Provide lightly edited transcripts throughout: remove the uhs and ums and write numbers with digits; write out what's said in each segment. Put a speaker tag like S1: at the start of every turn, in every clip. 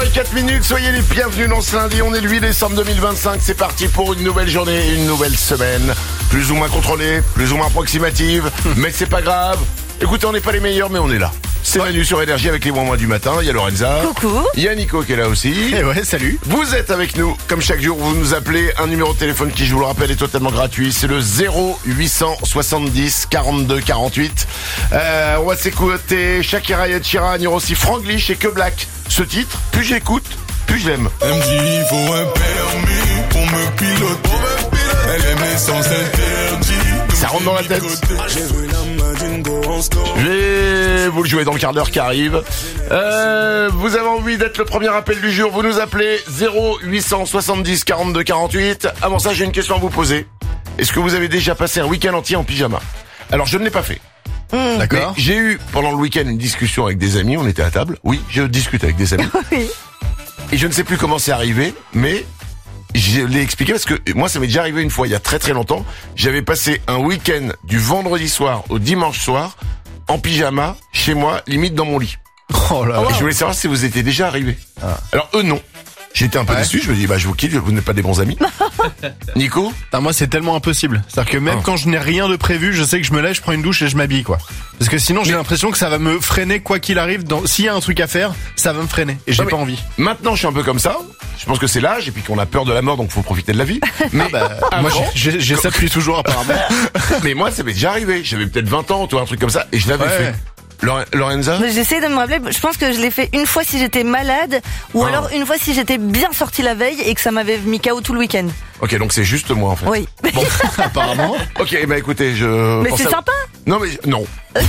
S1: 4 minutes, soyez les bienvenus dans ce lundi, on est le 8 décembre 2025, c'est parti pour une nouvelle journée, une nouvelle semaine, plus ou moins contrôlée, plus ou moins approximative, mais c'est pas grave. Écoutez, on n'est pas les meilleurs, mais on est là. C'est Manu sur Énergie avec les moins du matin, il y a Lorenza.
S2: Coucou.
S1: Il y a Nico qui est là aussi.
S3: Et ouais, salut.
S1: Vous êtes avec nous, comme chaque jour, vous nous appelez, un numéro de téléphone qui, je vous le rappelle, est totalement gratuit, c'est le 0870 42 48. On va s'écouter Shakira et Ed Sheeran, il y aura aussi Franglish et Que Black. Ce titre, plus je l'écoute, plus je l'aime.
S4: Elle me dit il faut un permis pour me piloter. Elle aimait sans interdit.
S1: Ça rentre dans la tête. Je vais vous le jouer dans le quart d'heure qui arrive. Vous avez envie d'être le premier appel du jour, vous nous appelez 0870 42 48. Avant ça, j'ai une question à vous poser. Est-ce que vous avez déjà passé un week-end entier en pyjama? Alors, je ne l'ai pas fait.
S3: D'accord.
S1: Mais j'ai eu pendant le week-end une discussion avec des amis, on était à table. Oui, je discute avec des amis.
S2: Oui.
S1: Et je ne sais plus comment c'est arrivé, mais je l'ai expliqué parce que moi ça m'est déjà arrivé une fois il y a très très longtemps. J'avais passé un week-end du vendredi soir au dimanche soir en pyjama chez moi, limite dans mon lit.
S3: Oh là là.
S1: Et je voulais savoir si vous étiez déjà arrivé. Alors eux non. J'étais un peu déçu, je me dis je vous quitte, vous n'êtes pas des bons amis. Nico?
S3: Putain, moi c'est tellement impossible. C'est-à-dire que même quand je n'ai rien de prévu, je sais que je me lève, je prends une douche et je m'habille quoi. Parce que sinon j'ai l'impression que ça va me freiner quoi qu'il arrive. S'il y a un truc à faire, ça va me freiner et j'ai pas envie.
S1: Maintenant je suis un peu comme ça. Je pense que c'est l'âge et puis qu'on a peur de la mort donc faut profiter de la vie. Mais
S3: Moi j'ai ça depuis toujours apparemment.
S1: mais moi ça m'est déjà arrivé. J'avais peut-être 20 ans ou un truc comme ça et je l'avais fait. Lorenza?
S2: J'essaie de me rappeler, je pense que je l'ai fait une fois si j'étais malade ou alors une fois si j'étais bien sortie la veille et que ça m'avait mis KO tout le week-end.
S1: Ok, donc c'est juste moi en fait.
S2: Oui.
S1: Bon, apparemment. Ok, bah écoutez,
S2: Mais c'est sympa.
S1: Non mais non.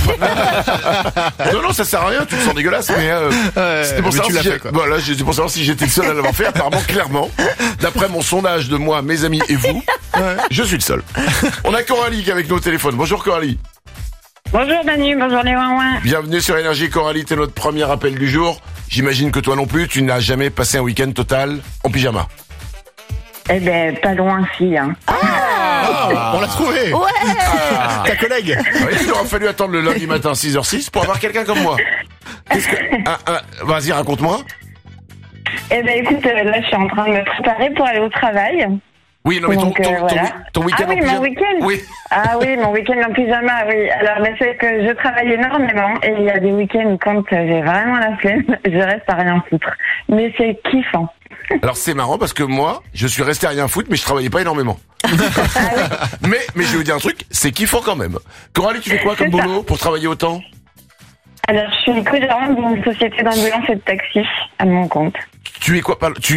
S1: non, ça sert à rien, tu te sens dégueulasse, mais c'était pour savoir si voilà, c'est pour savoir si j'étais le seul à l'avoir fait. Apparemment, clairement, d'après mon sondage de moi, mes amis et vous, je suis le seul. On a Coralie qui est avec nos téléphones. Bonjour Coralie.
S5: Bonjour Manu, bonjour les ouin-ouin.
S1: Bienvenue sur Énergie. Coralie, t'es notre premier appel du jour. J'imagine que toi non plus, tu n'as jamais passé un week-end total en pyjama.
S5: Eh ben, pas loin si, hein.
S3: On l'a trouvé.
S2: Ouais.
S3: Ta collègue.
S1: Oui, il aura fallu attendre le lundi matin 6h06 pour avoir quelqu'un comme moi. Vas-y, raconte-moi.
S5: Eh ben, écoute, là, je suis en train de me préparer pour aller au travail.
S1: Oui, non, mais
S5: Donc,
S1: ton week-end
S5: ah oui,
S1: en pyjama.
S5: mon week-end.
S1: Oui.
S5: Ah oui, mon week-end en pyjama, oui. Alors, ben, c'est que je travaille énormément et il y a des week-ends où quand j'ai vraiment la flemme, je reste à rien foutre. Mais c'est kiffant.
S1: Alors c'est marrant parce que moi, je suis resté à rien foutre, mais je travaillais pas énormément. mais je vais vous dire un truc, c'est kiffant quand même. Coralie, tu fais quoi comme boulot pour travailler autant?
S5: Alors, je suis co-gérante d'une société d'ambulance et de taxi à mon compte.
S1: Tu es quoi?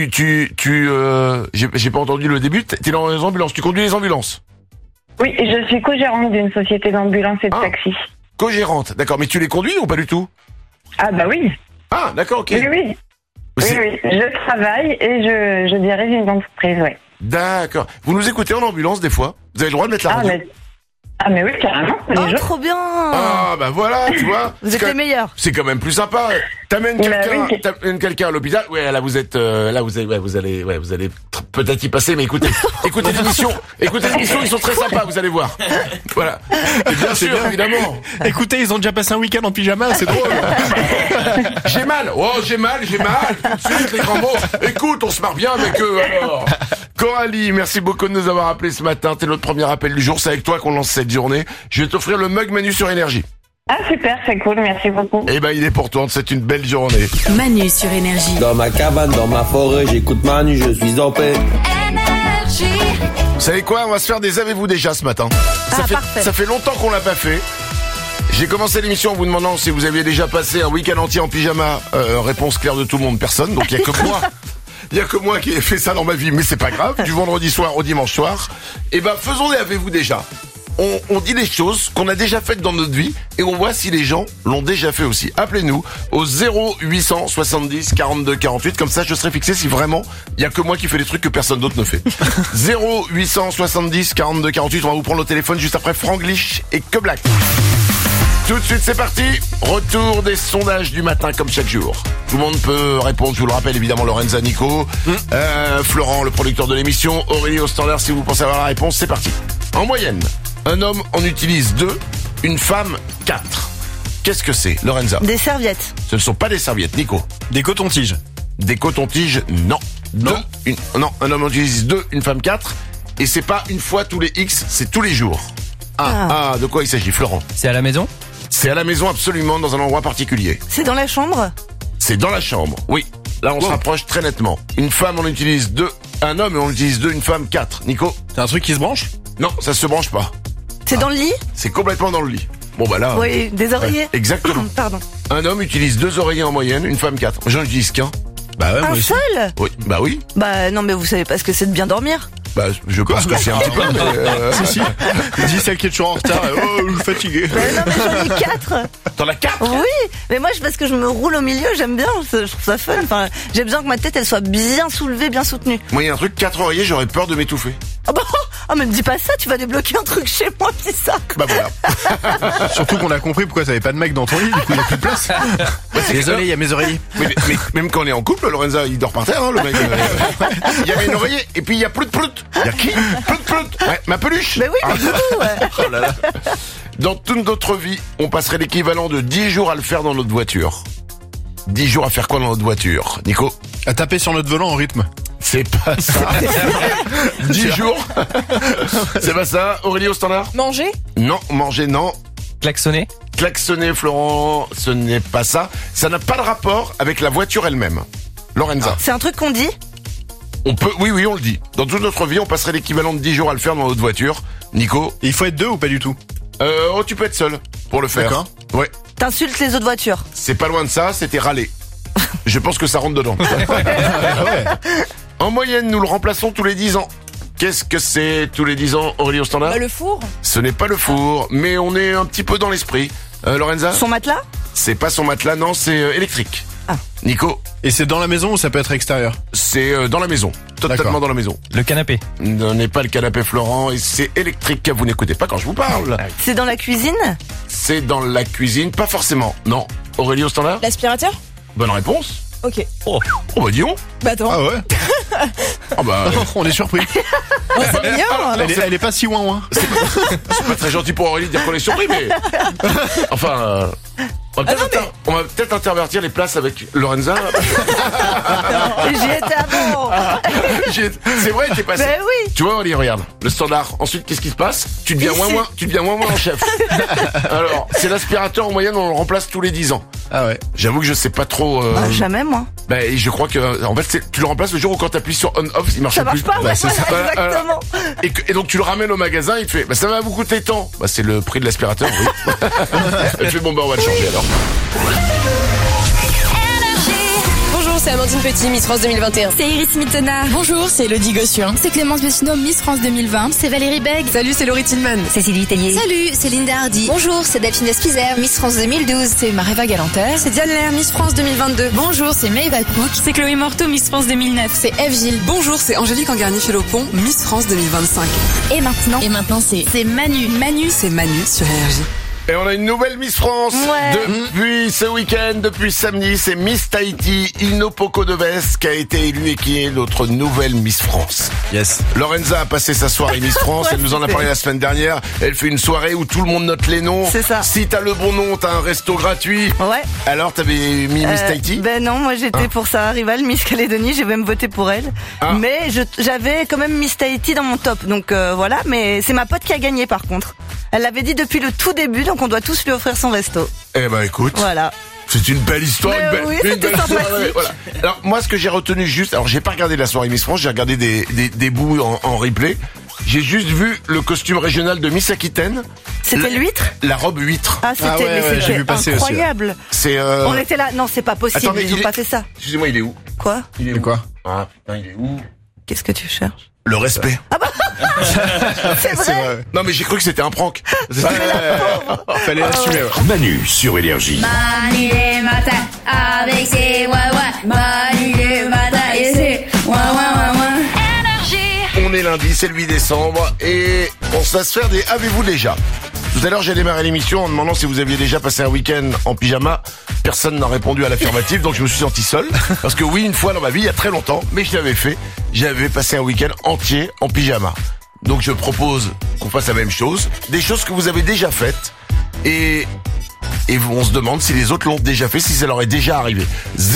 S1: J'ai pas entendu le début. T'es dans les ambulances. Tu conduis les ambulances?
S5: Oui, je suis co-gérante d'une société d'ambulance et de taxi.
S1: Co-gérante, d'accord. Mais tu les conduis ou pas du tout?
S5: Ah bah oui.
S1: Ah, d'accord, ok.
S5: Oui. Oui, je travaille et je dirige une entreprise, ouais.
S1: D'accord. Vous nous écoutez en ambulance des fois? Vous avez le droit de mettre la radio?
S5: Mais oui, carrément.
S2: Oh, trop bien.
S1: Ah, bah voilà, tu vois.
S2: Vous êtes les meilleurs.
S1: C'est quand même plus sympa. T'amènes quelqu'un à l'hôpital. Ouais, là vous êtes, vous allez peut-être y passer, mais écoutez l'émission, ils sont très sympas, vous allez voir. Voilà. Et bien sûr, évidemment.
S3: Écoutez, ils ont déjà passé un week-end en pyjama, c'est drôle.
S1: J'ai mal. Tout de suite, les grands mots. Écoute, on se marre bien avec eux, alors. Coralie, merci beaucoup de nous avoir appelés ce matin. T'es notre premier appel du jour. C'est avec toi qu'on lance cette journée. Je vais t'offrir le mug Manu sur Énergie.
S5: Ah super, c'est cool, merci beaucoup.
S1: Eh ben, il est pour toi. C'est une belle journée.
S6: Manu sur Énergie.
S7: Dans ma cabane, dans ma forêt, j'écoute Manu, je suis en paix.
S6: Énergie.
S1: Vous savez quoi? On va se faire des avez-vous déjà ce matin. Ça fait longtemps qu'on l'a pas fait. J'ai commencé l'émission en vous demandant si vous aviez déjà passé un week-end entier en pyjama. Réponse claire de tout le monde, personne. Donc il y a que moi. Il y a que moi qui ai fait ça dans ma vie, mais c'est pas grave. Du vendredi soir au dimanche soir. Eh ben, faisons des avez-vous déjà. On dit des choses qu'on a déjà faites dans notre vie et on voit si les gens l'ont déjà fait aussi. Appelez-nous au 0870 42 48. Comme ça, je serai fixé si vraiment il y a que moi qui fais des trucs que personne d'autre ne fait. 0870 42 48. On va vous prendre au téléphone juste après Franglish et Que Black. Tout de suite, c'est parti. Retour des sondages du matin comme chaque jour. Tout le monde peut répondre, je vous le rappelle, évidemment, Lorenza, Nico, Florent, le producteur de l'émission, Aurélie au standard, si vous pensez avoir la réponse, c'est parti. En moyenne, un homme en utilise 2, une femme 4. Qu'est-ce que c'est, Lorenza?
S2: Des serviettes.
S1: Ce ne sont pas des serviettes, Nico.
S3: Des cotons-tiges.
S1: Des cotons-tiges, non. Non, un homme en utilise 2, une femme 4. Et c'est pas une fois tous les X, c'est tous les jours. De quoi il s'agit, Florent?
S8: C'est à la maison?
S1: C'est à la maison absolument, dans un endroit particulier.
S2: C'est dans la chambre?
S1: C'est dans la chambre, oui. Là, on se rapproche très nettement. Une femme, on utilise 2. Un homme, on utilise 2, une femme 4. Nico?
S3: C'est un truc qui se branche?
S1: Non, ça se branche pas.
S2: C'est dans le lit?
S1: C'est complètement dans le lit. Bon bah là...
S2: Oui, des oreillers.
S1: Ouais, exactement.
S2: Pardon.
S1: Un homme utilise 2 oreillers en moyenne, une femme 4. J'en utilise qu'un.
S3: Bah ouais, moi
S2: Un
S3: aussi.
S2: seul?
S1: Oui, bah oui.
S2: Bah non, mais vous savez pas ce que c'est de bien dormir.
S1: Bah je pense que c'est un petit peu, mais...
S3: Si. Il dit celle qui est toujours en retard. Je suis fatigué.
S2: Bah non, mais j'en ai 4.
S1: T'en as 4?
S2: Oui, mais moi, parce que je me roule au milieu, j'aime bien, je trouve ça fun. Enfin, j'ai besoin que ma tête, elle soit bien soulevée, bien soutenue.
S1: Moi, il y a un truc, 4 oreillers, j'aurais peur de m'étouffer.
S2: Mais me dis pas ça, tu vas débloquer un truc chez moi, c'est ça.
S1: Bah voilà.
S3: Surtout qu'on a compris pourquoi t'avais pas de mec dans ton lit, du coup il y a plus de place. Désolé, il y a mes oreillers.
S1: Mais même quand on est en couple, Lorenza, il dort par terre, hein, le mec. Il y avait une oreiller, et puis il y a plout. Il y a qui? Plout. Ouais, ma peluche.
S2: Mais oui, mais du coup, ouais.
S1: Oh là là. Dans toute notre vie, on passerait l'équivalent de 10 jours à le faire dans notre voiture. 10 jours à faire quoi dans notre voiture, Nico?
S3: À taper sur notre volant en rythme.
S1: C'est pas ça. 10 jours. C'est pas ça. Aurélie au standard?
S9: Manger?
S1: Non, manger, non.
S8: Klaxonner?
S1: Klaxonner, Florent, ce n'est pas ça. Ça n'a pas de rapport avec la voiture elle-même. Lorenza.
S2: C'est un truc qu'on dit?
S1: On peut, oui, on le dit. Dans toute notre vie, on passerait l'équivalent de 10 jours à le faire dans notre voiture. Nico?
S3: Et il faut être 2 ou pas du tout?
S1: Tu peux être seul pour le faire.
S3: D'accord.
S1: Ouais.
S2: T'insultes les autres voitures?
S1: C'est pas loin de ça, c'était râler. Je pense que ça rentre dedans. En moyenne, nous le remplaçons tous les 10 ans. Qu'est-ce que c'est tous les 10 ans, Aurélie au standard?
S9: Bah, le four?
S1: Ce n'est pas le four, mais on est un petit peu dans l'esprit. Lorenza?
S2: Son matelas?
S1: C'est pas son matelas, non, c'est électrique. Nico?
S3: Et c'est dans la maison ou ça peut être extérieur?
S1: C'est dans la maison. Totalement
S3: D'accord.
S1: dans la maison.
S8: Le canapé?
S1: Ce n'est pas le canapé Florent, et c'est électrique. Vous n'écoutez pas quand je vous parle.
S2: C'est dans la cuisine?
S1: C'est dans la cuisine, pas forcément. Non. Aurélie au standard?
S9: L'aspirateur?
S1: Bonne réponse.
S9: Ok.
S1: Oh bah dis donc.
S9: Bah attends.
S3: Ah ouais.
S1: Oh bah...
S3: On est surpris.
S9: C'est mignon.
S3: Elle est pas si ouin.
S1: C'est pas très gentil pour Aurélie de dire qu'on est surpris, mais... Enfin... On va peut-être intervertir les places avec Lorenza.
S2: J'y étais avant.
S1: C'est vrai, t'es passé.
S2: Ben oui.
S1: Tu vois, Aurélie, regarde. Le standard. Ensuite, qu'est-ce qui se passe? Tu deviens moins en chef. Alors, c'est l'aspirateur en moyenne, on le remplace tous les 10 ans.
S3: Ah ouais.
S1: J'avoue que je sais pas trop...
S2: Jamais, moi.
S1: Je crois que, en fait, tu le remplaces le jour où quand t'appuies sur on-off, il marche
S2: Ça
S1: plus.
S2: marche pas, ouais,
S1: c'est ça.
S2: voilà, exactement.
S1: Et donc tu le ramènes au magasin, il te fait, ça va vous coûter tant. C'est le prix de l'aspirateur, oui. Il fait, on va le changer alors.
S9: Bonjour, c'est Amandine Petit, Miss France 2021.
S6: C'est Iris Mittenard.
S9: Bonjour, c'est Elodie Gossuin.
S6: C'est Clémence Bessino, Miss France 2020. C'est Valérie Beg.
S9: Salut, c'est Laurie Tillman.
S6: C'est Sylvie Tellier.
S10: Salut, c'est Linda Hardy.
S6: Bonjour, c'est Delphine Espizer, Miss France 2012.
S10: C'est Maréva Galanter.
S9: C'est Diane Lair, Miss France 2022.
S10: Bonjour, c'est Maëva Cook.
S6: C'est Chloé Morteau, Miss France 2009.
S10: C'est Eve Gilles.
S9: Bonjour, c'est Angélique Angarny-Philopon, Miss France 2025.
S6: Et maintenant, c'est Manu.
S9: C'est Manu sur Énergie.
S1: Et on a une nouvelle Miss France. Depuis ce week-end, depuis samedi, c'est Miss Tahiti, Inopoko Deves, qui a été élue et qui est notre nouvelle Miss France.
S3: Yes.
S1: Lorenza a passé sa soirée Miss France, elle nous en a parlé la semaine dernière. Elle fait une soirée où tout le monde note les noms.
S2: C'est ça.
S1: Si t'as le bon nom, t'as un resto gratuit.
S2: Ouais.
S1: Alors, t'avais mis Miss Tahiti?
S2: Ben non, moi j'étais pour sa rivale Miss Calédonie, j'ai même voté pour elle. Mais j'avais quand même Miss Tahiti dans mon top, donc voilà. Mais c'est ma pote qui a gagné par contre. Elle l'avait dit depuis le tout début, donc on doit tous lui offrir son resto.
S1: Eh ben écoute.
S2: Voilà.
S1: C'est une belle histoire,
S2: oui,
S1: une belle
S2: sympathique.
S1: soirée. Voilà. Alors moi, ce que j'ai retenu juste, alors j'ai pas regardé la soirée Miss France, j'ai regardé des bouts en replay. J'ai juste vu le costume régional de Miss Aquitaine.
S2: C'était l'huître?
S1: La robe huître.
S2: Ah, c'était
S3: j'ai vu passer
S2: incroyable.
S3: Aussi,
S1: C'est
S2: On était là. Non, c'est pas possible.
S1: Attendez,
S2: ils ont pas fait ça.
S1: Excusez-moi, il est où?
S2: Quoi?
S1: Il est où?
S3: Quoi?
S1: Ah putain, il est où?
S2: Qu'est-ce que tu cherches?
S1: Le respect.
S2: C'est vrai.
S1: Non mais j'ai cru que c'était un prank.
S3: Fallait l'assumer. Ouais.
S11: Manu sur Énergie.
S10: Manu les matins avec ses ouin-ouin. Manu les matins et ses ouin-ouin-ouin-ouin.
S1: On est lundi, c'est le 8 décembre et on va se faire des avez-vous déjà? Tout à l'heure, j'ai démarré l'émission en demandant si vous aviez déjà passé un week-end en pyjama. Personne n'a répondu à l'affirmative, donc je me suis senti seul. Parce que oui, une fois dans ma vie, il y a très longtemps, mais je l'avais fait. J'avais passé un week-end entier en pyjama. Donc je propose qu'on fasse la même chose. Des choses que vous avez déjà faites. Et Et on se demande si les autres l'ont déjà fait, si ça leur est déjà arrivé.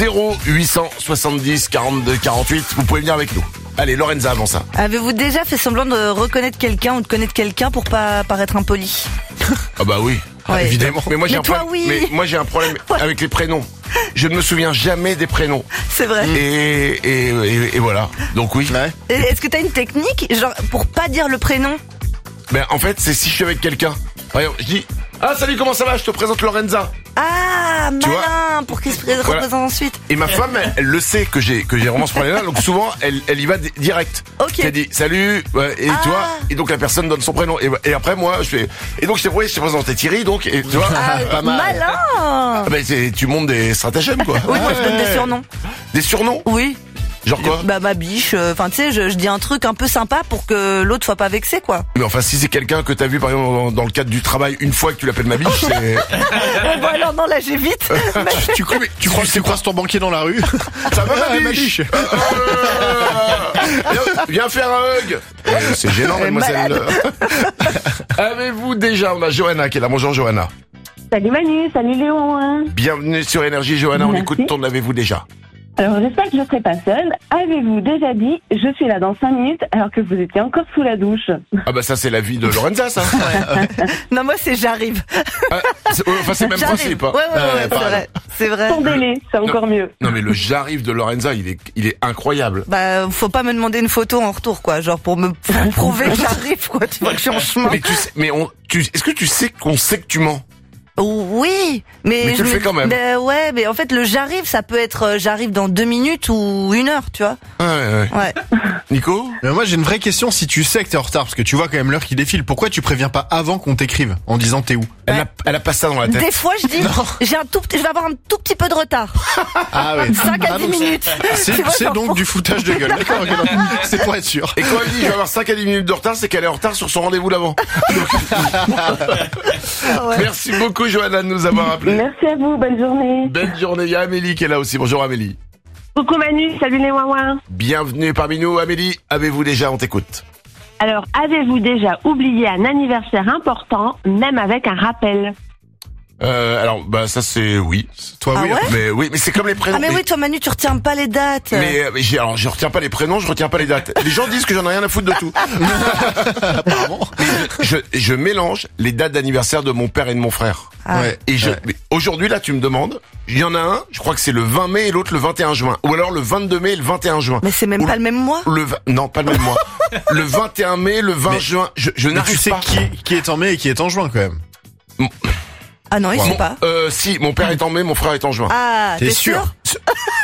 S1: 0870 42 48, vous pouvez venir avec nous. Allez, Lorenza, avant ça.
S2: Avez-vous déjà fait semblant de reconnaître quelqu'un ou de connaître quelqu'un pour pas paraître impoli?
S1: Ah bah oui,
S2: Ouais.
S1: évidemment. Mais moi j'ai un problème
S2: Ouais.
S1: avec les prénoms. Je ne me souviens jamais des prénoms.
S2: C'est vrai.
S1: Et voilà. Donc oui.
S3: Ouais.
S2: Est-ce que t'as une technique, genre, pour pas dire le prénom?
S1: Ben en fait, c'est si je suis avec quelqu'un. Par exemple, je dis ah salut, comment ça va? Je te présente Lorenza.
S2: Ah,
S1: Tu
S2: malin, pour qu'il se représente ensuite.
S1: Et ma femme, elle le sait que j'ai vraiment ce problème-là, donc souvent elle y va direct.
S2: Ok.
S1: Elle dit salut, et toi, et donc la personne donne son prénom. Et après moi, je fais et donc je t'ai présenté Thierry, donc et tu vois, pas mal.
S2: Malin.
S1: Ah, ben, tu montes des stratagèmes quoi.
S2: Oui, moi je donne des surnoms.
S1: Des surnoms?
S2: Oui.
S1: Genre quoi?
S2: Bah ma biche, enfin tu sais, je dis un truc un peu sympa pour que l'autre soit pas vexé quoi.
S1: Mais enfin, si c'est quelqu'un que t'as vu par exemple dans le cadre du travail une fois que tu l'appelles ma biche, c'est.
S2: Bon alors non, là j'ai vite.
S3: Tu crois que tu croises ton banquier dans la rue?
S1: Ça va
S3: Ah,
S1: ma biche? Viens faire un hug. C'est gênant, mademoiselle. Avez-vous déjà, on a Johanna qui est là. Bonjour Johanna.
S5: Salut Manu, salut Léon.
S1: Bienvenue sur Énergie Johanna, on
S5: Merci.
S1: écoute ton avez-vous déjà.
S5: Alors j'espère que je ne serai pas seule. Avez-vous déjà dit je suis là dans 5 minutes alors que vous étiez encore sous la douche?
S1: Ah bah ça c'est la vie de Lorenza ça.
S2: Non, moi c'est j'arrive.
S1: Enfin c'est le même
S2: J'arrive.
S1: principe. Hein.
S2: Ouais, c'est vrai. C'est vrai.
S5: Sans délai, c'est encore mieux.
S1: Non mais le j'arrive de Lorenza il est incroyable.
S2: Bah, faut pas me demander une photo en retour, quoi. Genre pour me prouver que j'arrive, quoi. Tu vois que je suis en chemin.
S1: Mais tu sais, est-ce que tu sais qu'on sait que tu mens?
S2: Oui, mais
S1: tu le fais quand même.
S2: Ouais, mais en fait, le j'arrive, ça peut être j'arrive dans 2 minutes ou 1 heure, tu vois.
S1: Ouais.
S2: Ouais.
S1: Nico?
S3: Mais moi j'ai une vraie question, si tu sais que t'es en retard, parce que tu vois quand même l'heure qui défile, pourquoi tu préviens pas avant qu'on t'écrive en disant t'es où?
S1: Elle a pas ça dans la tête.
S2: Des fois, je dis, je vais avoir un tout petit peu de retard.
S3: Ah oui.
S2: 5 à 10 minutes. Tu vois,
S3: C'est
S2: genre,
S3: donc du foutage de gueule, d'accord, ok, non. C'est pour être sûr.
S1: Et quand elle dit je vais avoir 5 à 10 minutes de retard, c'est qu'elle est en retard sur son rendez-vous d'avant.
S2: ouais.
S1: Merci beaucoup Johanna de nous avoir appelé.
S5: Merci à vous, bonne journée.
S1: Belle journée, il y a Amélie qui est là aussi. Bonjour Amélie.
S5: Coucou Manu, salut les ouin.
S1: Bienvenue parmi nous Amélie. Avez-vous déjà, on t'écoute.
S5: Alors, avez-vous déjà oublié un anniversaire important, même avec un rappel?
S1: Alors bah ça c'est oui.
S3: Toi
S2: Ah
S3: oui.
S2: ouais
S1: Mais c'est comme les prénoms.
S2: Ah, mais oui, toi, Manu, tu retiens pas les dates.
S1: Mais alors je retiens pas les prénoms, je retiens pas les dates. Les gens disent que j'en ai rien à foutre de tout.
S3: Apparemment.
S1: Je mélange les dates d'anniversaire de mon père et de mon frère.
S2: Ah.
S3: Ouais.
S1: Et mais aujourd'hui là tu me demandes, il y en a un, je crois que c'est le 20 mai et l'autre le 21 juin. Ou alors le 22 mai et le 21 juin.
S2: Mais c'est même
S1: Ou
S2: pas le même mois.
S1: Non, pas le même mois. Le 21 mai, le 20 juin, je
S3: Mais tu
S1: n'arrive
S3: sais
S1: pas.
S3: qui est en mai et qui est en juin quand même.
S2: Ah non, il sait pas.
S1: Si, mon père est en mai, mon frère est en juin.
S2: Ah,
S3: T'es
S2: t'es
S3: sûr?
S2: sûr?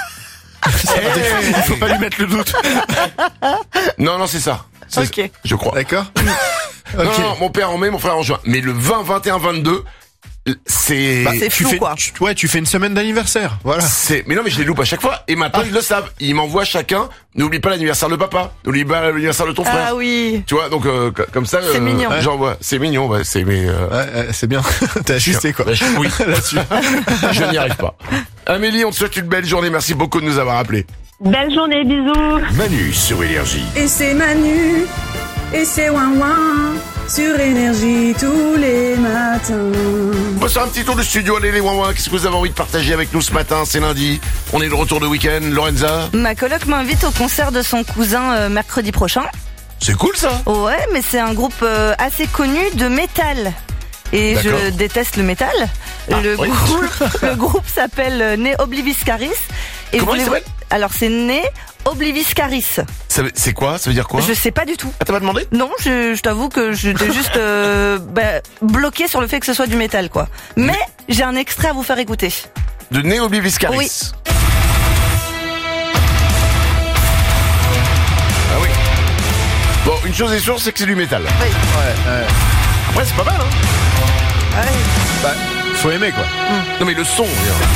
S3: Il faut pas lui mettre le doute.
S1: Non, c'est ça.
S2: Ok.
S1: Je crois.
S3: D'accord?
S1: Non, mon père en mai, mon frère en juin. Mais le 20, 21, 22, c'est...
S2: c'est
S3: tu
S2: flou,
S3: fais,
S2: quoi.
S3: tu fais une semaine d'anniversaire. Voilà.
S1: Mais non, mais je les loupe à chaque fois. Et maintenant, ils le savent. Ils m'envoient chacun. N'oublie pas l'anniversaire de papa. N'oublie pas l'anniversaire de ton frère.
S2: Ah oui.
S1: Tu vois, donc comme ça,
S2: C'est mignon.
S1: j'envoie. C'est mignon, ouais.
S3: Ouais, c'est bien. T'as assisté quoi.
S1: Oui,
S3: Là-dessus.
S1: je n'y arrive pas. Amélie, on te souhaite une belle journée. Merci beaucoup de nous avoir appelés.
S5: Belle journée, bisous.
S1: Manu sur Énergie.
S8: Et c'est Manu, et c'est Ouin Ouin, sur Énergie tous les matins.
S1: On va faire un petit tour de studio. Allez les ouin-ouin, qu'est-ce que vous avez envie de partager avec nous ce matin? C'est lundi. On est de retour de week-end. Lorenza?
S2: Ma coloc m'invite au concert de son cousin mercredi prochain.
S1: C'est cool ça.
S2: Ouais, mais c'est un groupe assez connu de métal. Et
S1: D'accord.
S2: je déteste le métal. Le groupe s'appelle Ne Obliviscaris. Et
S1: Comment il s'appelle?
S2: Alors c'est Ne Obliviscaris.
S1: C'est quoi? Ça veut dire quoi?
S2: Je sais pas du tout.
S1: Ah, t'as pas demandé?
S2: Non, je t'avoue que j'étais juste bloqué sur le fait que ce soit du métal, quoi. Mais j'ai un extrait à vous faire écouter.
S1: De Ne Obliviscaris.
S2: Oui.
S1: Ah oui. Bon, une chose est sûre, c'est que c'est du métal.
S2: Oui.
S1: Après, c'est pas mal, hein.
S2: Ouais.
S3: Bah, faut aimer quoi.
S1: Non, mais le son,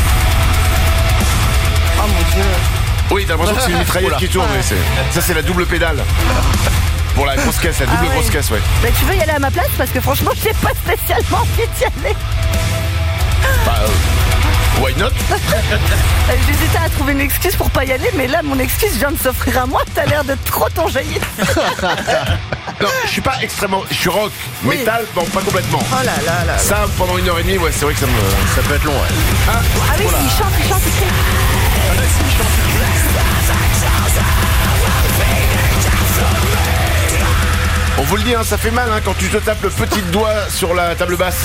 S2: Oh mon dieu.
S1: oui, t'as l'impression que c'est une mitraillette qui tourne, mais ça, c'est la double pédale. Pour la grosse caisse, la double
S2: Ah ouais.
S1: grosse caisse, ouais.
S2: Bah, tu veux y aller à ma place? Parce que franchement, j'ai pas spécialement envie d'y aller.
S1: Bah, why not?
S2: J'hésitais à trouver une excuse pour pas y aller, mais là, mon excuse vient de s'offrir à moi. T'as l'air de trop t'enjailler.
S1: Non, je suis pas extrêmement... Je suis rock, métal, bon, pas complètement.
S2: Oh là là là.
S1: Ça, pendant 1h30, ouais, c'est vrai que ça peut être long, ouais.
S2: Ah oui, voilà. il chante, il crie.
S1: On vous le dit, hein, ça fait mal hein, quand tu te tapes le petit doigt sur la table basse.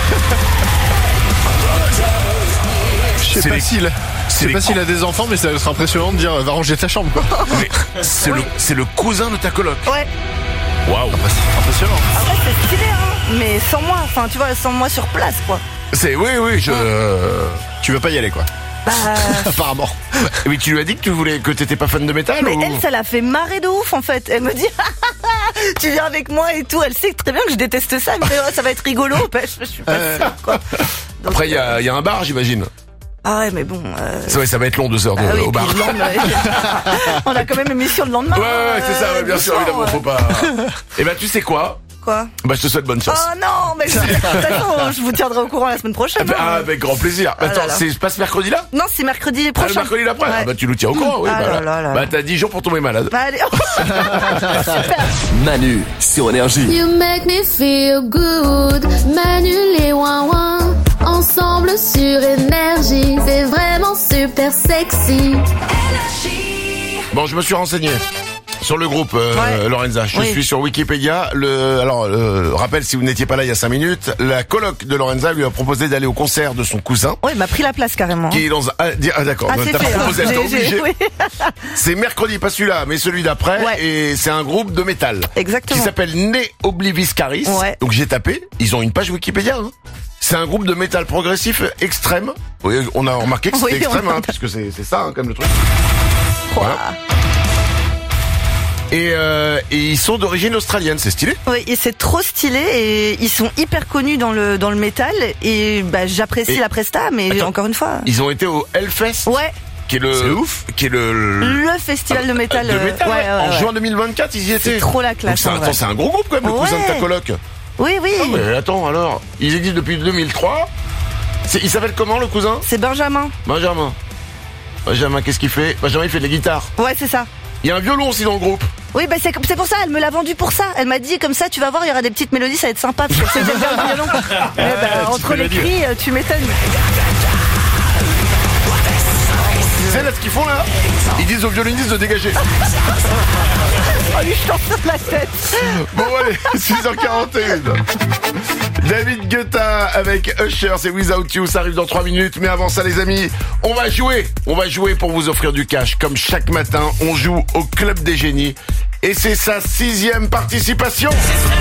S3: C'est facile. C'est facile à des enfants, mais ça va être impressionnant de dire va ranger ta chambre, quoi.
S1: Mais c'est le cousin de ta coloc.
S2: Ouais.
S1: Waouh.
S3: Impressionnant.
S2: Après, c'est stylé, hein. Mais sans moi, enfin, tu vois, sans moi sur place, quoi.
S1: Oui,
S3: Tu veux pas y aller, quoi.
S2: Bah...
S3: Apparemment.
S1: Oui, tu lui as dit que t'étais pas fan de métal
S2: Mais
S1: ou...
S2: elle, ça l'a fait marrer de ouf, en fait. Elle me dit, tu viens avec moi et tout. Elle sait très bien que je déteste ça. Elle me dit, ça va être rigolo. Bah, je suis pas sûre, quoi. Donc,
S1: après, il y a un bar, j'imagine.
S2: Ah ouais, mais bon...
S1: Ça va être long 2 heures au bar.
S2: On a quand même une émission le lendemain.
S1: Ouais, c'est ça, bien sûr, évidemment, faut pas... Eh ben, tu sais quoi ?
S2: Quoi ?
S1: Bah, je te souhaite bonne chance.
S2: Oh non, mais de toute façon, je vous tiendrai au courant la semaine prochaine.
S1: Avec grand plaisir. Attends, c'est pas ce mercredi là ?
S2: Non, c'est mercredi prochain.
S1: Le mercredi d'après.
S2: Ouais.
S1: Bah, tu nous tiens au courant, oui. Bah, t'as 10 jours pour tomber malade.
S2: Bah, allez. Super.
S7: Manu sur Énergie.
S11: You make me feel good. Manu les ouin-ouin. Ensemble sur Énergie. C'est vraiment super sexy.
S1: Bon, je me suis renseigné. Sur le groupe Lorenza, je suis sur Wikipédia. Rappel, si vous n'étiez pas là il y a 5 minutes, la coloc de Lorenza lui a proposé d'aller au concert de son cousin.
S2: Oui, il m'a pris la place carrément.
S1: Qui est dans d'accord.
S2: C'est
S1: t'as
S2: fait,
S1: proposé, t'as obligé.
S2: Oui.
S1: C'est mercredi, pas celui-là, mais celui d'après.
S2: Ouais.
S1: Et c'est un groupe de métal.
S2: Exactement.
S1: Qui s'appelle Ne Obliviscaris. Ouais. Donc j'ai tapé. Ils ont une page Wikipédia. Hein. C'est un groupe de métal progressif extrême. Oui, on a remarqué que c'était extrême, hein, puisque c'est ça, hein, comme le truc. Voilà. Et ils sont d'origine australienne, c'est stylé.
S2: Oui, et c'est trop stylé et ils sont hyper connus dans le métal et bah j'apprécie la presta, mais encore une fois.
S1: Ils ont été au Hellfest.
S2: Ouais.
S1: Qui est
S2: le festival de métal.
S1: En juin 2024, ils y étaient.
S2: C'est trop la classe.
S1: C'est un gros groupe quand même, le cousin de ta coloc.
S2: Oui.
S1: Oh, mais attends, alors, ils existent depuis 2003. Il s'appelle comment le cousin ?
S2: C'est Benjamin.
S1: Benjamin, qu'est-ce qu'il fait ? Benjamin, il fait de la guitare.
S2: Ouais, c'est ça.
S1: Il y a un violon aussi dans le groupe.
S2: Oui, bah c'est pour ça, elle me l'a vendu pour ça. Elle m'a dit comme ça, tu vas voir, il y aura des petites mélodies, ça va être sympa parce que c'est bien le violon. Entre les cris, tu m'étonnes.
S1: Tu sais là ce qu'ils font là ? Ils disent aux violonistes de dégager.
S2: Oh lui, je t'en sur la tête.
S1: Bon allez, 6h41. David Guetta avec Usher, c'est Without You, ça arrive dans 3 minutes. Mais avant ça les amis, on va jouer pour vous offrir du cash. Comme chaque matin, on joue au Club des Génies. Et c'est sa 6e participation.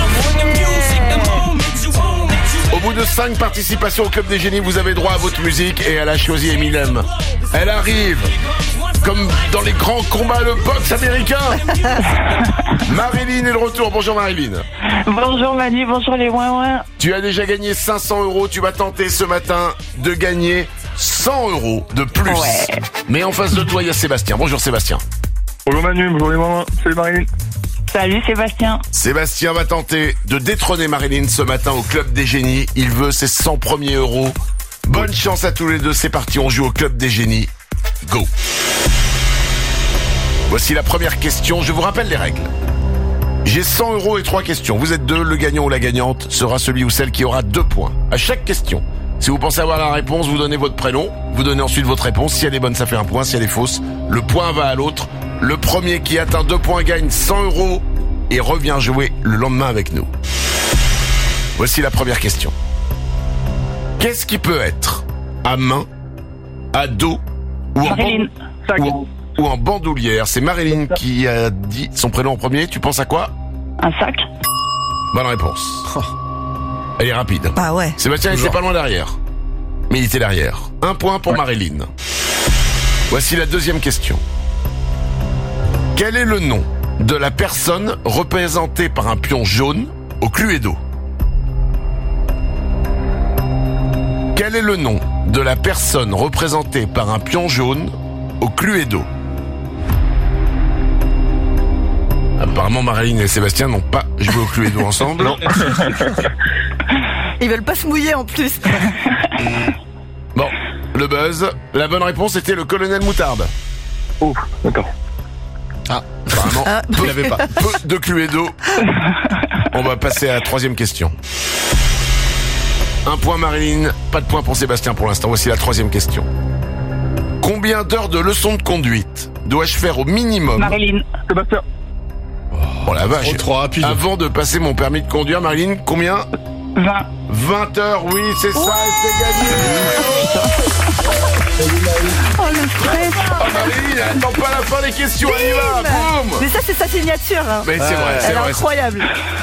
S1: Au bout de 5 participations au Club des Génies, vous avez droit à votre musique et elle a choisi Eminem. Elle arrive comme dans les grands combats de boxe américains. Marilyn est de retour. Bonjour Marilyn.
S5: Bonjour Manu, bonjour les ouin-ouin.
S1: Tu as déjà gagné 500 €. Tu vas tenter ce matin de gagner 100 € de plus. Ouais. Mais en face de toi, il y a Sébastien. Bonjour Sébastien.
S12: Bonjour Manu, bonjour les ouin-ouin. Salut Marilyn.
S5: Salut Sébastien.
S1: Sébastien va tenter de détrôner Marilyn ce matin au Club des Génies. Il veut ses 100 premiers €. Bonne chance à tous les deux. C'est parti, on joue au Club des Génies. Go. Voici la première question. Je vous rappelle les règles. J'ai 100 € et 3 questions. Vous êtes 2. Le gagnant ou la gagnante sera celui ou celle qui aura 2 points. À chaque question, si vous pensez avoir la réponse, vous donnez votre prénom. Vous donnez ensuite votre réponse. Si elle est bonne, ça fait 1 point. Si elle est fausse, le point va à l'autre. Le premier qui atteint 2 points gagne 100 € et revient jouer le lendemain avec nous. Voici la première question. Qu'est-ce qui peut être à main, à dos ou en bandoulière? C'est Marilyn qui a dit son prénom en premier. Tu penses à quoi?
S5: Un sac.
S1: Bonne réponse. Elle est rapide.
S2: Ah ouais.
S1: Sébastien était pas loin derrière. Mais il était derrière. 1 point pour Marilyn. Voici la deuxième question. Quel est le nom de la personne représentée par un pion jaune au Cluedo? Quel est le nom de la personne représentée par un pion jaune au Cluedo? Apparemment, Marilyn et Sébastien n'ont pas joué au Cluedo ensemble. Non.
S2: Ils veulent pas se mouiller en plus.
S1: Bon, le buzz. La bonne réponse était le colonel Moutarde.
S12: Oh, d'accord.
S1: Ah. Apparemment, peu de Cluedo. On va passer à la troisième question. 1 point Marilyn, pas de point pour Sébastien pour l'instant. Voici la troisième question. Combien d'heures de leçons de conduite dois-je faire au minimum?
S12: Marilyn. Sébastien.
S1: Oh la vache.
S3: Trop rapide.
S1: Avant de passer mon permis de conduire, Marilyn, combien? 20 heures, oui, c'est ça, et c'est gagné.
S2: Oh, le stress.
S1: Oh, Marilyn, elle attend pas la fin des questions, elle y va, boum.
S2: Mais ça, c'est sa signature. Hein.
S1: Mais c'est vrai, c'est
S2: Elle est
S1: vrai.
S2: incroyable.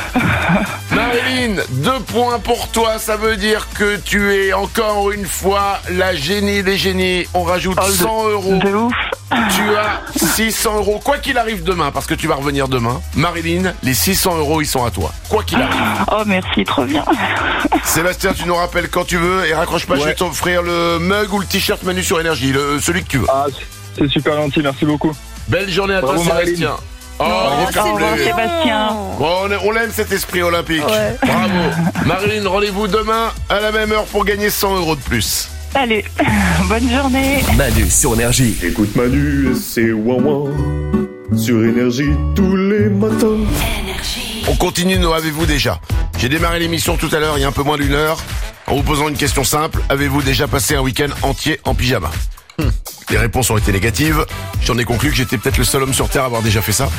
S1: Marilyn, 2 points pour toi, ça veut dire que tu es encore une fois la génie des génies. On rajoute 100 euros.
S12: De ouf.
S1: Tu as 600 euros, quoi qu'il arrive demain, parce que tu vas revenir demain. Marilyn, les 600 euros, ils sont à toi, quoi qu'il arrive.
S12: Oh, merci, trop bien.
S1: Sébastien, tu nous rappelles quand tu veux et raccroche pas, je vais t'offrir le mug ou le t-shirt Manu sur Énergie, celui que tu veux.
S12: Ah, c'est super gentil, merci beaucoup.
S1: Belle journée à toi,
S12: Bravo,
S1: Sébastien.
S2: c'est bon,
S12: Sébastien.
S1: Bon, on l'aime cet esprit olympique.
S2: Ouais.
S1: Bravo. Marilyn, rendez-vous demain à la même heure pour gagner 100 euros de plus.
S12: Allez, bonne journée.
S13: Manu sur Énergie.
S4: Écoute Manu et c'est ouin sur Énergie tous les matins.
S1: On continue nos avez-vous déjà. J'ai démarré l'émission tout à l'heure, il y a un peu moins d'une heure, en vous posant une question simple. Avez-vous déjà passé un week-end entier en pyjama? Les réponses ont été négatives. J'en ai conclu que j'étais peut-être le seul homme sur Terre à avoir déjà fait ça.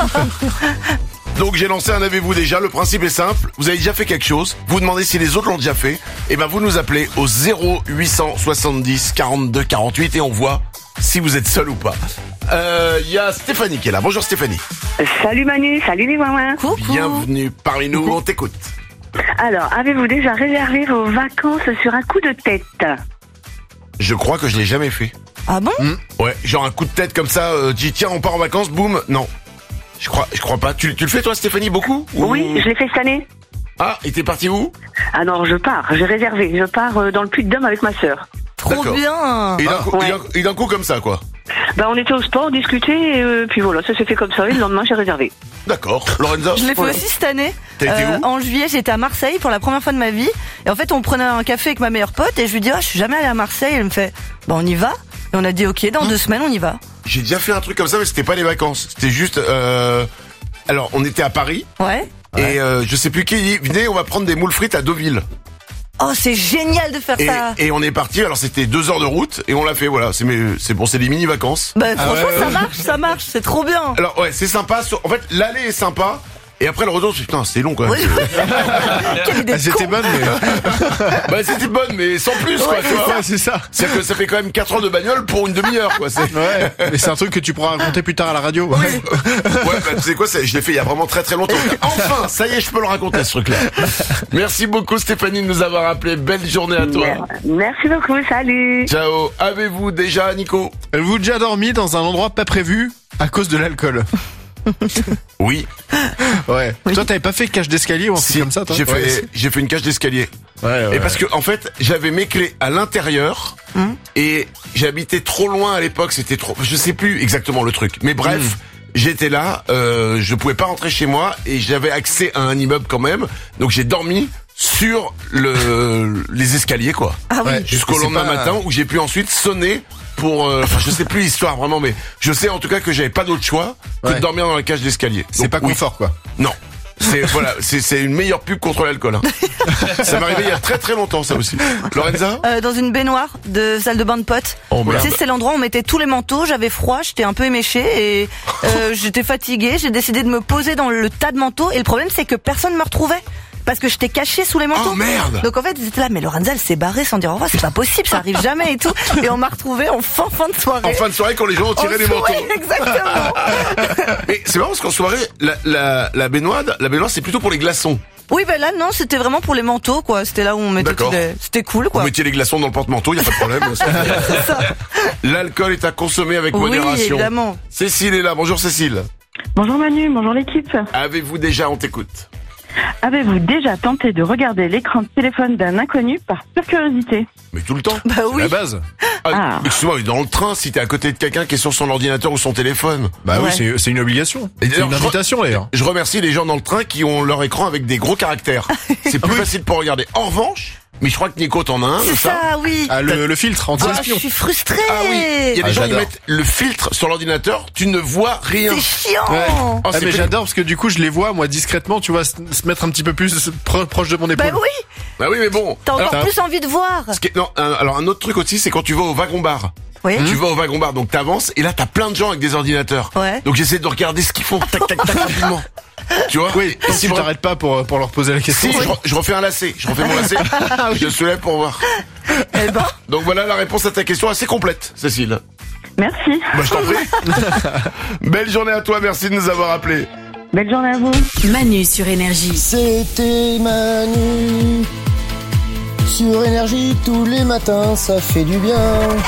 S1: Donc j'ai lancé un avez-vous déjà. Le principe est simple. Vous avez déjà fait quelque chose. Vous demandez si les autres l'ont déjà fait. Et ben vous nous appelez au 0870 42 48 et on voit si vous êtes seul ou pas. Il y a Stéphanie qui est là. Bonjour Stéphanie.
S5: Salut Manu, salut les ouin-ouin.
S2: Coucou.
S1: Bienvenue parmi nous. On t'écoute.
S5: Alors, avez-vous déjà réservé vos vacances sur un coup de tête?
S1: Je crois que je l'ai jamais fait.
S2: Ah bon?
S1: Ouais, genre un coup de tête comme ça. Dis tiens on part en vacances. Boum. Non. Je crois pas. Tu le fais toi Stéphanie beaucoup?
S5: Oui, je l'ai fait cette année.
S1: Ah, et t'es parti où?
S5: Ah non, je pars, j'ai réservé. Je pars dans le Puy-de-Dôme avec ma sœur.
S2: Trop
S1: D'accord.
S2: bien.
S1: Et d'un coup comme ça quoi.
S5: On était au sport, on discutait, et puis voilà, ça s'est fait comme ça, et le lendemain j'ai réservé.
S1: D'accord. Lorenza?
S2: Je l'ai fait aussi cette année.
S1: T'as été où?
S2: En juillet, j'étais à Marseille pour la première fois de ma vie. Et en fait, on prenait un café avec ma meilleure pote et je lui dis, je suis jamais allée à Marseille. Elle me fait, on y va. Et on a dit, ok, dans 2 semaines, on y va.
S1: J'ai déjà fait un truc comme ça, mais c'était pas les vacances. C'était juste, alors, on était à Paris.
S2: Ouais.
S1: Et je sais plus qui dit, venez, on va prendre des moules frites à Deauville.
S2: Oh, c'est génial de faire ça.
S1: Et on est parti, alors c'était 2 heures de route, et on l'a fait, voilà. C'est bon, c'est des mini-vacances.
S2: Franchement, ça marche, c'est trop bien.
S1: Alors, ouais, c'est sympa. En fait, l'aller est sympa. Et après le retour, putain, c'est long quand même.
S3: C'était bonne, mais...
S1: c'était bonne, mais sans plus, quoi. Tu vois.
S3: Ouais, c'est ça.
S1: C'est que ça fait quand même 4 heures de bagnole pour une demi-heure, quoi.
S3: Ouais, mais c'est un truc que tu pourras raconter plus tard à la radio.
S1: Ouais, tu sais quoi, je l'ai fait il y a vraiment très très longtemps. Enfin, ça y est, je peux le raconter, ce truc-là. Merci beaucoup, Stéphanie, de nous avoir appelé. Belle journée à toi.
S5: Merci beaucoup, salut.
S1: Ciao. Avez-vous déjà, Nico?
S3: Avez-vous déjà dormi dans un endroit pas prévu à cause de l'alcool?
S1: Oui.
S3: Ouais. Oui. Toi, t'avais pas fait cage d'escalier ou un truc comme ça, toi?
S1: J'ai fait une cage d'escalier.
S3: Ouais.
S1: Et parce que, en fait, j'avais mes clés à l'intérieur, et j'habitais trop loin à l'époque, c'était trop, je sais plus exactement le truc. Mais bref, j'étais là, je pouvais pas rentrer chez moi, et j'avais accès à un immeuble quand même, donc j'ai dormi sur les escaliers, quoi.
S2: Ah oui.
S1: Jusqu'au lendemain matin, où j'ai pu ensuite sonner pour, je sais plus l'histoire vraiment, mais je sais en tout cas que j'avais pas d'autre choix que de dormir dans la cage d'escalier.
S3: C'est pas confort, quoi.
S1: Non. C'est une meilleure pub contre l'alcool. Hein. Ça m'est arrivé il y a très très longtemps, ça aussi. Lorenza?
S2: Dans une baignoire de salle de bain de potes.
S1: Oh, merde.
S2: Tu sais, c'est l'endroit où on mettait tous les manteaux. J'avais froid, j'étais un peu éméchée et j'étais fatiguée. J'ai décidé de me poser dans le tas de manteaux et le problème c'est que personne me retrouvait. Parce que j'étais cachée sous les manteaux.
S1: Oh merde!
S2: Donc en fait, ils étaient là, mais Lorenza, elle s'est barrée sans dire au revoir, c'est pas possible, ça arrive jamais et tout. Et on m'a retrouvée en fin de soirée.
S1: En fin de soirée, quand les gens ont tiré les manteaux.
S2: Exactement.
S1: Mais c'est marrant parce qu'en soirée, la baignoire, c'est plutôt pour les glaçons.
S2: Oui, là, non, c'était vraiment pour les manteaux, quoi. C'était là où on mettait c'était cool, quoi.
S1: Vous mettiez les glaçons dans le porte-manteau, y a pas de problème.
S2: C'est ça.
S1: L'alcool est à consommer avec modération.
S2: Oui, évidemment.
S1: Cécile est là. Bonjour Cécile.
S5: Bonjour Manu, bonjour l'équipe.
S1: Avez-vous déjà, on t'écoute?
S5: Avez-vous déjà tenté de regarder l'écran de téléphone d'un inconnu par pure curiosité?
S1: Mais tout le temps.
S2: Bah oui.
S3: C'est la base.
S1: Excuse-moi, dans le train, si t'es à côté de quelqu'un qui est sur son ordinateur ou son téléphone.
S3: Bah oui, c'est une obligation. C'est une invitation d'ailleurs.
S1: Je remercie les gens dans le train qui ont leur écran avec des gros caractères. C'est plus facile pour regarder. En revanche, Mais je crois que Nico t'en a un,
S2: c'est ça, oui.
S3: Ah, le filtre anti-espion.
S2: Je suis frustrée.
S1: Ah oui, il y a des gens qui
S3: j'adore.
S1: mettent le filtre sur l'ordinateur, tu ne vois rien.
S2: C'est chiant.
S3: Ouais.
S1: Oh, c'est
S3: mais
S1: pénible.
S3: j'adore parce que du coup je les vois moi discrètement, tu vois, se mettre un petit peu plus proche de mon épaule.
S2: Bah oui.
S1: Bah oui, mais bon.
S2: T'as encore
S1: Alors,
S2: plus envie de voir.
S1: alors un autre truc aussi, c'est quand tu vas au wagon-bar.
S2: Oui.
S1: Tu vas au wagon-bar, donc t'avances, et là t'as plein de gens avec des ordinateurs.
S2: Ouais.
S1: Donc j'essaie de regarder ce qu'ils font, tac, tac, tac, rapidement. Tu vois?
S3: Oui, tant que tu
S1: vraiment-
S3: t'arrêtes pas pour leur poser la question.
S1: Si, je refais un lacet. Je refais mon lacet. Je soulève pour voir.
S2: Eh ben.
S1: Donc voilà la réponse à ta question assez complète, Cécile.
S12: Merci.
S1: Bah, je t'en prie. Belle journée à toi, merci de nous avoir appelés.
S12: Belle journée à vous.
S6: Manu sur Énergie.
S13: C'était Manu. Sur Énergie, tous les matins, ça fait du bien.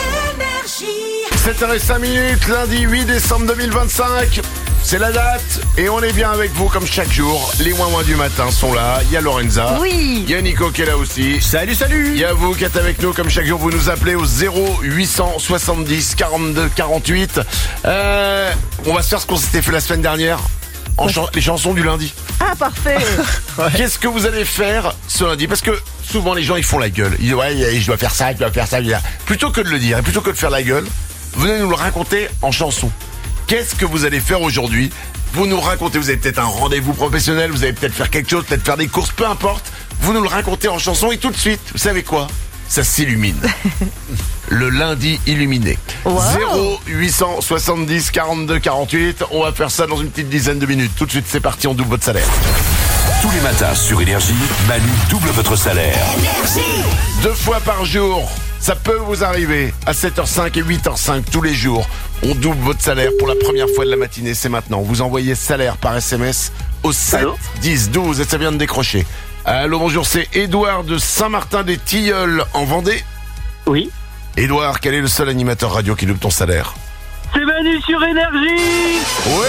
S1: 7h05, lundi 8 décembre 2025. C'est la date et on est bien avec vous comme chaque jour. Les ouin-ouin du matin sont là. Il y a Lorenza.
S2: Oui.
S1: Il y a Nico qui est là aussi.
S3: Salut.
S1: Il y a vous qui êtes avec nous comme chaque jour. Vous nous appelez au 0870 42 48. On va se faire ce qu'on s'était fait la semaine dernière. Les chansons du lundi.
S2: Ah, parfait.
S1: Qu'est-ce que vous allez faire ce lundi? Parce que souvent les gens ils font la gueule. Ils disent ouais, je dois faire ça, je dois faire ça. Plutôt que de le dire, et plutôt que de faire la gueule, venez nous le raconter en chanson. Qu'est-ce que vous allez faire aujourd'hui? Vous nous racontez, vous avez peut-être un rendez-vous professionnel, vous allez peut-être faire quelque chose, peut-être faire des courses, peu importe. Vous nous le racontez en chanson et tout de suite, vous savez quoi? Ça s'illumine. Le lundi illuminé.
S2: Wow.
S1: 0870 42 48. On va faire ça dans une petite dizaine de minutes. Tout de suite, c'est parti, on double votre salaire.
S14: Tous les matins sur Énergie, Manu double votre salaire.
S1: 2 fois par jour, ça peut vous arriver. À 7h05 et 8h05 tous les jours, on double votre salaire pour la première fois de la matinée. C'est maintenant. Vous envoyez salaire par SMS au 7 10 12 et ça vient de décrocher. Allô, bonjour, c'est Édouard de Saint-Martin-des-Tilleuls en Vendée.
S15: Oui.
S1: Édouard, quel est le seul animateur radio qui double ton salaire?
S15: C'est Manu sur Énergie.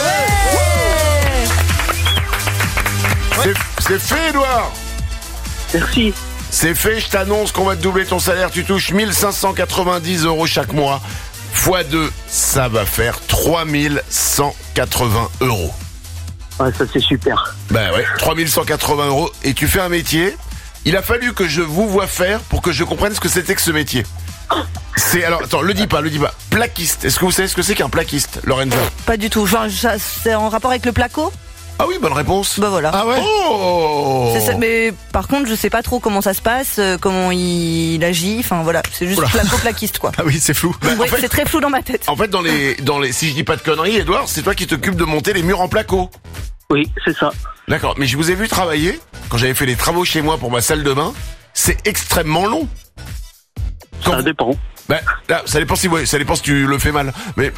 S1: C'est fait, Édouard.
S15: Merci.
S1: C'est fait, je t'annonce qu'on va te doubler ton salaire. Tu touches 1590 € chaque mois. Fois 2, ça va faire 3180 €.
S15: Ouais, ça c'est super.
S1: Ben ouais, 3180 € et tu fais un métier. Il a fallu que je vous voie faire pour que je comprenne ce que c'était que ce métier. C'est, alors, attends, le dis pas. Plaquiste. Est-ce que vous savez ce que c'est qu'un plaquiste, Lorenza?
S2: Pas du tout. Genre, c'est en rapport avec le placo?
S1: Ah oui, bonne réponse.
S2: Bah voilà.
S3: Ah ouais.
S1: Oh.
S2: C'est ça, mais par contre, je sais pas trop comment ça se passe, comment il agit. Enfin voilà, c'est juste placo-plaquiste quoi.
S3: Ah oui, c'est flou.
S2: Oui, en fait, c'est très flou dans ma tête.
S1: En fait, dans les, si je dis pas de conneries, Edouard, c'est toi qui t'occupes de monter les murs en placo.
S15: Oui, c'est ça.
S1: D'accord, mais je vous ai vu travailler quand j'avais fait les travaux chez moi pour ma salle de bain. C'est extrêmement long.
S15: Ça dépend.
S1: Ben, là, ça dépend si tu le fais mal. Mais,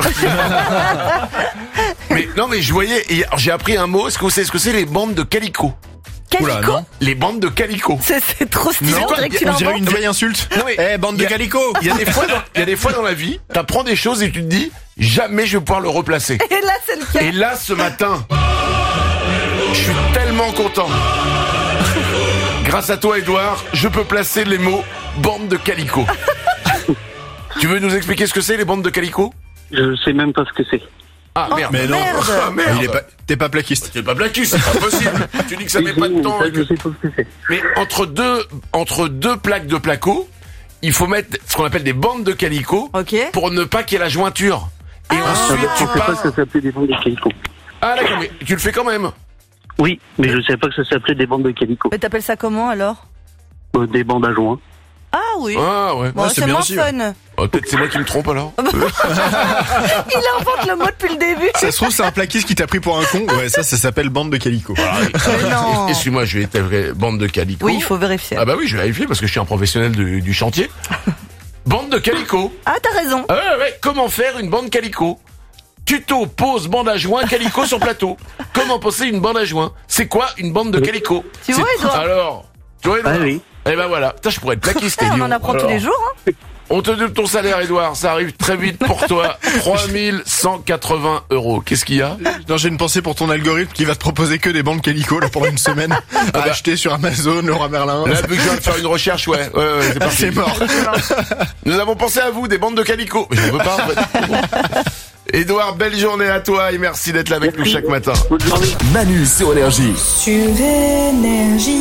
S1: mais je voyais, j'ai appris un mot. Est-ce que vous savez ce que c'est les bandes de calicot?
S2: Calicot?
S1: Les bandes de calicot.
S2: C'est trop stylé.
S1: Non,
S3: on dirait une vieille insulte.
S1: Non, mais
S3: bande de calicot.
S1: Il y a des fois dans la vie, t'apprends des choses et tu te dis, jamais je vais pouvoir le replacer.
S2: Et là, c'est le cas.
S1: Et là, ce matin, je suis tellement content. Grâce à toi, Edouard, je peux placer les mots bande de calicot. Tu veux nous expliquer ce que c'est, les bandes de calicot?
S15: Je sais même pas ce que c'est.
S1: Ah merde.
S3: Mais non.
S1: Ah, merde.
S3: T'es pas plaquiste.
S1: T'es pas plaquiste, c'est pas possible. Tu dis que ça met pas de temps.
S15: Je sais pas ce que c'est.
S1: Mais entre deux plaques de placo, il faut mettre ce qu'on appelle des bandes de calicot pour ne pas qu'il y ait la jointure. Et ensuite, tu
S15: Je sais pas
S1: passes.
S15: que ça s'appelait des bandes de calicot.
S1: Ah d'accord, mais tu le fais quand même.
S15: Oui, mais je sais pas que ça s'appelait des bandes de calicot.
S2: Mais t'appelles ça comment alors?
S15: Des bandes à joint.
S2: Ah oui.
S1: Ah ouais.
S2: Bon, c'est moins fun.
S1: Oh, peut-être c'est moi qui me trompe alors.
S2: Il invente le mot depuis le début.
S3: Ça se trouve, c'est un plaquiste qui t'a pris pour un con. Ouais, ça s'appelle bande de calicot.
S2: Non.
S1: Excuse-moi, je vais être bande de calicot.
S2: Oui, il faut vérifier.
S1: Ah bah oui, je vais vérifier parce que je suis un professionnel du chantier. Bande de calicot.
S2: Ah, t'as raison.
S1: Ah ouais, comment faire une bande calicot? Tuto, pose, bande à joint, calicot sur plateau. Comment poser une bande à joint? C'est quoi une bande de calicot?
S2: Tu vois, Edouard?
S1: Alors, tu vois, Edouard?
S15: Ah oui.
S1: Eh ben voilà. Putain, je pourrais être plaquiste.
S2: On en apprend tous les jours. Hein.
S1: On te double ton salaire, Edouard. Ça arrive très vite pour toi. 3180 €. Qu'est-ce qu'il y a?
S3: Non, j'ai une pensée pour ton algorithme qui va te proposer que des bandes calicot là, pendant une semaine à acheter sur Amazon, Leroy Merlin.
S1: Là, vu que je viens de faire une recherche, ouais, c'est parti.
S3: C'est mort.
S1: Nous avons pensé à vous, des bandes de calicot. Mais j'en veux pas, en fait. Edouard, belle journée à toi et merci d'être là avec nous chaque matin.
S15: Bonne journée.
S14: Manu sur Énergie.
S8: Sur Énergie.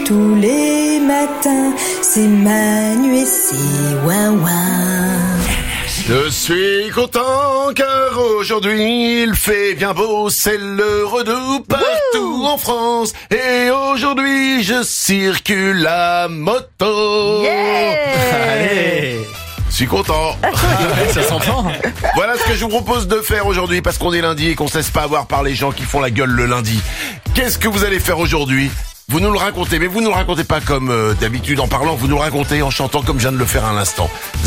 S8: tous les matins. C'est Manu et c'est ouin ouin.
S1: Je suis content car aujourd'hui il fait bien beau, c'est l'heure de partout en France. Et aujourd'hui je circule à moto.
S3: Allez.
S1: Je suis content.
S3: Ça s'entend.
S1: Voilà ce que je vous propose de faire aujourd'hui parce qu'on est lundi et qu'on se laisse pas avoir par les gens qui font la gueule le lundi. Qu'est-ce que vous allez faire aujourd'hui ? Vous nous le racontez, mais vous ne nous le racontez pas comme d'habitude en parlant, vous nous le racontez en chantant comme je viens de le faire à l'instant.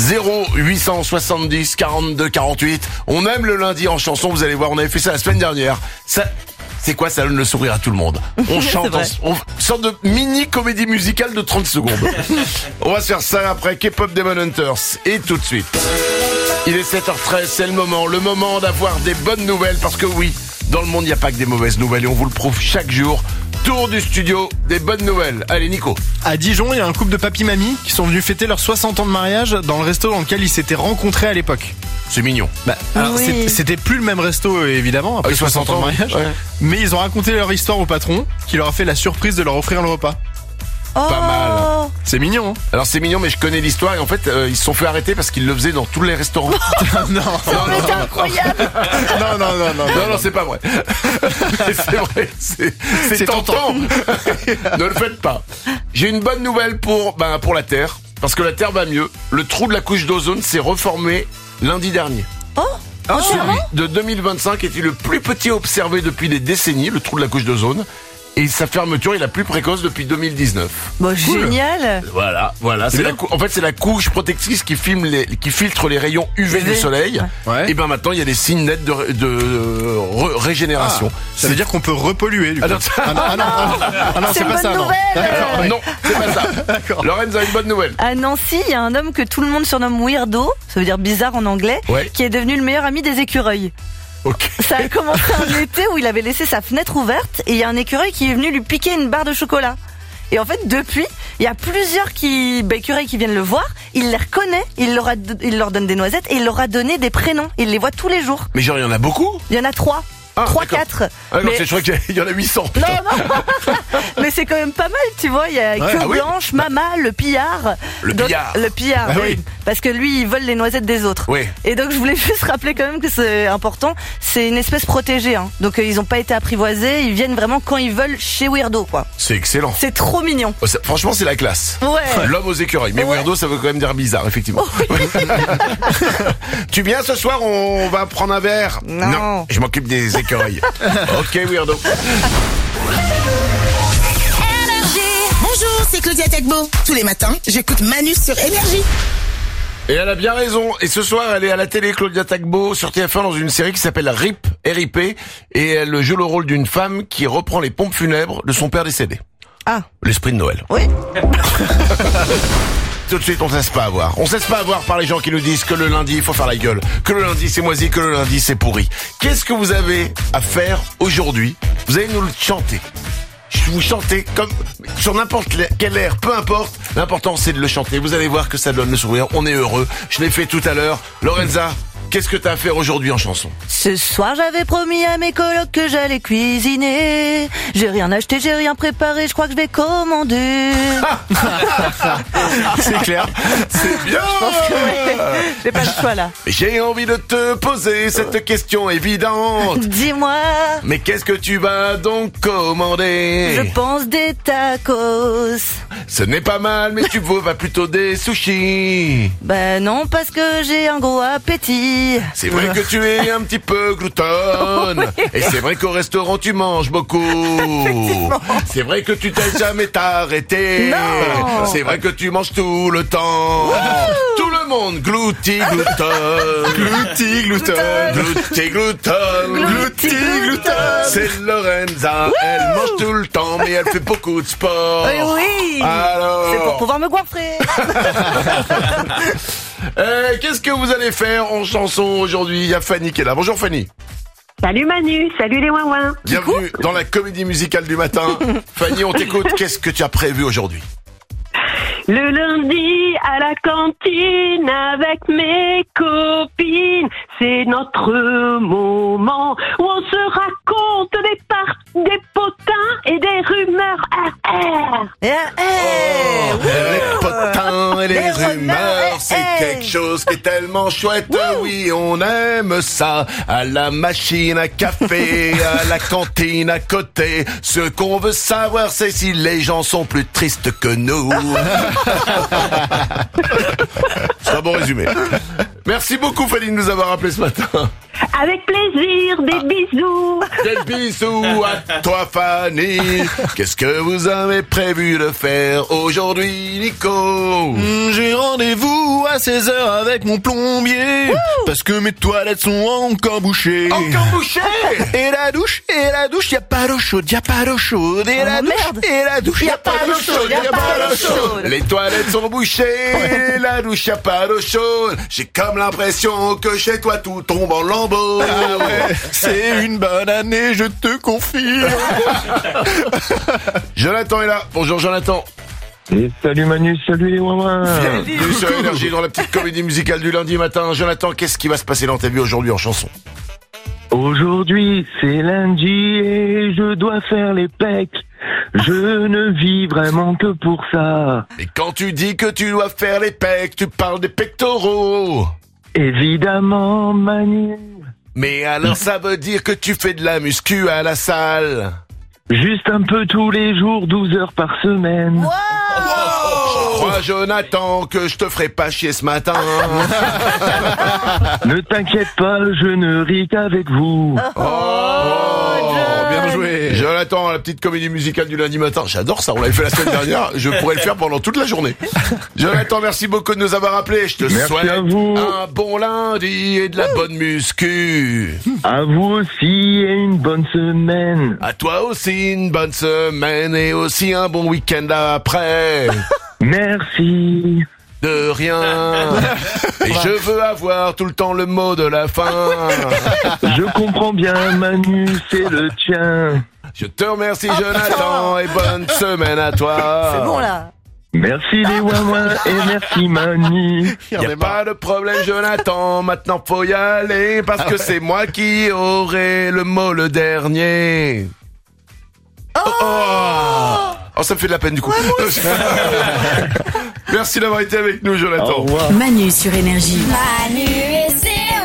S1: 0870 42 48. On aime le lundi en chanson, vous allez voir, on avait fait ça la semaine dernière. Ça, c'est quoi, ça donne le sourire à tout le monde. On chante, on sorte de mini comédie musicale de 30 secondes. On va se faire ça après K-pop Demon Hunters. Et tout de suite. Il est 7h13, c'est le moment d'avoir des bonnes nouvelles parce que oui, dans le monde il n'y a pas que des mauvaises nouvelles et on vous le prouve chaque jour. Tour du studio, des bonnes nouvelles. Allez Nico.
S3: À Dijon, il y a un couple de papy-mamie qui sont venus fêter leurs 60 ans de mariage dans le resto dans lequel ils s'étaient rencontrés à l'époque.
S1: C'est mignon.
S3: Alors c'était plus le même resto évidemment après 60 ans de mariage, mais ils ont raconté leur histoire au patron qui leur a fait la surprise de leur offrir le repas.
S2: Oh.
S1: Pas mal.
S3: C'est mignon. Hein.
S1: Alors c'est mignon, mais je connais l'histoire et en fait ils se sont fait arrêter parce qu'ils le faisaient dans tous les restaurants.
S2: Non, c'est incroyable.
S1: Non, c'est pas vrai. C'est vrai, c'est tentant. Ne le faites pas. J'ai une bonne nouvelle pour la Terre, parce que la Terre va mieux. Le trou de la couche d'ozone s'est reformé lundi dernier. Celui de 2025 était le plus petit observé depuis des décennies, le trou de la couche d'ozone. Et sa fermeture est la plus précoce depuis 2019.
S2: Bon, génial.
S1: Voilà. C'est en fait, c'est la couche protectrice qui filtre les rayons UV du soleil. Ouais. Et maintenant, il y a des signes nets de régénération.
S3: Ça veut dire qu'on peut repolluer, du coup.
S1: Non, c'est pas ça, non. Non, c'est pas ça. D'accord. Lorenz a une bonne nouvelle.
S2: À Nancy, il y a un homme que tout le monde surnomme Weirdo, ça veut dire bizarre en anglais, qui est devenu le meilleur ami des écureuils.
S1: Okay.
S2: Ça a commencé un été où il avait laissé sa fenêtre ouverte et il y a un écureuil qui est venu lui piquer une barre de chocolat. Et en fait, depuis, il y a plusieurs écureuils qui viennent le voir, il les reconnaît, il leur donne des noisettes et il leur a donné des prénoms. Il les voit tous les jours.
S1: Mais genre, il y en a beaucoup ?
S2: Il y en a 3. 3-4.
S1: Je crois qu'il y en a 800.
S2: Non. Mais c'est quand même pas mal, tu vois. Il y a Queue Blanche, Mama, le pillard. Le pillard, oui. Parce que lui, il vole les noisettes des autres. Oui. Et donc, je voulais juste rappeler quand même que c'est important. C'est une espèce protégée, hein. Donc, ils ont pas été apprivoisés. Ils viennent vraiment quand ils veulent chez Weirdo, quoi.
S1: C'est excellent.
S2: C'est trop mignon.
S1: Franchement, c'est la classe.
S2: Ouais.
S1: L'homme aux écureuils. Mais Weirdo, ça veut quand même dire bizarre, effectivement. Oh, oui. Tu viens ce soir, on va prendre un verre? Non. Je m'occupe des écureuils. Ok, Weirdo.
S16: Bonjour, c'est Claudia Tagbo. Tous les matins, j'écoute Manu sur Énergie.
S1: Et elle a bien raison. Et ce soir, elle est à la télé, Claudia Tagbo, sur TF1 dans une série qui s'appelle RIP, R.I.P. Et elle joue le rôle d'une femme qui reprend les pompes funèbres de son père décédé.
S2: Ah.
S1: L'esprit de Noël.
S2: Oui.
S1: Tout de suite, on se laisse pas avoir. On se laisse pas avoir par les gens qui nous disent que le lundi, il faut faire la gueule. Que le lundi, c'est moisi, que le lundi, c'est pourri. Qu'est-ce que vous avez à faire aujourd'hui? Vous allez nous le chanter. Vous chantez comme sur n'importe quel air, peu importe. L'important, c'est de le chanter. Vous allez voir que ça donne le sourire. On est heureux. Je l'ai fait tout à l'heure. Lorenza, qu'est-ce que t'as à faire aujourd'hui en chanson?
S2: Ce soir, j'avais promis à mes colocs que j'allais cuisiner. J'ai rien acheté, j'ai rien préparé. Je crois que je vais commander.
S3: C'est clair.
S1: C'est bien.
S2: Je pense que j'ai pas le choix là.
S1: J'ai envie de te poser cette question évidente.
S2: Dis-moi.
S1: Mais qu'est-ce que tu vas donc commander?
S2: Je pense des tacos.
S1: Ce n'est pas mal, mais tu vas plutôt des sushis.
S2: Ben non, parce que j'ai un gros appétit.
S1: C'est vrai que tu es un petit peu gloutonne. Oui. Et c'est vrai qu'au restaurant tu manges beaucoup. C'est vrai que tu t'es jamais t'arrêter.
S2: Non.
S1: C'est vrai que tu manges tout le temps. Tout le monde glouti gloutonne.
S3: Glouti gloutonne.
S1: Glouti gloutonne.
S3: Glouti gloutonne.
S1: C'est Lorenza. Elle mange tout le temps, mais elle fait beaucoup de sport.
S2: Oui.
S1: Alors.
S2: C'est pour pouvoir me goinfrer.
S1: Qu'est-ce que vous allez faire en chanson aujourd'hui? Il y a Fanny qui est là. Bonjour Fanny.
S12: Salut Manu, salut les ouin-ouin.
S1: Bienvenue dans la comédie musicale du matin. Fanny, on t'écoute. Qu'est-ce que tu as prévu aujourd'hui?
S12: Le lundi à la cantine avec mes copines, c'est notre moment où on se raconte des potins et des rumeurs.
S1: Les potins et les rumeurs, c'est quelque chose qui est tellement chouette. Oui, on aime ça. À la machine à café, à la cantine à côté. Ce qu'on veut savoir, c'est si les gens sont plus tristes que nous. C'est un bon résumé. Merci beaucoup, Fanny, de nous avoir appelé ce matin.
S12: Avec plaisir, des bisous.
S1: Des bisous à toi, Fanny. Qu'est-ce que vous avez prévu de faire aujourd'hui, Nico?
S3: J'ai rendez-vous à 16h avec mon plombier. Parce que mes toilettes sont encore bouchées.
S1: Encore bouchées?
S3: Et la douche, y a pas d'eau chaude, y a pas d'eau chaude. Et la douche, y a pas d'eau chaude, y a pas d'eau chaude.
S1: Les toilettes sont bouchées, la douche, y a pas d'eau chaude. J'ai comme l'impression que chez toi tout tombe en lambeaux.
S3: Ah ouais, c'est une bonne année, je te confirme.
S1: Jonathan est là. Bonjour Jonathan.
S17: Et salut Manu, salut les ouin.
S1: Bienvenue sur Énergie dans la petite comédie musicale du lundi matin. Jonathan, qu'est-ce qui va se passer dans ta vie aujourd'hui en chanson?
S17: Aujourd'hui c'est lundi et je dois faire les pecs. Je ne vis vraiment que pour ça.
S1: Et quand tu dis que tu dois faire les pecs, tu parles des pectoraux.
S17: Évidemment Manu.
S1: Mais alors ça veut dire que tu fais de la muscu à la salle?
S17: Juste un peu tous les jours, 12 heures par semaine.
S1: Wow. Je crois, Jonathan, que je te ferai pas chier ce matin.
S17: Ne t'inquiète pas, je ne ris qu'avec vous.
S1: Bien joué. Jonathan, la petite comédie musicale du lundi matin. J'adore ça, on l'avait fait la semaine dernière. Je pourrais le faire pendant toute la journée. Jonathan, merci beaucoup de nous avoir appelés. Je te souhaite un bon lundi et de la bonne muscu.
S17: À vous aussi et une bonne semaine.
S1: À toi aussi une bonne semaine et aussi un bon week-end après.
S17: Merci.
S1: De rien. Et je veux avoir tout le temps le mot de la fin.
S17: Je comprends bien Manu, c'est le tien.
S1: Je te remercie Jonathan et bonne semaine à toi.
S2: C'est bon là.
S17: Merci les ouin et merci Manu.
S1: Y a pas de problème Jonathan, maintenant faut y aller parce que c'est moi qui aurai le mot le dernier. Oh, ça me fait de la peine du coup. Merci d'avoir été avec nous Jonathan.
S6: Manu sur Énergie.
S10: Manu et c'est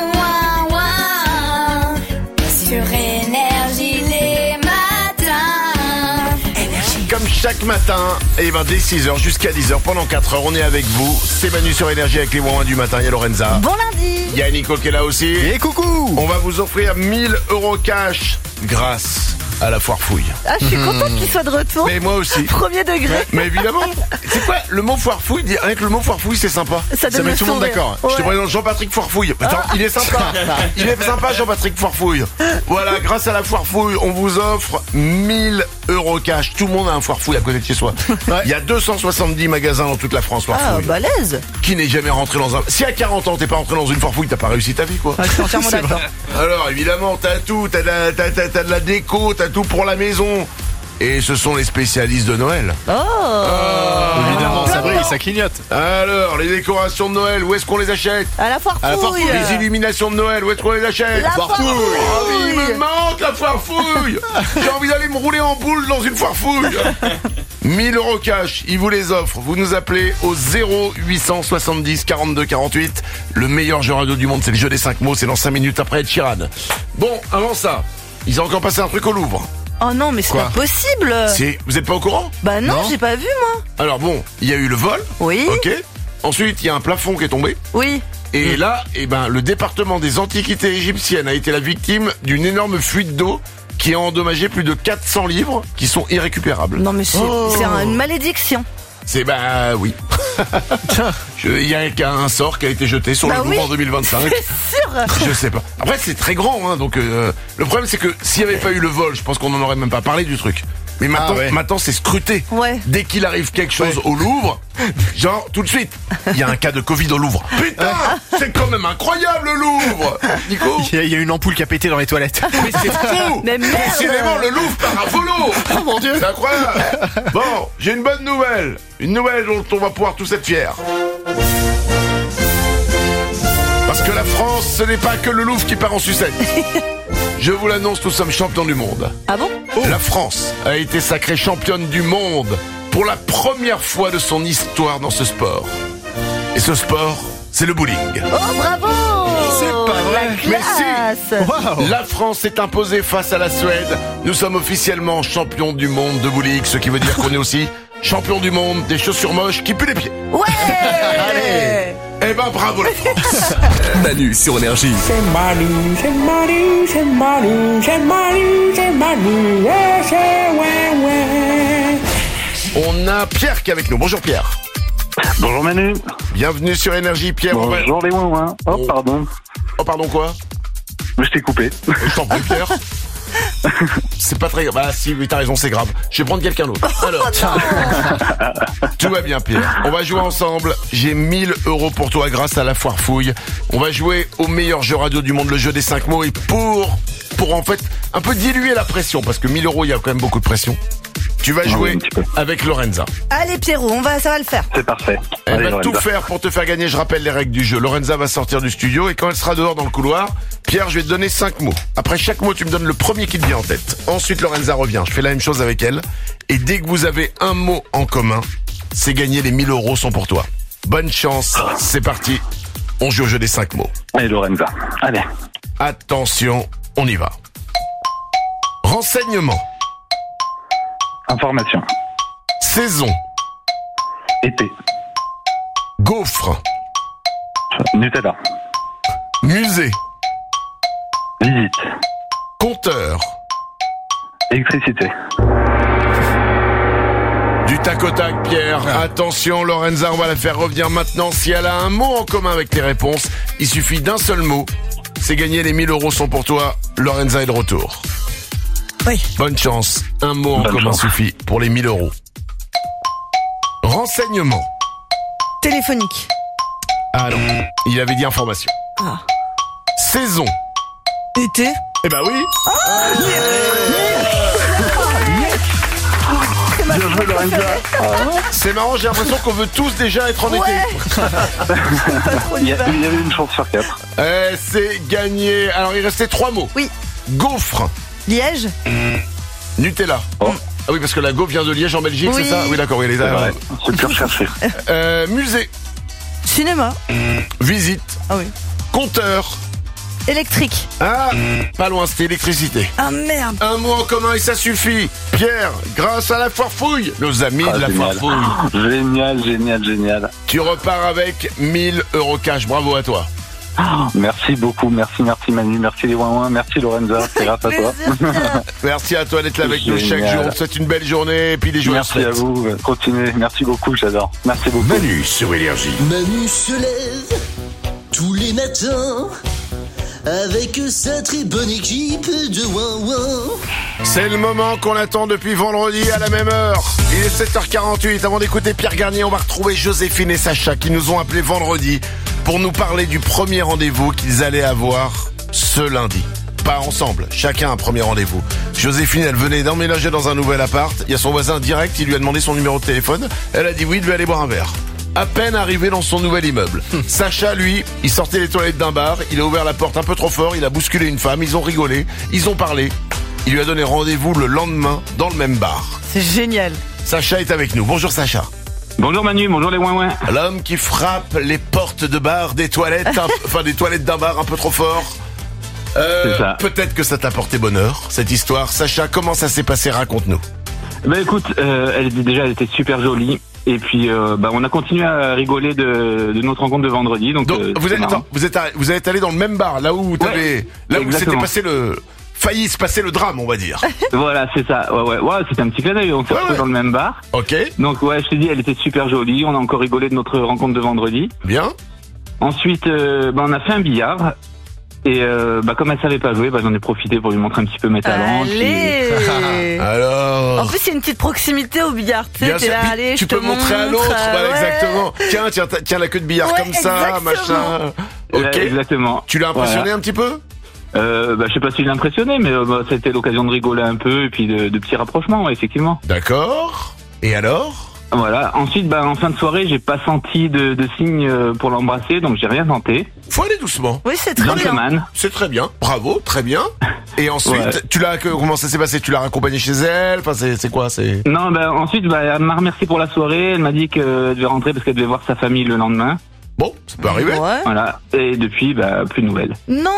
S10: ouin sur Énergie les matins.
S1: Comme chaque matin, et ben dès 6h jusqu'à 10h, pendant 4 heures, on est avec vous. C'est Manu sur Énergie avec les ouin du matin. Il y a Lorenza.
S2: Bon lundi.
S1: Il y a Nico qui est là aussi.
S3: Et coucou.
S1: On va vous offrir 1000 € cash grâce à la foire fouille.
S2: Ah, je suis contente qu'il soit de retour.
S1: Mais moi aussi.
S2: Premier degré.
S1: Mais évidemment. C'est quoi le mot foire fouille? Rien que le mot foire fouille, c'est sympa.
S2: Ça
S1: met tout le monde d'accord.
S2: Ouais.
S1: Je te présente Jean-Patrick Foirefouille. Attends, il est sympa. Il est sympa, Jean-Patrick Foirefouille. Voilà, grâce à la foire fouille, on vous offre 1000 € cash. Tout le monde a un foire fouille à côté de chez soi. Il y a 270 magasins dans toute la France foire fouille.
S2: Ah, balèze.
S1: Qui n'est jamais rentré dans un... Si à 40 ans t'es pas rentré dans une foire fouille, t'as pas réussi ta vie, quoi.
S2: Je suis entièrement d'accord.
S1: Alors, évidemment, t'as tout. T'as de la déco, t'as tout pour la maison. Et ce sont les spécialistes de Noël.
S3: Évidemment, ça brille, ça clignote.
S1: Alors, les décorations de Noël, où est-ce qu'on les achète?
S2: À la foire fouille.
S1: Les illuminations de Noël, où est-ce qu'on les achète?
S2: La foire fouille.
S1: Oh, il me manque la foire fouille. J'ai envie d'aller me rouler en boule dans une foire fouille. 1000 € cash, ils vous les offrent. Vous nous appelez au 0870 42 48. Le meilleur jeu radio du monde, c'est le jeu des 5 mots. C'est dans 5 minutes après Ed Sheeran. Bon, avant ça, ils ont encore passé un truc au Louvre.
S2: Oh non, mais c'est pas possible.
S1: Vous êtes pas au courant?
S2: Bah non, j'ai pas vu moi.
S1: Alors bon, il y a eu le vol.
S2: Oui.
S1: Ok. Ensuite, il y a un plafond qui est tombé.
S2: Oui.
S1: Et là, le département des antiquités égyptiennes a été la victime d'une énorme fuite d'eau qui a endommagé plus de 400 livres qui sont irrécupérables.
S2: Non mais c'est une malédiction.
S1: C'est oui. Il y a un sort qui a été jeté sur le Louvre en 2025.
S2: C'est sûr.
S1: Je sais pas. Après c'est très grand, hein, donc le problème c'est que s'il n'y avait pas eu le vol, je pense qu'on n'en aurait même pas parlé du truc. Mais maintenant c'est scruté.
S2: Ouais.
S1: Dès qu'il arrive quelque chose au Louvre, genre tout de suite, il y a un cas de Covid au Louvre. Putain, c'est quand même incroyable le Louvre. Nico,
S3: il y a une ampoule qui a pété dans les toilettes.
S1: Mais c'est fou.
S2: Mais merde.
S1: Décidément le Louvre part à volo.
S3: Oh mon Dieu.
S1: C'est incroyable. Bon, j'ai une bonne nouvelle. Une nouvelle dont on va pouvoir tous être fiers. Parce que la France, ce n'est pas que le Louvre qui part en sucette. Je vous l'annonce, nous sommes champions du monde.
S2: Ah bon?
S1: La France a été sacrée championne du monde pour la première fois de son histoire dans ce sport. Et ce sport, c'est le bowling.
S2: Oh, bravo!
S3: C'est pas vrai.
S1: Mais si,
S3: Wow.
S1: la France s'est imposée face à la Suède. Nous sommes officiellement champions du monde de bowling, ce qui veut dire qu'on est aussi champions du monde des chaussures moches qui puent les pieds.
S2: Ouais!
S1: Allez! Eh ben bravo la France.
S14: Manu sur Énergie.
S18: C'est Manu, c'est Manu, c'est Manu, c'est Manu, c'est Manu, ouais, c'est ouais.
S1: On a Pierre qui est avec nous. Bonjour Pierre.
S15: Bonjour Manu.
S1: Bienvenue sur Énergie, Pierre.
S15: Bonjour les ouin-ouin. Oh, pardon.
S1: Oh, pardon quoi?
S15: Je t'ai coupé.
S1: Je t'en prie, Pierre. C'est pas très grave. Ah si, oui, t'as raison, c'est grave. Je vais prendre quelqu'un d'autre. Alors, tout va bien, Pierre. On va jouer ensemble. J'ai 1000 € pour toi grâce à la foire fouille. On va jouer au meilleur jeu radio du monde, le jeu des 5 mots. Et pour en fait un peu diluer la pression, parce que 1000 €, il y a quand même beaucoup de pression. Tu vas jouer avec Lorenza.
S2: Allez Pierrot, ça va le faire.
S15: C'est parfait.
S1: Elle
S15: Allez,
S1: va tout
S15: Lorenza.
S1: faire pour te faire gagner. Je rappelle les règles du jeu. Lorenza va sortir du studio et quand elle sera dehors dans le couloir, Pierre, je vais te donner 5 mots. Après chaque mot, tu me donnes le premier qui te vient en tête. Ensuite, Lorenza revient. Je fais la même chose avec elle. Et dès que vous avez un mot en commun, c'est gagné. Les 1000 € sont pour toi. Bonne chance. C'est parti. On joue au jeu des 5 mots.
S15: Allez Lorenza. Allez.
S1: Attention, on y va. Renseignement.
S15: Information.
S1: Saison.
S15: Été.
S1: Gaufre.
S15: Nutella.
S1: Musée.
S15: Visite.
S1: Compteur.
S15: Électricité.
S1: Du tac au tac, Pierre. Attention, Lorenza, on va la faire revenir maintenant. Si elle a un mot en commun avec tes réponses, il suffit d'un seul mot. C'est gagné, les 1000 € sont pour toi. Lorenza est de retour.
S2: Oui.
S1: Bonne chance. Un mot en commun suffit pour les 1000 €. Renseignement.
S2: Téléphonique.
S1: Ah non, il avait dit information.
S2: Ah.
S1: Saison.
S2: Été.
S1: Eh ben oui.
S15: Bien joué Lorenza.
S1: C'est marrant, j'ai l'impression qu'on veut tous déjà être en été.
S15: Il y avait une chance sur 4.
S1: C'est gagné. Alors il restait 3 mots.
S2: Oui.
S1: Gaufre.
S2: Liège.
S1: Nutella.
S15: Oh.
S1: Ah oui, parce que la gaufre vient de Liège en Belgique,
S2: Oui.
S1: c'est ça? Oui, d'accord, oui, elle est là.
S15: C'est plus recherché.
S1: Musée.
S2: Cinéma.
S1: Visite.
S2: Ah oui.
S1: Compteur.
S2: Électrique.
S1: Ah, pas loin, c'était électricité.
S2: Ah merde.
S1: Un mot en commun et ça suffit. Pierre, grâce à la foire fouille, nos amis de la foire fouille.
S15: Génial.
S1: Tu repars avec 1000 € cash. Bravo à toi.
S15: Merci beaucoup, merci Manu, merci les ouin-ouin, merci Lorenza, c'est grâce à toi.
S1: Merci à toi d'être là avec nous chaque jour. On te souhaite une belle journée et puis des joyeuses
S15: Merci à vous, continuez, merci beaucoup, j'adore. Merci beaucoup.
S14: Manu sur Énergie.
S13: Manu se lève tous les matins avec sa très bonne équipe de ouin-ouin.
S1: C'est le moment qu'on attend depuis vendredi à la même heure. Il est 7h48. Avant d'écouter Pierre Garnier, on va retrouver Joséphine et Sacha qui nous ont appelé vendredi pour nous parler du premier rendez-vous qu'ils allaient avoir ce lundi. Pas ensemble, chacun un premier rendez-vous. Joséphine, elle venait d'emménager dans un nouvel appart. Il y a son voisin direct, il lui a demandé son numéro de téléphone. Elle a dit oui, il devait aller boire un verre. À peine arrivé dans son nouvel immeuble. Sacha, lui, il sortait les toilettes d'un bar, il a ouvert la porte un peu trop fort, il a bousculé une femme, ils ont rigolé, ils ont parlé. Il lui a donné rendez-vous le lendemain dans le même bar.
S2: C'est génial.
S1: Sacha est avec nous. Bonjour Sacha.
S15: Bonjour Manu, bonjour les ouin-ouin.
S1: L'homme qui frappe les portes de bar, des toilettes, enfin des toilettes d'un bar un peu trop fort. Peut-être que ça t'a porté bonheur, cette histoire. Sacha, comment ça s'est passé? Raconte-nous.
S15: Bah écoute, elle était super jolie. Et puis, on a continué à rigoler de notre rencontre de vendredi. Donc
S1: vous êtes allé dans le même bar, là où s'était passé failli se passer le drame, on va dire.
S15: Voilà, c'est ça. Ouais, c'était un petit clin d'œil. On s'est retrouvés dans le même bar.
S1: Ok.
S15: Donc ouais, je t'ai dit, elle était super jolie. On a encore rigolé de notre rencontre de vendredi.
S1: Bien.
S15: Ensuite, on a fait un billard. Et comme elle savait pas jouer, j'en ai profité pour lui montrer un petit peu mes talents.
S2: Allez.
S1: Alors.
S2: En plus, il y a une petite proximité au billard. Tu sais, t'es là, allez,
S1: tu peux montrer à l'autre. Voilà, exactement. Tiens la queue de billard comme ça,
S2: exactement.
S1: machin. Ok.
S15: Exactement.
S1: Tu l'as impressionné un petit peu?
S15: Je sais pas si je l'ai impressionné, mais c'était l'occasion de rigoler un peu et puis de petits rapprochements, effectivement.
S1: D'accord. Et alors?
S15: Voilà. Ensuite, en fin de soirée, j'ai pas senti de signe pour l'embrasser, donc j'ai rien tenté.
S1: Faut aller doucement.
S2: Oui, c'est très bien.
S1: C'est très bien. Bravo, très bien. Et ensuite, comment ça s'est passé? Tu l'as raccompagnée chez elle? Enfin, c'est quoi?
S15: Non, ensuite, elle m'a remercié pour la soirée. Elle m'a dit qu'elle devait rentrer parce qu'elle devait voir sa famille le lendemain.
S1: Bon, ça peut arriver.
S2: Ouais.
S15: Voilà. Et depuis, plus de nouvelles.
S2: Non.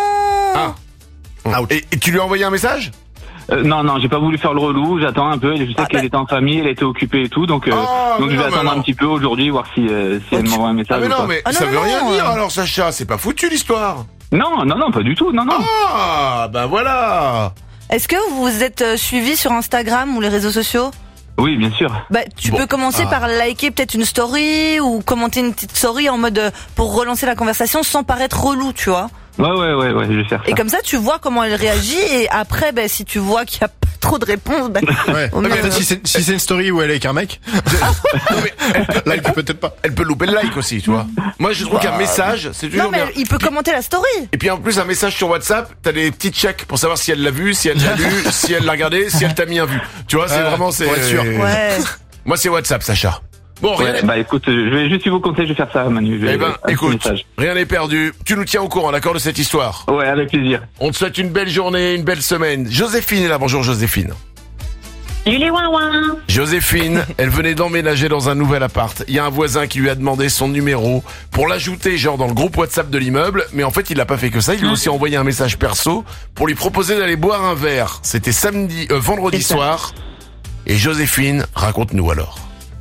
S1: Et tu lui as envoyé un message?
S15: Non, j'ai pas voulu faire le relou, j'attends un peu, je sais qu'elle était en famille, elle était occupée et tout, donc je vais attendre un petit peu aujourd'hui, voir si elle m'envoie un message.
S1: Ah mais non, mais ça veut rien dire alors Sacha, c'est pas foutu l'histoire.
S15: Non, pas du tout, non.
S1: Ah, voilà.
S2: Est-ce que vous êtes suivi sur Instagram ou les réseaux sociaux?
S15: Oui, bien sûr.
S2: Tu peux commencer par liker peut-être une story ou commenter une petite story en mode pour relancer la conversation sans paraître relou, tu vois.
S15: Ouais, je vais faire ça.
S2: Et comme ça, tu vois comment elle réagit et après, si tu vois qu'il y a pas trop de réponses,
S3: si c'est une story où elle est avec un mec, like peut-être pas.
S1: Elle peut louper le like aussi, tu vois. Moi, je trouve qu'un message, c'est toujours bien.
S2: Non, mais il peut commenter la story.
S1: Et puis en plus, un message sur WhatsApp, t'as des petits checks pour savoir si elle l'a vu, si elle l'a lu, si elle l'a regardé, si elle t'a mis un vu. Tu vois, c'est vraiment,
S3: pour être sûr.
S2: Ouais.
S1: Moi, c'est WhatsApp, Sacha. Bon,
S15: écoute, je vais juste vous conseiller, je vais faire ça, Manu.
S1: Écoute, rien n'est perdu. Tu nous tiens au courant, d'accord, de cette histoire?
S15: Ouais, avec plaisir.
S1: On te souhaite une belle journée, une belle semaine. Joséphine est là, bonjour Joséphine.
S12: Salut les ouin-ouin.
S1: Joséphine, elle venait d'emménager dans un nouvel appart. Il y a un voisin qui lui a demandé son numéro pour l'ajouter dans le groupe WhatsApp de l'immeuble. Mais en fait, il n'a pas fait que ça. Il lui a aussi envoyé un message perso pour lui proposer d'aller boire un verre. C'était vendredi soir. Et Joséphine, raconte-nous alors.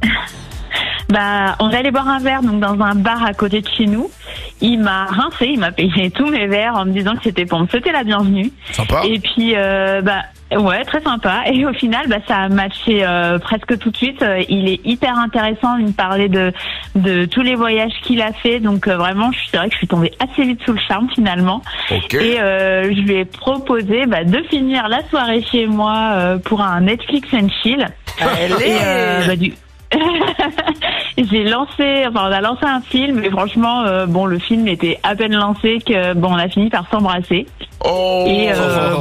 S12: On allait boire un verre donc dans un bar à côté de chez nous. Il m'a rincé, il m'a payé tous mes verres en me disant que c'était pour me souhaiter la bienvenue.
S1: Sympa.
S12: Et puis ouais, très sympa. Et au final, ça a matché presque tout de suite. Il est hyper intéressant. Il me parlait de tous les voyages qu'il a fait. Donc vraiment, c'est vrai que je suis tombée assez vite sous le charme finalement.
S1: Okay.
S12: Et je lui ai proposé de finir la soirée chez moi pour un Netflix and chill. Et on a lancé un film, mais franchement, le film était à peine lancé que on a fini par s'embrasser.
S1: Oh.
S12: Et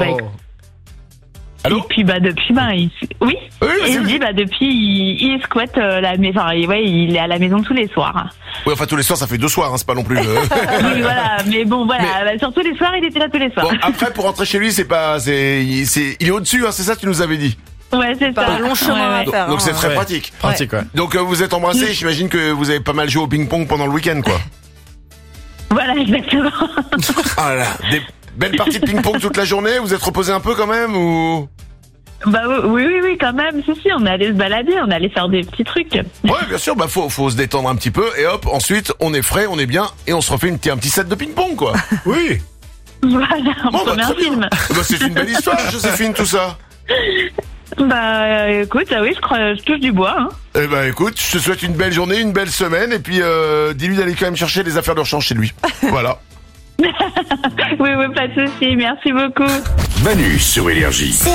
S1: Allô?
S12: Et puis depuis il me dit depuis il squatte la maison. Il est à la maison tous les soirs.
S1: Oui, enfin tous les soirs ça fait 2 soirs, c'est pas non plus.
S12: Oui, voilà, mais sur tous les soirs il était là tous les soirs.
S1: Bon, après pour rentrer chez lui il est au-dessus, c'est ça que tu nous avais dit.
S12: Ouais, c'est ça.
S2: Un long chemin à faire.
S1: Donc c'est très pratique.
S3: Pratique, ouais.
S1: Donc vous êtes embrassés, j'imagine que vous avez pas mal joué au ping-pong pendant le week-end, quoi.
S12: Voilà, exactement.
S1: Ah là, des belles parties de ping-pong toute la journée. Vous êtes reposé un peu quand même ou?
S12: Oui, quand même. Si, on allait se balader, on allait faire des petits trucs.
S1: Ouais, bien sûr. Faut se détendre un petit peu et hop. Ensuite, on est frais, on est bien et on se refait un petit set de ping-pong, quoi. Oui.
S12: Voilà, on se met un film.
S1: C'est une belle histoire, Joséphine, tout ça.
S12: Écoute, oui, je touche du bois. Hein.
S1: Écoute, je te souhaite une belle journée, une belle semaine, et puis dis-lui d'aller quand même chercher les affaires de rechange chez lui. Voilà.
S12: Oui, pas de souci, merci beaucoup.
S14: Manu sur Énergie.
S11: C'est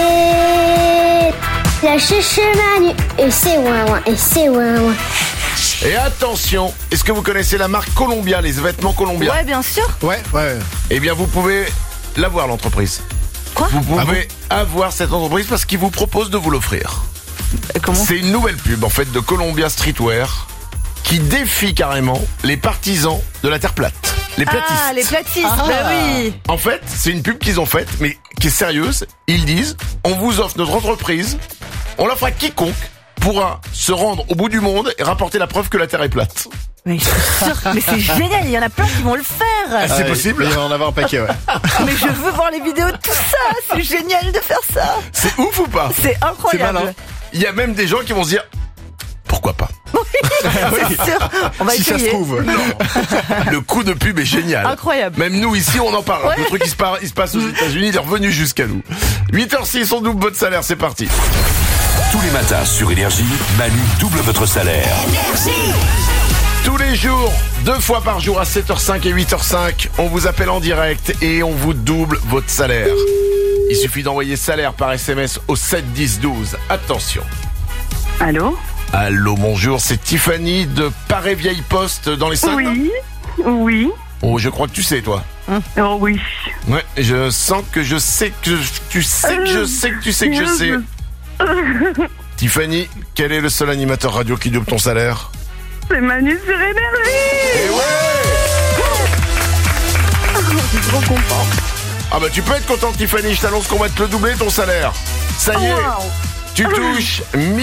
S11: la chouchou Manu, et c'est ouin-ouin, et c'est ouin-ouin.
S1: Et attention, est-ce que vous connaissez la marque Columbia, les vêtements Columbia?
S2: Ouais, bien sûr.
S3: Ouais.
S1: Eh bien, vous pouvez l'avoir, l'entreprise.
S2: Quoi?
S1: Vous pouvez avoir cette entreprise parce qu'ils vous proposent de vous l'offrir.
S2: Comment?
S1: C'est une nouvelle pub en fait de Columbia Streetwear qui défie carrément les partisans de la terre plate. Les platistes.
S2: Ah, les platistes, oui.
S1: En fait, c'est une pub qu'ils ont faite, mais qui est sérieuse. Ils disent, on vous offre notre entreprise, on l'offre à quiconque pourra se rendre au bout du monde et rapporter la preuve que la terre est plate.
S2: Mais je suis sûre, mais c'est génial, il y en a plein qui vont le faire.
S1: C'est possible.
S3: Il va en avoir un paquet, ouais.
S2: Mais je veux voir les vidéos de tout ça, c'est génial de faire ça.
S1: C'est ouf ou pas?
S2: C'est incroyable.
S3: C'est malin.
S1: Il y a même des gens qui vont se dire, pourquoi pas?
S2: C'est sûr, on va
S3: si
S2: essayer.
S3: ça se trouve.
S1: Non. Le coup de pub est génial.
S2: Incroyable.
S1: Même nous ici on en parle. Ouais. Le truc il se passe aux États-Unis, il est revenu jusqu'à nous. 8h06, on double votre salaire, c'est parti.
S14: Tous les matins sur Énergie, Manu double votre salaire.
S1: Énergie. Tous les jours, 2 fois par jour à 7h05 et 8h05, on vous appelle en direct et on vous double votre salaire. Il suffit d'envoyer salaire par SMS au 7 10 12. Attention.
S5: Allô?
S1: Allô, bonjour, c'est Tiffany de Paris-Vieille Poste dans les Saintes.
S5: Oui.
S1: Oh, je crois que tu sais, toi.
S5: Oh oui.
S1: Ouais, je sens que je sais que tu sais que je sais que tu sais que je sais. Tiffany, quel est le seul animateur radio qui double ton salaire?
S5: C'est Manu sur Énergie.
S1: Et ouais.
S2: Je suis trop content.
S1: Ah bah tu peux être contente Tiffany, je t'annonce qu'on va te le doubler ton salaire. Ça y est, tu touches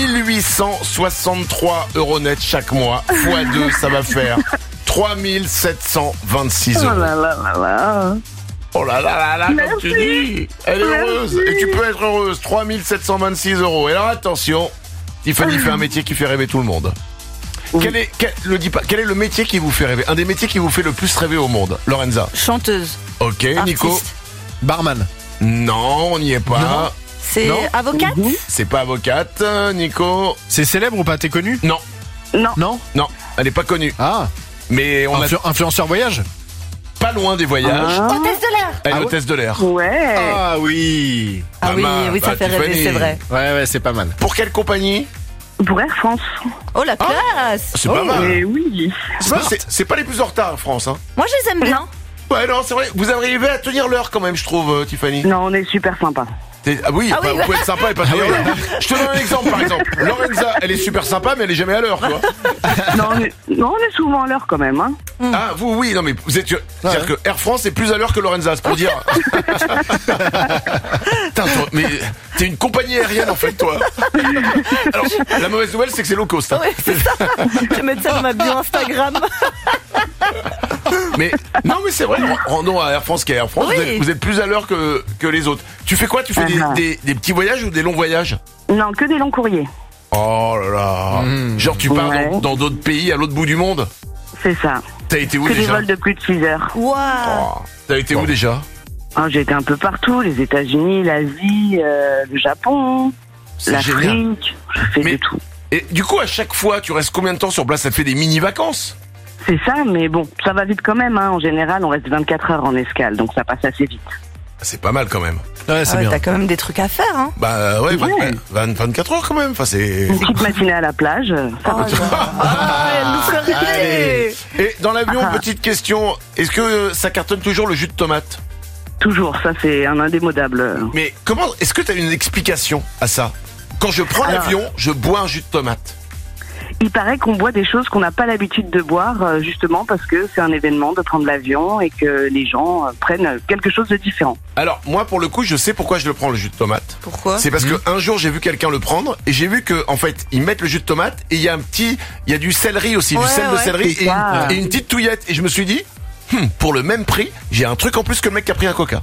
S1: 1863 € net chaque mois. Fois 2, ça va faire 3726 €.
S5: Oh là là là là.
S1: Oh là là là là, comme tu dis. Elle est heureuse. Et tu peux être heureuse. 3726 €. Et alors attention, Tiffany fait un métier qui fait rêver tout le monde. Quel est le métier qui vous fait rêver? Un des métiers qui vous fait le plus rêver au monde, Lorenza?
S2: Chanteuse.
S1: Ok,
S2: Artiste.
S1: Nico?
S3: Barman.
S1: Non, on n'y est pas.
S3: Non.
S2: C'est avocate?
S1: C'est pas avocate, Nico.
S3: C'est célèbre ou pas? T'es connu?
S1: Non.
S5: Non.
S3: Non?
S1: Non, elle est pas connue.
S3: Ah.
S1: Mais on a
S3: Influenceur voyage?
S1: pas loin des voyages.
S2: Hôtesse de l'air.
S1: Elle est hôtesse de l'air.
S5: Ouais.
S3: Ah oui.
S2: Ah oui,
S1: mal.
S2: oui, ça
S1: Bah,
S2: fait rêver,
S1: Tiffany.
S2: c'est vrai.
S3: Ouais, c'est pas mal.
S1: Pour quelle compagnie?
S5: Pour Air France.
S2: Oh, la classe.
S1: C'est pas mal.
S5: Et oui.
S1: C'est pas les plus en retard en France, hein.
S2: Moi, je les aime bien.
S1: Ouais, non, c'est vrai. Vous arrivez à tenir l'heure quand même, je trouve, Tiffany.
S5: Non, on est super sympa.
S1: Ah oui,
S2: Ah oui,
S1: vous pouvez être sympa et pas tenir l'heure. Je te donne un exemple, par exemple. Lorenza, elle est super sympa, mais elle est jamais à l'heure, tu vois.
S5: Non, on est souvent à l'heure quand même. Hein.
S1: Ah, vous, oui, non, mais vous êtes. C'est-à-dire que Air France est plus à l'heure que Lorenza, c'est pour dire. Putain, toi, mais t'es une compagnie aérienne, en fait, toi. Alors, la mauvaise nouvelle, c'est que c'est low cost. Hein.
S2: Ouais, c'est ça. Je vais mettre ça dans ma bio Instagram.
S1: Mais, non, mais c'est vrai, rendons à Air France qu'à Air France,
S2: Oui.
S1: vous êtes plus à l'heure que les autres. Tu fais quoi? Tu fais des petits voyages ou des longs voyages?
S5: Non, que des longs courriers.
S1: Oh là là. Genre, tu pars
S5: Ouais.
S1: dans d'autres pays, à l'autre bout du monde?
S5: C'est ça.
S1: T'as été où
S5: Que des
S1: déjà?
S5: vols de plus de 6 heures.
S2: Waouh.
S1: Oh, t'as été où déjà?
S5: Ah, j'ai été un peu partout, les États-Unis, l'Asie, le Japon,
S1: C'est génial.
S5: l'Afrique, je fais de tout.
S1: Et du coup, à chaque fois, tu restes combien de temps sur place? Ça te fait des mini-vacances?
S5: C'est ça, mais bon, ça va vite quand même. Hein. En général, on reste 24 heures en escale, donc ça passe assez vite.
S1: C'est pas mal quand même.
S3: Ouais, c'est
S2: Ah ouais,
S3: bien.
S2: t'as quand même des trucs à faire, hein.
S1: Bah ouais, 24 heures quand même. Enfin, c'est...
S5: Une petite matinée à la plage, ça va.
S2: Elle nous fait rêver.
S1: Et dans l'avion, petite question, est-ce que ça cartonne toujours le jus de tomate?
S5: Toujours, ça c'est un indémodable.
S1: Mais comment, est-ce que t'as une explication à ça? Quand je prends l'avion, je bois un jus de tomate.
S5: Il paraît qu'on boit des choses qu'on n'a pas l'habitude de boire, justement parce que c'est un événement de prendre l'avion et que les gens prennent quelque chose de différent.
S1: Alors, moi, pour le coup, je sais pourquoi je le prends, le jus de tomate.
S2: Pourquoi?
S1: C'est parce que un jour, j'ai vu quelqu'un le prendre et j'ai vu que, en fait, ils mettent le jus de tomate et il y a du céleri aussi, du sel de céleri et une petite touillette. Et je me suis dit, pour le même prix, j'ai un truc en plus que le mec qui a pris un coca.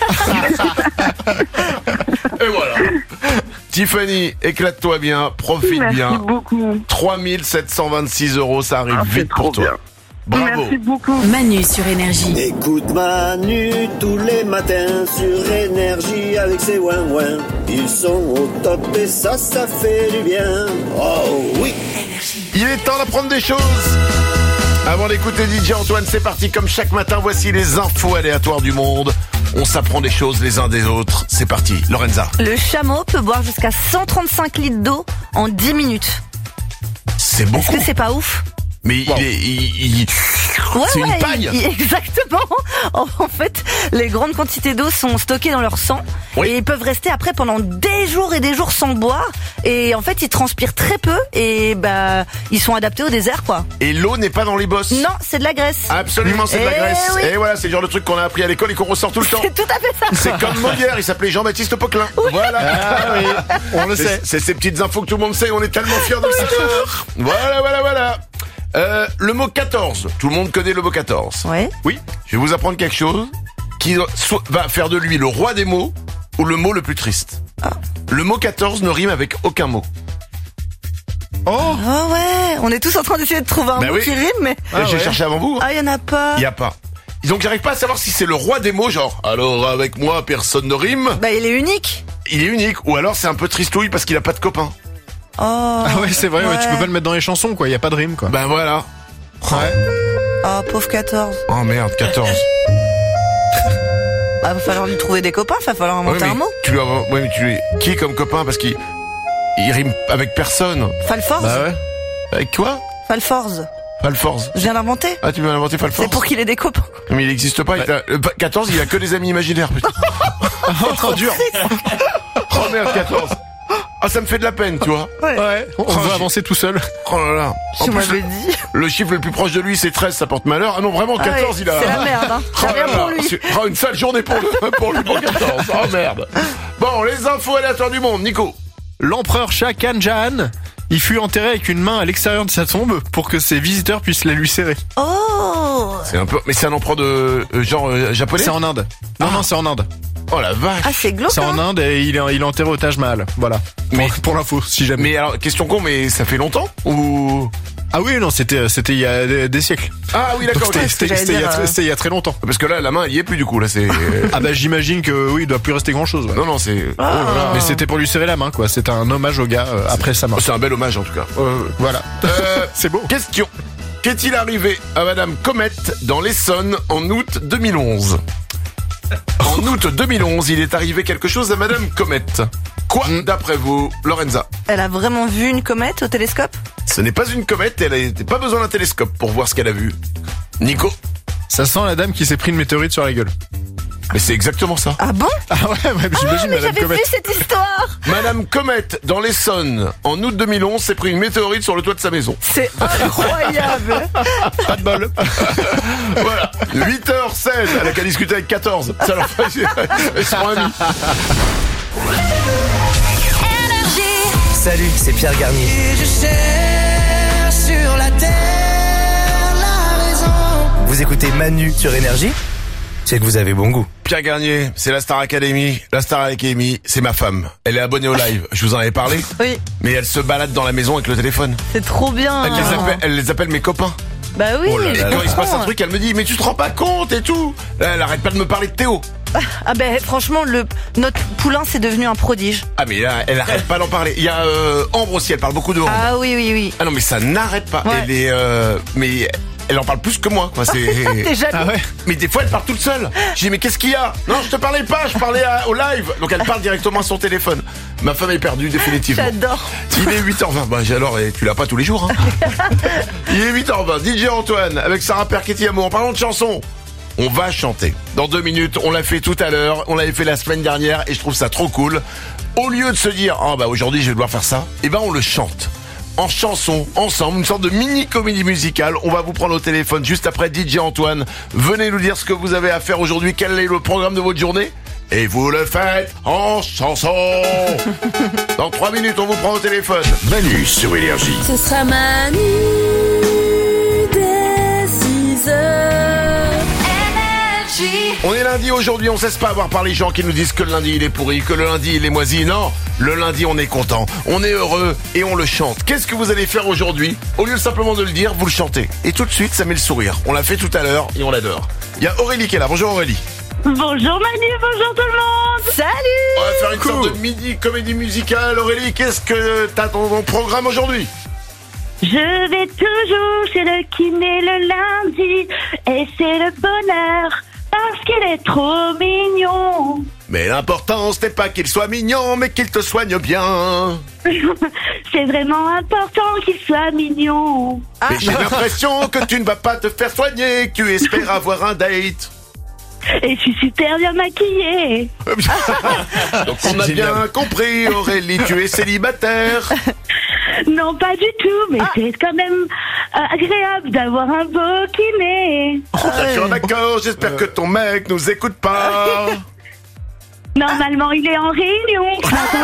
S1: Et voilà. Tiffany, éclate-toi bien, profite bien.
S5: Merci beaucoup.
S1: 3726 €, ça arrive vite pour toi.
S5: Bien.
S1: Bravo.
S5: Merci beaucoup.
S6: Manu sur Énergie.
S13: Écoute Manu tous les matins sur Énergie avec ses ouin-ouin. Ils sont au top et ça fait du bien. Oh oui.
S1: Il est temps d'apprendre des choses. Avant d'écouter DJ Antoine, c'est parti. Comme chaque matin, voici les infos aléatoires du monde. On s'apprend des choses les uns des autres. C'est parti. Lorenza.
S2: Le chameau peut boire jusqu'à 135 litres d'eau en 10 minutes.
S1: C'est beaucoup.
S2: Est-ce que c'est pas ouf?
S1: Mais c'est une paille.
S2: Exactement. En fait, les grandes quantités d'eau sont stockées dans leur sang et ils peuvent rester après pendant des jours et des jours sans boire. Et en fait, ils transpirent très peu et ils sont adaptés au désert, quoi.
S1: Et l'eau n'est pas dans les bosses.
S2: Non, c'est de la graisse.
S1: Absolument, c'est de la graisse.
S2: Oui.
S1: Et voilà, c'est le genre de truc qu'on a appris à l'école et qu'on ressort tout le temps.
S2: C'est tout à fait ça.
S1: C'est comme Molière, il s'appelait Jean-Baptiste Poquelin. Oui. Voilà.
S3: Ah oui, on le sait.
S1: C'est ces petites infos que tout le monde sait, on est tellement fiers de le savoir. Voilà. Le mot 14. Tout le monde connaît le mot 14.
S2: Ouais.
S1: Oui. Je vais vous apprendre quelque chose qui va faire de lui le roi des mots ou le mot le plus triste. Le mot 14 ne rime avec aucun mot.
S2: Oh ouais, on est tous en train d'essayer de trouver un mot qui rime, mais...
S1: J'ai cherché avant vous.
S2: Ah, il y en a pas.
S1: Il y a pas. Donc j'arrive pas à savoir si c'est le roi des mots, genre alors avec moi personne ne rime.
S2: Il est unique.
S1: Il est unique, ou alors c'est un peu tristouille parce qu'il a pas de copain.
S2: Oh.
S3: Ah ouais, c'est vrai, ouais, tu peux pas le mettre dans les chansons, quoi. Y a pas de rime, quoi.
S1: Ben voilà.
S3: Ouais.
S2: Oh, pauvre 14.
S1: Oh merde, 14.
S2: Va falloir lui trouver des copains, va falloir inventer un mot.
S1: Qui comme copain, parce qu'il rime avec personne.
S2: Falforz.
S1: Bah ouais. Avec quoi?
S2: Falforz.
S1: Falforz.
S2: Je viens d'inventer.
S1: Ah, tu viens d'inventer Falforz?
S2: C'est pour qu'il ait des copains.
S1: Mais il n'existe pas. 14, il a que des amis imaginaires, putain.
S3: Oh, trop dur.
S1: Oh merde, 14. Ah, ça me fait de la peine, tu vois.
S3: Ouais. On va avancer tout seul.
S1: Oh là là. En
S2: Tu
S1: plus,
S2: m'avais dit.
S1: le chiffre le plus proche de lui, c'est 13, ça porte malheur. Ah non, vraiment, 14, il a...
S2: C'est la merde, hein.
S1: Oh
S2: Ça
S1: là
S2: vient pour
S1: là,
S2: lui.
S1: c'est une sale journée pour lui, pour 14. Oh merde. Bon, les infos aléatoires du monde, Nico.
S3: L'empereur Shah Khan, il fut enterré avec une main à l'extérieur de sa tombe pour que ses visiteurs puissent la lui serrer.
S2: Oh.
S1: C'est un peu... Mais c'est un empereur de... japonais.
S3: C'est en Inde. Non, c'est en Inde.
S1: Oh la vache.
S2: Ah, c'est glauque.
S3: C'est en Inde et il est enterré au Taj Mahal. Voilà. Pour l'info, si jamais.
S1: Mais alors, question con, mais ça fait longtemps ou...
S3: Ah oui, non, c'était il y a des siècles.
S1: Ah oui, d'accord.
S3: Donc, c'était il y a très longtemps.
S1: Parce que là, la main, il y est plus du coup. Là, c'est.
S3: Ah bah j'imagine que oui, il doit plus rester grand chose. Ouais.
S1: Non, c'est.
S3: Oh là là. Mais c'était pour lui serrer la main, quoi. C'était un hommage au gars après sa mort.
S1: C'est un bel hommage en tout cas.
S3: Voilà. C'est beau.
S1: Question. Qu'est-il arrivé à Madame Comet dans l'Essonne en août 2011 ? En août 2011, il est arrivé quelque chose à Madame Comet. Quoi, d'après vous, Lorenza ?
S2: Elle a vraiment vu une comète au télescope?
S1: Ce n'est pas une comète, elle n'a pas besoin d'un télescope pour voir ce qu'elle a vu. Nico ?
S3: Ça sent la dame qui s'est pris une météorite sur la gueule.
S1: Mais c'est exactement ça.
S2: Ah bon?
S3: Ah ouais, j'imagine
S2: mais
S3: Madame
S2: j'avais
S3: Comet.
S2: vu cette histoire.
S1: Madame Comet, dans l'Essonne, en août 2011, s'est pris une météorite sur le toit de sa maison.
S2: C'est incroyable.
S3: Pas de bol.
S1: Voilà. 8h16, elle a qu'à discuter avec 14. Ça leur fait... Ils seront amis.
S19: Salut, c'est Pierre Garnier.
S20: Et je cherche sur la terre la raison.
S19: Vous écoutez Manu sur Énergie? C'est que vous avez bon goût.
S1: Pierre Garnier, c'est la Star Academy. La Star Academy, c'est ma femme. Elle est abonnée au live. Je vous en avais parlé.
S2: Oui.
S1: Mais elle se balade dans la maison avec le téléphone.
S2: C'est trop bien.
S1: Elle les appelle mes copains.
S2: Bah oui.
S1: Oh là là. Et quand il se passe un truc, elle me dit, mais tu te rends pas compte et tout. Là, elle arrête pas de me parler de Théo.
S2: Ah ben franchement, notre poulain c'est devenu un prodige.
S1: Ah mais là, elle arrête pas d'en parler. Il y a Ambre aussi, elle parle beaucoup de Ambre.
S2: Ah oui.
S1: Ah non mais ça n'arrête pas.
S2: Ouais.
S1: Elle est mais elle en parle plus que moi quoi. C'est.
S2: T'es jaloux.
S1: Ah ouais. Mais des fois elle parle toute seule. J'ai dit mais qu'est-ce qu'il y a? Non je te parlais pas, je parlais au live. Donc elle parle directement à son téléphone. Ma femme est perdue définitivement.
S2: J'adore.
S1: Il est 8h20. Bah alors tu l'as pas tous les jours. Hein. Il est 8h20. DJ Antoine avec Sarah Perchetti Amour. En parlant de chansons. On va chanter. Dans 2 minutes, on l'a fait tout à l'heure, on l'avait fait la semaine dernière et je trouve ça trop cool. Au lieu de se dire, oh bah aujourd'hui je vais devoir faire ça, eh ben on le chante. En chanson, ensemble, une sorte de mini-comédie musicale. On va vous prendre au téléphone juste après DJ Antoine. Venez nous dire ce que vous avez à faire aujourd'hui, quel est le programme de votre journée. Et vous le faites en chanson. Dans 3 minutes, on vous prend au téléphone.
S14: Manu sur Énergie.
S11: Ce sera Manu dès 6h.
S1: On est lundi aujourd'hui, on cesse pas avoir par les gens qui nous disent que le lundi il est pourri, que le lundi il est moisi. Non, le lundi on est content, on est heureux et on le chante. Qu'est-ce que vous allez faire aujourd'hui? Au lieu simplement de le dire, vous le chantez. Et tout de suite ça met le sourire. On l'a fait tout à l'heure et on l'adore. Il y a Aurélie qui est là. Bonjour Aurélie.
S12: Bonjour Manu, bonjour tout le monde.
S2: Salut.
S1: On va faire une sorte de midi comédie musicale. Aurélie, qu'est-ce que t'as dans ton programme aujourd'hui?
S12: Je vais toujours chez le kiné le lundi et c'est le bonheur. Parce qu'il est trop mignon.
S1: Mais l'important ce n'est pas qu'il soit mignon, mais qu'il te soigne bien.
S12: C'est vraiment important qu'il soit mignon.
S1: Mais j'ai l'impression que tu ne vas pas te faire soigner, que tu espères avoir un date.
S12: Et je suis super bien maquillée.
S1: Donc on a bien compris, Aurélie, tu es célibataire.
S12: Non, pas du tout, mais c'est quand même agréable d'avoir un beau kiné.
S1: D'accord, j'espère que ton mec nous écoute pas.
S12: Normalement, il est en réunion.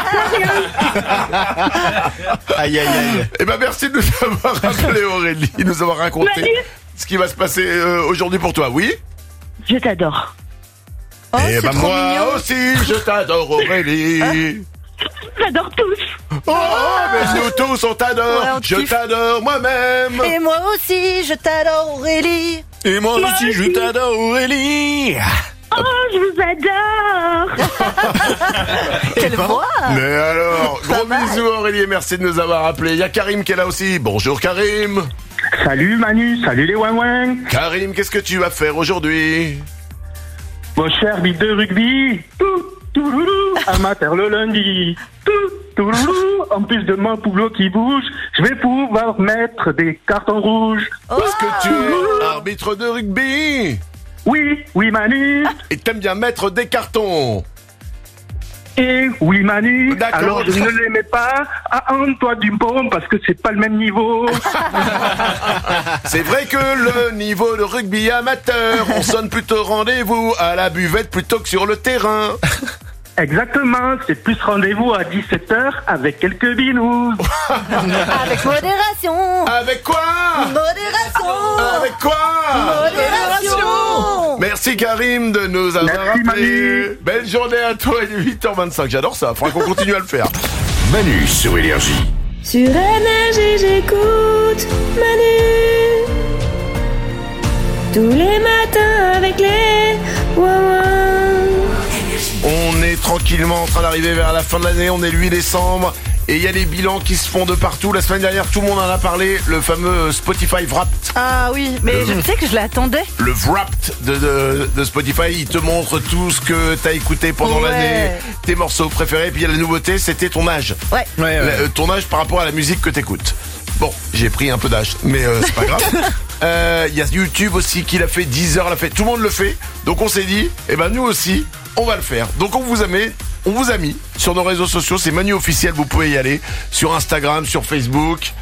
S3: Aïe, aïe, aïe.
S1: Eh ben, merci de nous avoir rappelé, Aurélie, de nous avoir raconté ce qui va se passer aujourd'hui pour toi, oui?
S12: Je t'adore.
S2: Oh,
S1: et ben moi mignon. Aussi, je t'adore, Aurélie.
S12: J'adore tous.
S1: Oh, mais nous tous, on t'adore. Ouais, je t'adore moi-même.
S2: Et moi aussi, je t'adore, Aurélie.
S3: Et moi aussi, je t'adore, Aurélie.
S12: Oh, je vous adore.
S2: Quelle voix.
S1: Mais alors, gros bisous, Aurélie, et merci de nous avoir appelés. Il y a Karim qui est là aussi. Bonjour, Karim.
S17: Salut Manu, salut les ouin-ouin.
S1: Karim, qu'est-ce que tu vas faire aujourd'hui?
S17: Mon cher bit de rugby. Amateur le lundi. En plus de mon boulot qui bouge, je vais pouvoir mettre des cartons rouges.
S1: Parce que tu es arbitre de rugby.
S17: Oui, Manu.
S1: Et t'aimes bien mettre des cartons.
S17: Et oui Manu,
S1: D'accord.
S17: alors je ne l'aimais pas à Antoine Dupont parce que c'est pas le même niveau.
S1: C'est vrai que le niveau de rugby amateur, on sonne plutôt rendez-vous à la buvette plutôt que sur le terrain.
S17: Exactement, c'est plus rendez-vous à 17h avec quelques binous.
S2: Avec modération.
S1: Avec quoi?
S2: Modération.
S1: Avec quoi?
S2: Modération.
S1: Merci Karim de nous avoir
S17: Merci,
S1: appelé.
S17: Manu.
S1: Belle journée à toi, il est 8h25. J'adore ça, faudra qu'on continue à le faire.
S14: Manu sur Énergie.
S8: Sur Énergie, j'écoute Manu. Tous les matins avec les Wawa.
S1: On est tranquillement en train d'arriver vers la fin de l'année, on est le 8 décembre et il y a des bilans qui se font de partout. La semaine dernière, tout le monde en a parlé, le fameux Spotify Wrapped.
S2: Ah oui, mais je sais que je l'attendais.
S1: Le Wrapped de Spotify, il te montre tout ce que t'as écouté pendant l'année, tes morceaux préférés, puis il y a la nouveauté, c'était ton âge.
S2: Ouais.
S1: Ton âge par rapport à la musique que t'écoutes. Bon, j'ai pris un peu d'âge, mais c'est pas grave. Il y a YouTube aussi qui l'a fait, Deezer l'a fait, tout le monde le fait. Donc on s'est dit, eh ben nous aussi, on va le faire. Donc on vous a mis sur nos réseaux sociaux, c'est Manu officiel, vous pouvez y aller sur Instagram, sur Facebook.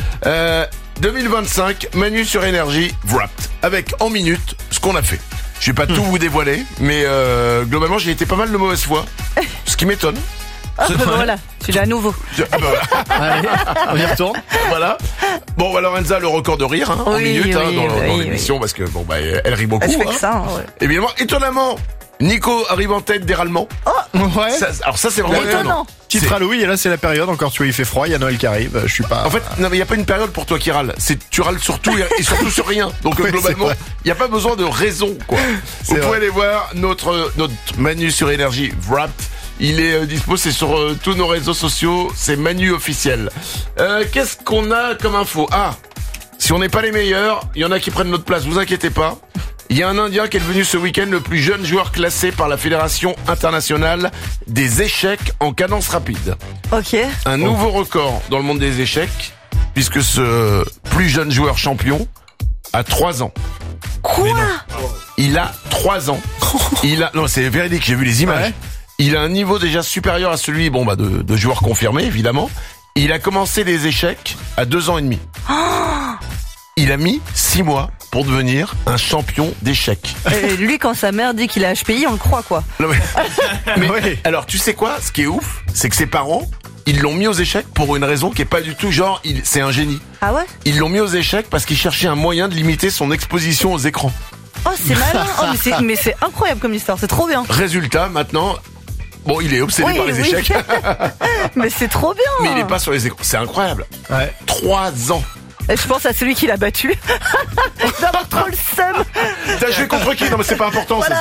S1: 2025, Manu sur Énergie, Wrapped, avec en minutes ce qu'on a fait. Je vais pas tout vous dévoiler, mais globalement j'ai été pas mal de mauvaise foi, ce qui m'étonne.
S2: Voilà, tu l'as à nouveau.
S1: Voilà.
S3: Allez, on y retourne.
S1: Voilà. Bon, bah Lorenza, le record de rire en minutes dans l'émission, parce que bon bah elle rit beaucoup.
S2: Elle fait que ça, ouais.
S1: Évidemment, étonnamment, Nico arrive en tête des râlements.
S3: Oh ouais.
S1: Alors ça c'est vraiment étonnant.
S3: Titre Halloween et là c'est la période encore, tu vois, il fait froid, il y a Noël qui arrive, je suis pas...
S1: En fait, non mais il y a pas une période pour toi qui râle, tu râles sur tout et surtout sur rien. Donc globalement, il y a pas besoin de raison quoi. Vous pouvez aller voir notre Manu sur Énergie Wrapped. Il est dispo, c'est sur tous nos réseaux sociaux, c'est Manu officiel. Qu'est-ce qu'on a comme info? Ah, si on n'est pas les meilleurs, il y en a qui prennent notre place, vous inquiétez pas. Il y a un Indien qui est devenu ce week-end le plus jeune joueur classé par la Fédération internationale des échecs en cadence rapide.
S2: Ok.
S1: Un nouveau record dans le monde des échecs, puisque ce plus jeune joueur champion a 3 ans.
S2: Quoi?
S1: Il a 3 ans. Non, c'est véridique, j'ai vu les images. Ouais. Il a un niveau déjà supérieur à celui, de joueur confirmé, évidemment. Il a commencé les échecs à 2 ans et demi. Il a mis 6 mois pour devenir un champion d'échecs.
S2: Et lui, quand sa mère dit qu'il a HPI, on le croit, quoi.
S1: Non, mais alors, tu sais quoi? Ce qui est ouf, c'est que ses parents, ils l'ont mis aux échecs pour une raison qui est pas du tout genre, c'est un génie.
S2: Ah ouais?
S1: Ils l'ont mis aux échecs parce qu'ils cherchaient un moyen de limiter son exposition aux écrans.
S2: Oh, c'est malin. Oh, mais c'est incroyable comme histoire, c'est trop bien.
S1: Résultat, maintenant... Bon, il est obsédé par les échecs.
S2: Mais c'est trop bien.
S1: Mais il est pas sur les écrans. C'est incroyable. Ouais. 3 ans.
S2: Et je pense à celui qui l'a battu. Il doit avoir trop le seum.
S1: T'as joué contre qui? Non, mais c'est pas important.
S2: Voilà,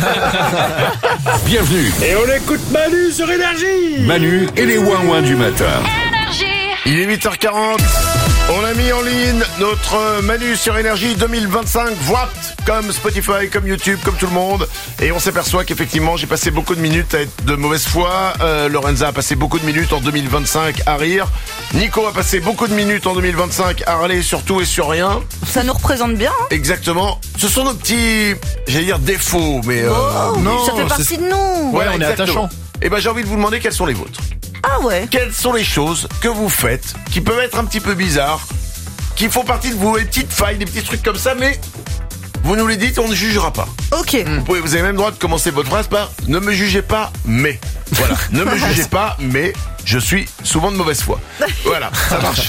S14: Bienvenue.
S18: Et on écoute Manu sur Énergie.
S14: Manu et les ouin-ouin du matin.
S1: Il est 8h40. On a mis en ligne notre Manu sur Énergie 2025 Wrapped, comme Spotify, comme YouTube, comme tout le monde. Et on s'aperçoit qu'effectivement, j'ai passé beaucoup de minutes à être de mauvaise foi. Lorenza a passé beaucoup de minutes en 2025 à rire. Nico a passé beaucoup de minutes en 2025 à râler sur tout et sur rien.
S2: Ça nous représente bien. Hein.
S1: Exactement. Ce sont nos petits, j'allais dire défauts, mais
S2: non, ça fait partie de nous.
S1: Ouais, on est attachants. Et ben, j'ai envie de vous demander quels sont les vôtres.
S2: Ah ouais.
S1: Quelles sont les choses que vous faites qui peuvent être un petit peu bizarres, qui font partie de vous, des petites failles, des petits trucs comme ça, mais vous nous les dites, on ne jugera pas.
S2: Ok.
S1: Vous avez même le droit de commencer votre phrase par « Ne me jugez pas, mais ». Voilà. Ne me jugez pas, mais je suis souvent de mauvaise foi. Voilà, ça marche.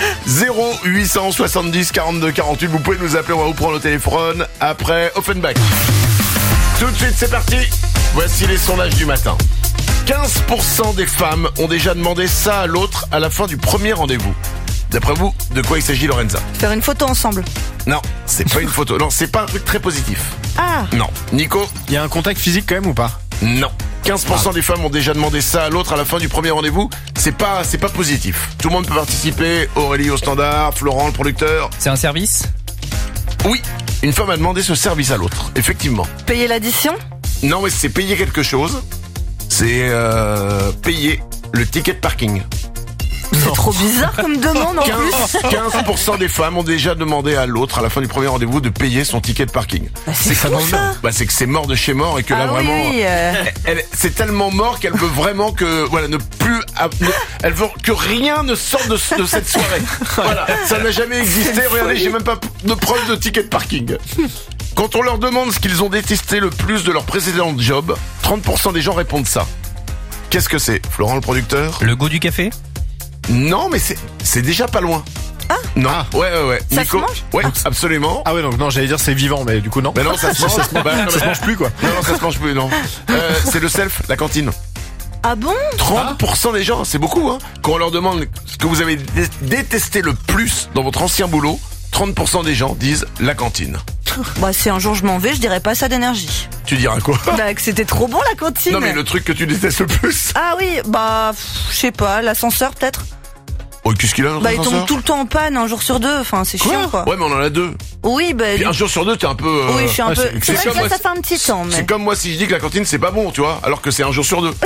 S1: 0870 42 48, vous pouvez nous appeler, on va vous prendre au téléphone après Offenbach. Tout de suite, c'est parti. Voici les sondages du matin. 15% des femmes ont déjà demandé ça à l'autre à la fin du premier rendez-vous. D'après vous, de quoi il s'agit, Lorenza?
S2: Faire une photo ensemble.
S1: Non, c'est pas une photo. Non, c'est pas un truc très positif.
S2: Ah.
S1: Non. Nico?
S3: Il y a un contact physique quand même ou pas?
S1: Non. 15% des femmes ont déjà demandé ça à l'autre à la fin du premier rendez-vous. C'est pas positif. Tout le monde peut participer. Aurélie au standard, Florent le producteur.
S21: C'est un service?
S1: Oui. Une femme a demandé ce service à l'autre. Effectivement.
S2: Payer l'addition?
S1: Non, mais c'est payer quelque chose. C'est payer le ticket de parking.
S2: C'est trop bizarre comme demande en plus.
S1: 15% des femmes ont déjà demandé à l'autre, à la fin du premier rendez-vous, de payer son ticket de parking.
S2: C'est fou, ça.
S1: C'est que c'est mort de chez mort et que là vraiment, c'est tellement mort qu'elle veut vraiment que, elle veut que rien ne sorte de cette soirée. Voilà, ça n'a jamais existé. Regardez, j'ai même pas de preuve de ticket de parking. Quand on leur demande ce qu'ils ont détesté le plus de leur précédent job, 30% des gens répondent ça. Qu'est-ce que c'est, Florent le producteur?
S21: Le goût du café?
S1: Non, mais c'est déjà pas loin.
S2: Ah
S1: non, ouais.
S2: Ça
S1: Nico,
S2: se mange?
S1: Ouais, absolument.
S3: Ah ouais, donc non, j'allais dire c'est vivant, mais du coup non.
S1: Mais non, ça se mange.
S3: ça se mange plus quoi.
S1: Non, ça se mange plus, non. C'est le self, la cantine.
S2: Ah bon?
S1: 30% des gens, c'est beaucoup, hein. Quand on leur demande ce que vous avez détesté le plus dans votre ancien boulot, 30% des gens disent la cantine.
S2: Bah, si un jour je m'en vais, je dirais pas ça d'énergie.
S1: Tu diras quoi?
S2: Bah, que c'était trop bon la cantine.
S1: Non, mais le truc que tu détestes le plus.
S2: Ah oui, bah, je sais pas, l'ascenseur peut-être.
S1: Oh, qu'est-ce qu'il a?
S2: Bah, il tombe tout le temps en panne, un jour sur deux. Enfin, c'est chiant, quoi.
S1: Ouais, mais on en a deux.
S2: Oui, bah.
S1: Puis un jour sur deux, t'es un peu.
S2: Oui, je suis un peu. C'est vrai que là, ça fait un petit temps, mais.
S1: C'est comme moi si je dis que la cantine c'est pas bon, tu vois, alors que c'est un jour sur deux.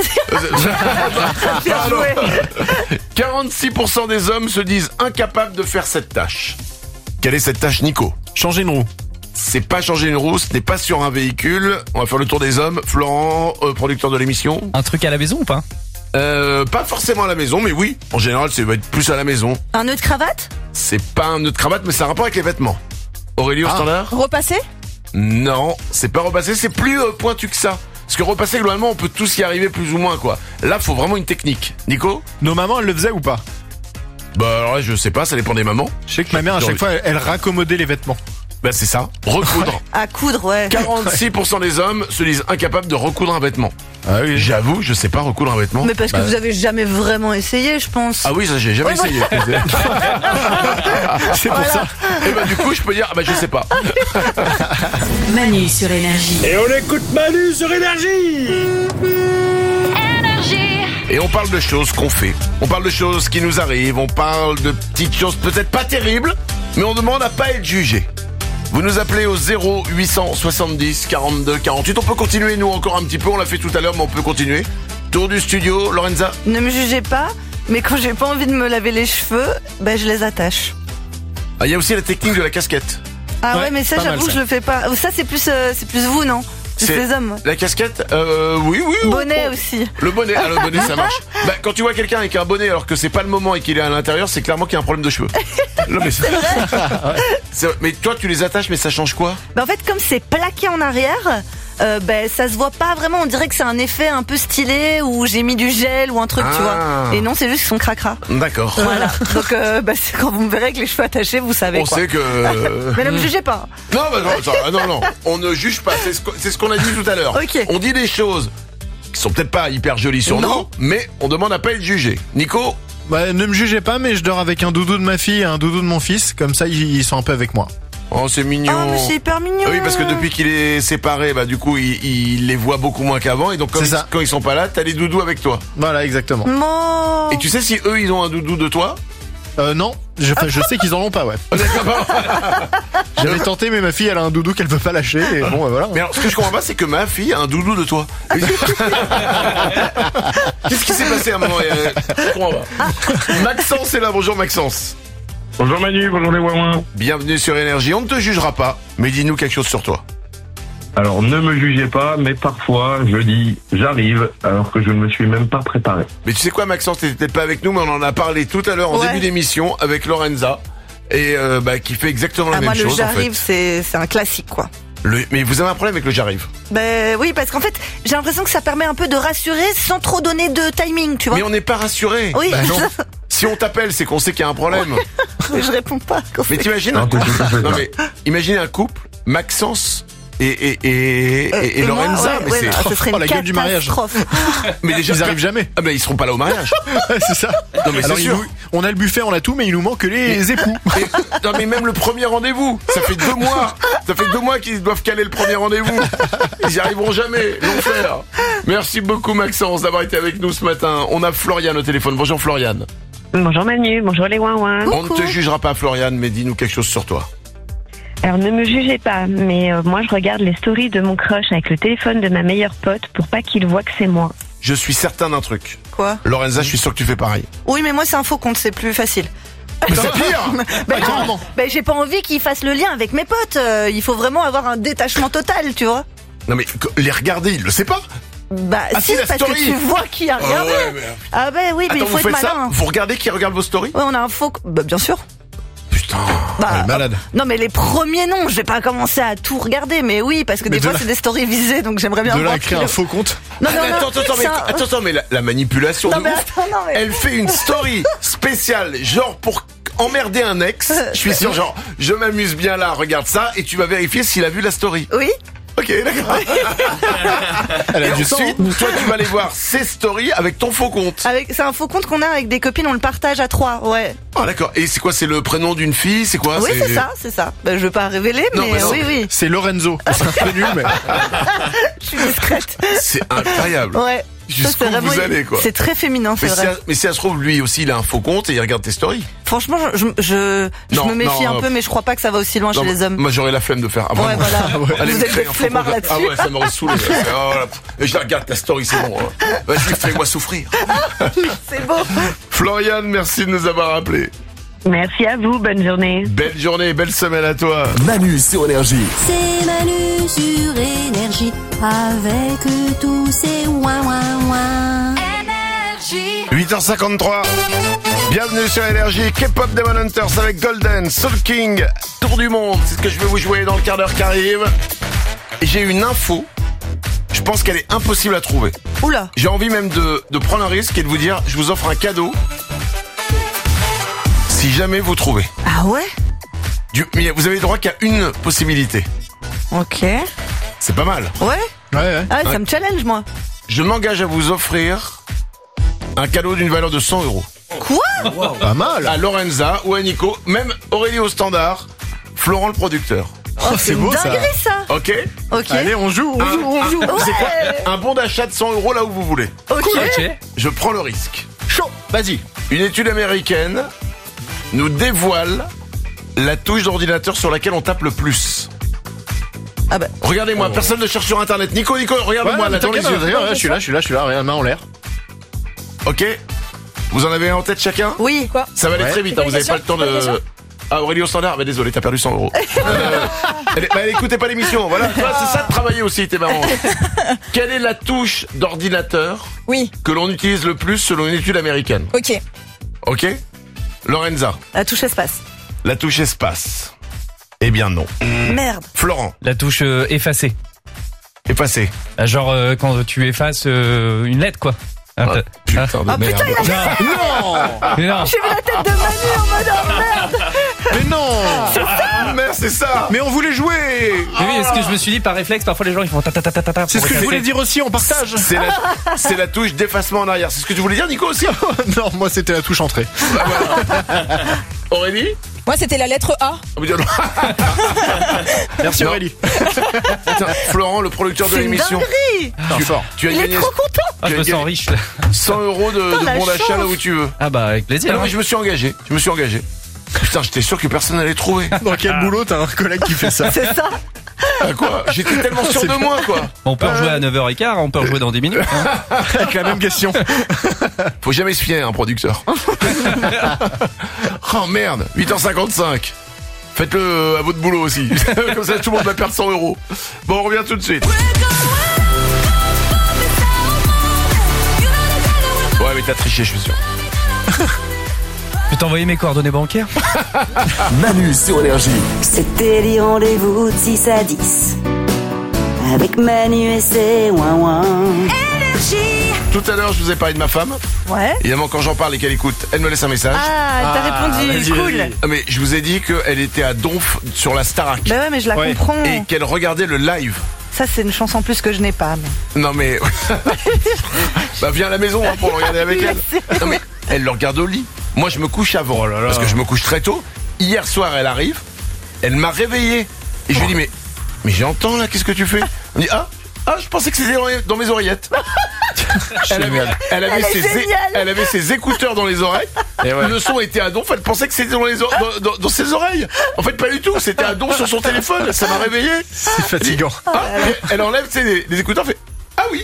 S1: 46% des hommes se disent incapables de faire cette tâche. Quelle est cette tâche, Nico?
S3: Changer une roue.
S1: C'est pas changer une roue, ce n'est pas sur un véhicule. On va faire le tour des hommes. Florent, producteur de l'émission.
S21: Un truc à la maison ou pas?
S1: Pas forcément à la maison, mais oui. En général, ça va être plus à la maison.
S2: Un nœud de cravate?
S1: C'est pas un nœud de cravate, mais ça a un rapport avec les vêtements. Aurélie au standard?
S2: Repasser?
S1: Non, c'est pas repasser, c'est plus pointu que ça. Parce que repasser, globalement, on peut tous y arriver plus ou moins, quoi. Là, faut vraiment une technique. Nico?
S3: Nos mamans, elles le faisaient ou pas?
S1: Bah alors là, je sais pas, ça dépend des mamans.
S3: Je sais que ma mère, à chaque fois, elle raccommodait les vêtements.
S1: Bah c'est ça, recoudre.
S2: À coudre, ouais.
S1: 46% des hommes se disent incapables de recoudre un vêtement.
S3: Ah oui.
S1: J'avoue, je sais pas recoudre un vêtement.
S2: Mais parce que vous avez jamais vraiment essayé, je pense.
S1: Ah oui, ça j'ai jamais essayé.
S3: C'est pour ça.
S1: Et bah du coup, je peux dire, je sais pas.
S22: Manu sur Énergie.
S18: Et on écoute Manu sur Énergie.
S1: Et on parle de choses qu'on fait. On parle de choses qui nous arrivent. On parle de petites choses peut-être pas terribles, mais on demande à pas être jugé. Vous nous appelez au 0870 42 48. On peut continuer, nous, encore un petit peu. On l'a fait tout à l'heure, mais on peut continuer. Tour du studio, Lorenza.
S2: Ne me jugez pas, mais quand j'ai pas envie de me laver les cheveux, je les attache.
S1: Ah, il y a aussi la technique de la casquette.
S2: Ah ouais, mais ça, j'avoue, je le fais pas. Ça, c'est plus vous, non? C'est les hommes.
S1: La casquette, oui.
S2: Bonnet aussi.
S1: Le bonnet, le bonnet, ça marche. Quand tu vois quelqu'un avec un bonnet alors que c'est pas le moment et qu'il est à l'intérieur, c'est clairement qu'il y a un problème de cheveux. Non, mais c'est vrai. Mais toi, tu les attaches, mais ça change quoi?
S2: En fait, comme c'est plaqué en arrière, ça se voit pas vraiment. On dirait que c'est un effet un peu stylé où j'ai mis du gel ou un truc, tu vois. Et non, c'est juste qu'ils sont cracra.
S1: D'accord.
S2: Voilà. Donc, c'est quand vous me verrez avec les cheveux attachés, vous savez.
S1: On sait que.
S2: Mais ne me jugez pas.
S1: Non, non. On ne juge pas. C'est ce qu'on a dit tout à l'heure.
S2: Okay.
S1: On dit des choses qui sont peut-être pas hyper jolies sur nous, mais on demande à pas être jugé. Nico?
S3: Ne me jugez pas, mais je dors avec un doudou de ma fille et un doudou de mon fils. Comme ça, ils sont un peu avec moi.
S1: Oh, c'est mignon.
S2: Ah, mais c'est hyper mignon.
S1: Oui, parce que depuis qu'il est séparé, du coup, il les voit beaucoup moins qu'avant. Et donc, quand ils sont pas là, t'as les doudous avec toi.
S3: Voilà, exactement.
S2: Non.
S1: Et tu sais si eux, ils ont un doudou de toi?
S3: Non. Je sais qu'ils en ont pas, ouais. J'avais tenté, mais ma fille, elle a un doudou qu'elle veut pas lâcher. Et bon, voilà.
S1: Mais alors, ce que je comprends pas, c'est que ma fille a un doudou de toi. Qu'est-ce qui s'est passé à un moment? Je comprends pas. Maxence est là. Bonjour, Maxence.
S17: Bonjour Manu, bonjour les ouin-ouin.
S1: Bienvenue sur Énergie. On ne te jugera pas, mais dis-nous quelque chose sur toi.
S17: Alors, ne me jugez pas, mais parfois, je dis j'arrive, alors que je ne me suis même pas préparé.
S1: Mais tu sais quoi, Maxence, t'étais peut-être pas avec nous, mais on en a parlé tout à l'heure en début d'émission avec Lorenza, et qui fait exactement la même chose.
S2: Moi, le j'arrive, c'est un classique, quoi.
S1: Mais vous avez un problème avec le j'arrive?
S2: Oui, parce qu'en fait, j'ai l'impression que ça permet un peu de rassurer sans trop donner de timing, tu vois.
S1: Mais on n'est pas rassuré.
S2: Oui.
S1: Non. Si on t'appelle, c'est qu'on sait qu'il y a un problème.
S2: Mais je réponds pas.
S1: Mais t'imagines un couple? Non mais imaginez un couple, Maxence et Lorenza,
S2: moi,
S1: mais
S2: ce serait une
S3: la gueule du mariage.
S1: Mais déjà,
S3: ils arrivent jamais.
S1: Ah ils seront pas là au mariage.
S3: C'est ça.
S1: Non mais c'est sûr.
S3: On a le buffet, on a tout, mais il nous manque les époux.
S1: Non mais même le premier rendez-vous, ça fait 2 mois. Ça fait 2 mois qu'ils doivent caler le premier rendez-vous. Ils y arriveront jamais. L'enfer. Merci beaucoup Maxence d'avoir été avec nous ce matin. On a Floriane au téléphone. Bonjour Floriane.
S5: Bonjour Manu, bonjour les ouin-ouin.
S1: On ne te jugera pas Floriane, mais dis-nous quelque chose sur toi.
S5: Alors ne me jugez pas, mais moi je regarde les stories de mon crush avec le téléphone de ma meilleure pote pour pas qu'il voit que c'est moi.
S1: je suis certain d'un truc.
S2: Quoi?
S1: Lorenza, je suis sûr que tu fais pareil.
S2: Oui, mais moi c'est un faux compte, c'est plus facile.
S1: Mais c'est pire.
S2: Non, j'ai pas envie qu'ils fassent le lien avec mes potes. Il faut vraiment avoir un détachement total, tu vois.
S1: Non mais les regarder, il le sait pas.
S2: Bah si, parce
S1: story.
S2: que tu vois qui a regardé. Ah bah oui, mais
S1: attends,
S2: il faut être malin.
S1: Ça vous regardez qui regarde vos stories?
S2: Ouais, on a un faux... Bah bien sûr.
S1: Putain,
S2: elle
S1: est malade.
S2: Non mais les premiers non, je vais pas commencer à tout regarder, mais oui, parce que des fois c'est des stories visées, donc j'aimerais bien voir.
S3: Créer un faux compte.
S2: Non,
S1: attends, mais la manipulation de ouf. Elle fait une story spéciale, genre pour emmerder un ex. Je suis sûr, genre, je m'amuse bien là, regarde ça, et tu vas vérifier s'il a vu la story.
S2: Oui.
S1: Ok, d'accord.
S3: Elle a
S1: et ensuite, toi, tu vas aller voir ses stories avec ton faux compte.
S2: C'est un faux compte qu'on a avec des copines, on le partage à 3, ouais.
S1: Ah d'accord. Et c'est quoi? C'est le prénom d'une fille? C'est quoi?
S2: Oui, c'est ça. Bah, je veux pas révéler, mais oui.
S3: C'est Lorenzo. C'est nul, mais.
S2: Je suis discrète.
S1: C'est incroyable.
S2: Ouais.
S1: Jusqu'où vous allez, quoi.
S2: C'est très féminin, c'est vrai.
S1: Mais si ça se trouve, lui aussi, il a un faux compte et il regarde tes stories.
S2: Franchement, je me méfie un peu, mais je crois pas que ça va aussi loin chez les hommes.
S1: Moi, j'aurais la flemme de faire.
S2: Ouais, voilà.
S1: Allez,
S2: vous êtes des flemmards là-dessus.
S1: Ah ouais, ça m'aurait saoulé. Je la regarde ta story, c'est bon. Vas-y, fais-moi souffrir.
S2: C'est beau.
S1: Floriane, merci de nous avoir appelés.
S12: Merci à vous, bonne journée.
S1: Belle journée, belle semaine à toi.
S14: Manu sur Énergie.
S11: C'est Manu sur Énergie, avec tous ces ouin. Énergie.
S1: 8h53. Bienvenue sur Énergie. K-pop Demon Hunters avec Golden, Soul King, Tour du Monde. C'est ce que je vais vous jouer dans le quart d'heure qui arrive. Et j'ai une info. Je pense qu'elle est impossible à trouver.
S2: Oula.
S1: J'ai envie même de prendre un risque et de vous dire, je vous offre un cadeau. Si jamais vous trouvez.
S2: Ah ouais?
S1: Mais vous avez le droit qu'à une possibilité.
S2: Ok.
S1: C'est pas mal.
S2: Ouais?
S3: Ouais.
S2: Ah, ça me challenge, moi.
S1: Je m'engage à vous offrir un cadeau d'une valeur de 100 €.
S2: Quoi?
S3: Wow. Pas mal.
S1: À Lorenza ou à Nico, même Aurélie au standard, Florent le producteur.
S2: Oh, c'est beau ça.
S1: Ok.
S3: Allez, on joue.
S1: C'est quoi? Un bon d'achat de 100 € là où vous voulez.
S2: Ok.
S1: Je prends le risque.
S3: Chaud. Vas-y.
S1: Une étude américaine nous dévoile la touche d'ordinateur sur laquelle on tape le plus.
S2: Ah bah.
S1: Regardez-moi, personne ne cherche sur internet. Nico, regarde-moi là dans les yeux.
S3: Je suis là, rien, main en l'air.
S1: Ok. Vous en avez un en tête chacun?
S2: Oui. Quoi?
S1: Ça va aller très vite, hein, vous avez pas le temps de... Ah, Aurélie au standard, mais désolé, t'as perdu 100 €. Elle écoutait pas l'émission, voilà. C'est ça de travailler aussi, t'es marrant. Quelle est la touche d'ordinateur que l'on utilise le plus selon une étude américaine? Ok. Lorenza.
S2: La touche espace.
S1: La touche espace. Eh bien non.
S2: Merde.
S1: Florent.
S9: La touche effacer.
S1: Effacer.
S9: Genre quand tu effaces une lettre, quoi.
S1: Putain de merde.
S2: Putain, il a...
S9: Non.
S2: J'ai vu la tête de Manu en mode merde.
S3: Mais non.
S1: C'est ça.
S3: Mais on voulait jouer.
S9: Mais oui, est-ce que je me suis dit par réflexe, parfois les gens ils font ta.
S3: C'est ce que je voulais dire aussi, on partage.
S1: C'est la touche d'effacement en arrière. C'est ce que tu voulais dire, Nico, aussi?
S3: Non, moi c'était la touche entrée.
S1: Aurélie?
S21: Moi c'était la lettre A.
S3: Merci Aurélie.
S1: Florent, le producteur de l'émission. Tu as
S2: Il est
S1: gagné.
S2: trop content.
S9: Je me sens riche.
S1: 100 € de bon d'achat là où tu veux.
S9: Ah bah avec plaisir.
S1: Non, mais je me suis engagé. Putain, j'étais sûr que personne n'allait trouver.
S3: Dans quel boulot t'as un collègue qui fait ça?
S2: C'est ça.
S1: Ah quoi? J'étais tellement sûr de moi, quoi.
S9: On peut rejouer à 9h15, on peut rejouer dans 10 minutes.
S3: Avec la même question.
S1: Faut jamais se fier à un producteur. Oh merde, 8h55. Faites-le à votre boulot aussi. Comme ça, tout le monde va perdre 100 €. Bon, on revient tout de suite. Ouais, mais t'as triché, je suis sûr.
S9: Je peux t'envoyer mes coordonnées bancaires?
S14: Manu sur Énergie.
S23: C'était les rendez-vous de 6 à 10 avec Manu et ses ouin-ouin.
S2: Énergie.
S1: Tout à l'heure, je vous ai parlé de ma femme.
S2: Ouais.
S1: Évidemment, quand j'en parle et qu'elle écoute, elle me laisse un message.
S2: Ah, t'as répondu, cool.
S1: Ah, mais je vous ai dit qu'elle était à Donf sur la Starac.
S2: Bah ouais, mais je la comprends.
S1: Et qu'elle regardait le live.
S2: Ça, c'est une chance en plus que je n'ai pas. Mais...
S1: Non, mais... bah, viens à la maison pour le regarder avec elle. Non, mais elle le regarde au lit. Moi, je me couche avant, parce que je me couche très tôt. Hier soir, elle arrive. Elle m'a réveillé. Et je lui dis, mais j'entends là, qu'est-ce que tu fais? Elle me dit, je pensais que c'était dans mes oreillettes. Elle avait ses écouteurs dans les oreilles. Et ouais. Le son était à Donf. Elle pensait que c'était dans ses oreilles. En fait, pas du tout. C'était à Donf sur son téléphone. Ça m'a réveillé.
S3: C'est fatigant.
S1: Elle enlève les écouteurs. Fait, ah oui.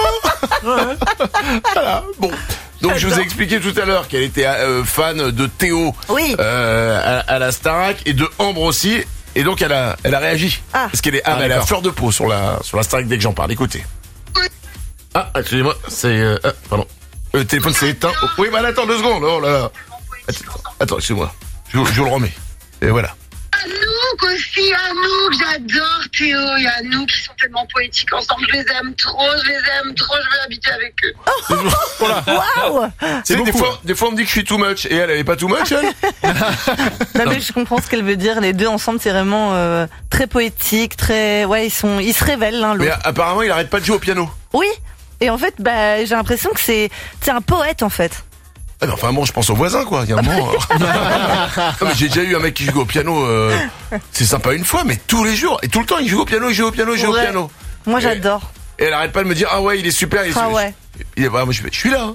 S1: Voilà, bon. Donc je vous ai expliqué tout à l'heure qu'elle était fan de Théo à la Starac et de Ambre aussi. Et donc elle a réagi. Parce qu'elle est elle est à fleur de peau sur la Starac dès que j'en parle. Écoutez. Ah, excusez-moi, c'est pardon. Le téléphone s'est éteint. Oh, oui, bah attends 2 secondes. Oh là là. Attends, excusez-moi. Je vous le remets. Et voilà.
S4: Anouk aussi, Anouk, j'adore Théo et Anouk, ils sont tellement poétiques ensemble, je les aime trop, je veux habiter avec eux.
S2: Waouh.
S1: Des fois on me dit que je suis too much et elle est pas too much elle.
S2: Non mais je comprends ce qu'elle veut dire, les deux ensemble c'est vraiment très poétique, très ils se révèlent l'un l'autre.
S1: Mais apparemment il arrête pas de jouer au piano.
S2: Oui. Et en fait j'ai l'impression que c'est un poète en fait.
S1: Ah non, enfin bon, je pense aux voisins quoi. Il y a un moment. Non, mais j'ai déjà eu un mec qui joue au piano. C'est sympa une fois, mais tous les jours et tout le temps il joue au piano, il joue au piano.
S2: Moi j'adore.
S1: Et elle arrête pas de me dire il est super. Il est vraiment. Je suis là.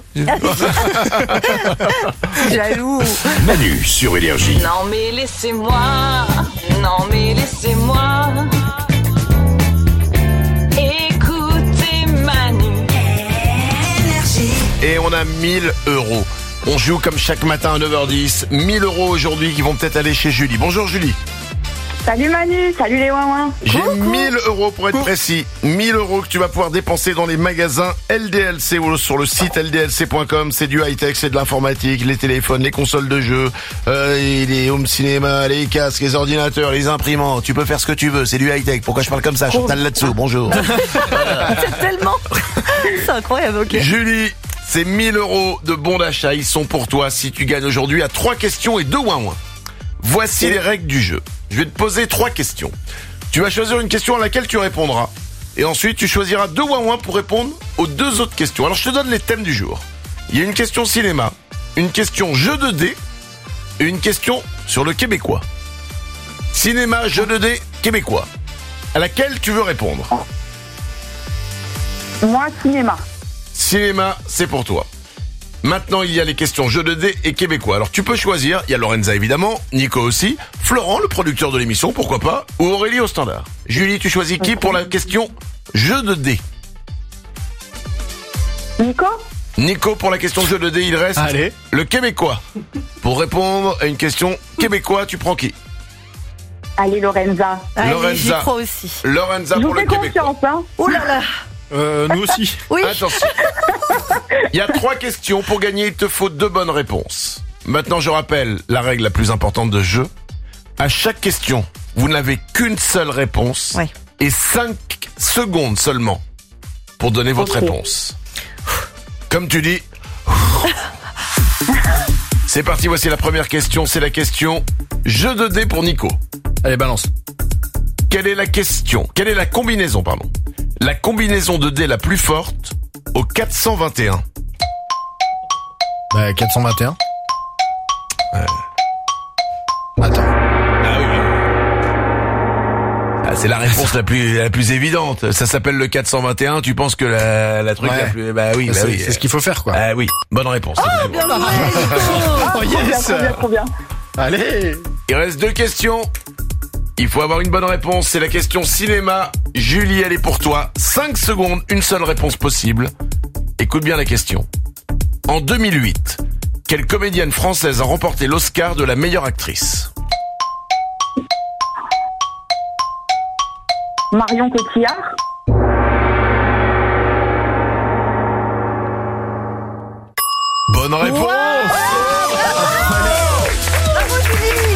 S2: Jaloux.
S14: Manu sur Énergie.
S7: Non mais laissez-moi. Écoutez Manu.
S1: Et on a 1000 €. On joue comme chaque matin à 9h10. 1000 € aujourd'hui qui vont peut-être aller chez Julie. Bonjour Julie.
S5: Salut Manu, salut les ouin-ouin.
S1: J'ai 1000 € pour être précis. 1000 € que tu vas pouvoir dépenser dans les magasins LDLC ou sur le site ldlc.com. C'est du high-tech, c'est de l'informatique, les téléphones, les consoles de jeux, les home cinéma, les casques, les ordinateurs, les imprimantes. Tu peux faire ce que tu veux, c'est du high-tech. Pourquoi je parle comme ça? Chantal là-dessous, bonjour.
S2: C'est tellement... C'est incroyable, ok.
S1: Julie, c'est 1000 € de bons d'achat. Ils sont pour toi si tu gagnes aujourd'hui à 3 questions et 2 ouin-ouin. Voici les règles du jeu. Je vais te poser 3 questions. Tu vas choisir une question à laquelle tu répondras. Et ensuite, tu choisiras 2 ouin-ouin pour répondre aux 2 autres questions. Alors, je te donne les thèmes du jour. Il y a une question cinéma, une question jeu de dés et une question sur le québécois. Cinéma, jeu de dés, québécois. À laquelle tu veux répondre?
S5: Moi, cinéma.
S1: Cinéma, c'est pour toi. Maintenant, il y a les questions jeux de dés et québécois. Alors, tu peux choisir. Il y a Lorenza, évidemment. Nico aussi. Florent, le producteur de l'émission, pourquoi pas. Ou Aurélie au standard. Julie, tu choisis qui pour la question jeux de dés? Nico, pour la question jeu de dés, il reste le québécois. Pour répondre à une question québécois, tu prends qui?
S5: Allez, Lorenza.
S2: Allez, j'y crois aussi.
S1: Lorenza pour le québécois.
S5: Hein.
S2: Oh là là.
S3: Nous aussi.
S2: Oui.
S1: Attention. Il y a 3 questions. Pour gagner, il te faut 2 bonnes réponses. Maintenant, je rappelle la règle la plus importante de ce jeu. À chaque question, vous n'avez qu'une seule réponse et 5 secondes seulement pour donner votre réponse. Comme tu dis. C'est parti, voici la première question. C'est la question jeu de dés pour Nico.
S3: Allez, balance.
S1: Quelle est la combinaison, La combinaison de dés la plus forte au 421.
S3: 421. Attends.
S1: C'est la réponse la plus évidente. Ça s'appelle le 421. Tu penses que la truc la plus... oui.
S3: C'est ce qu'il faut faire, quoi.
S1: Ah oui, bonne réponse.
S2: Bien joué.
S3: Oh yes.
S5: Trop bien.
S3: Allez.
S1: Il reste 2 questions. Il faut avoir une bonne réponse. C'est la question cinéma. Julie, elle est pour toi. 5 secondes, une seule réponse possible. Écoute bien la question. En 2008, quelle comédienne française a remporté l'Oscar de la meilleure actrice?
S5: Marion Cotillard.
S1: Bonne réponse.
S2: Bravo Julie.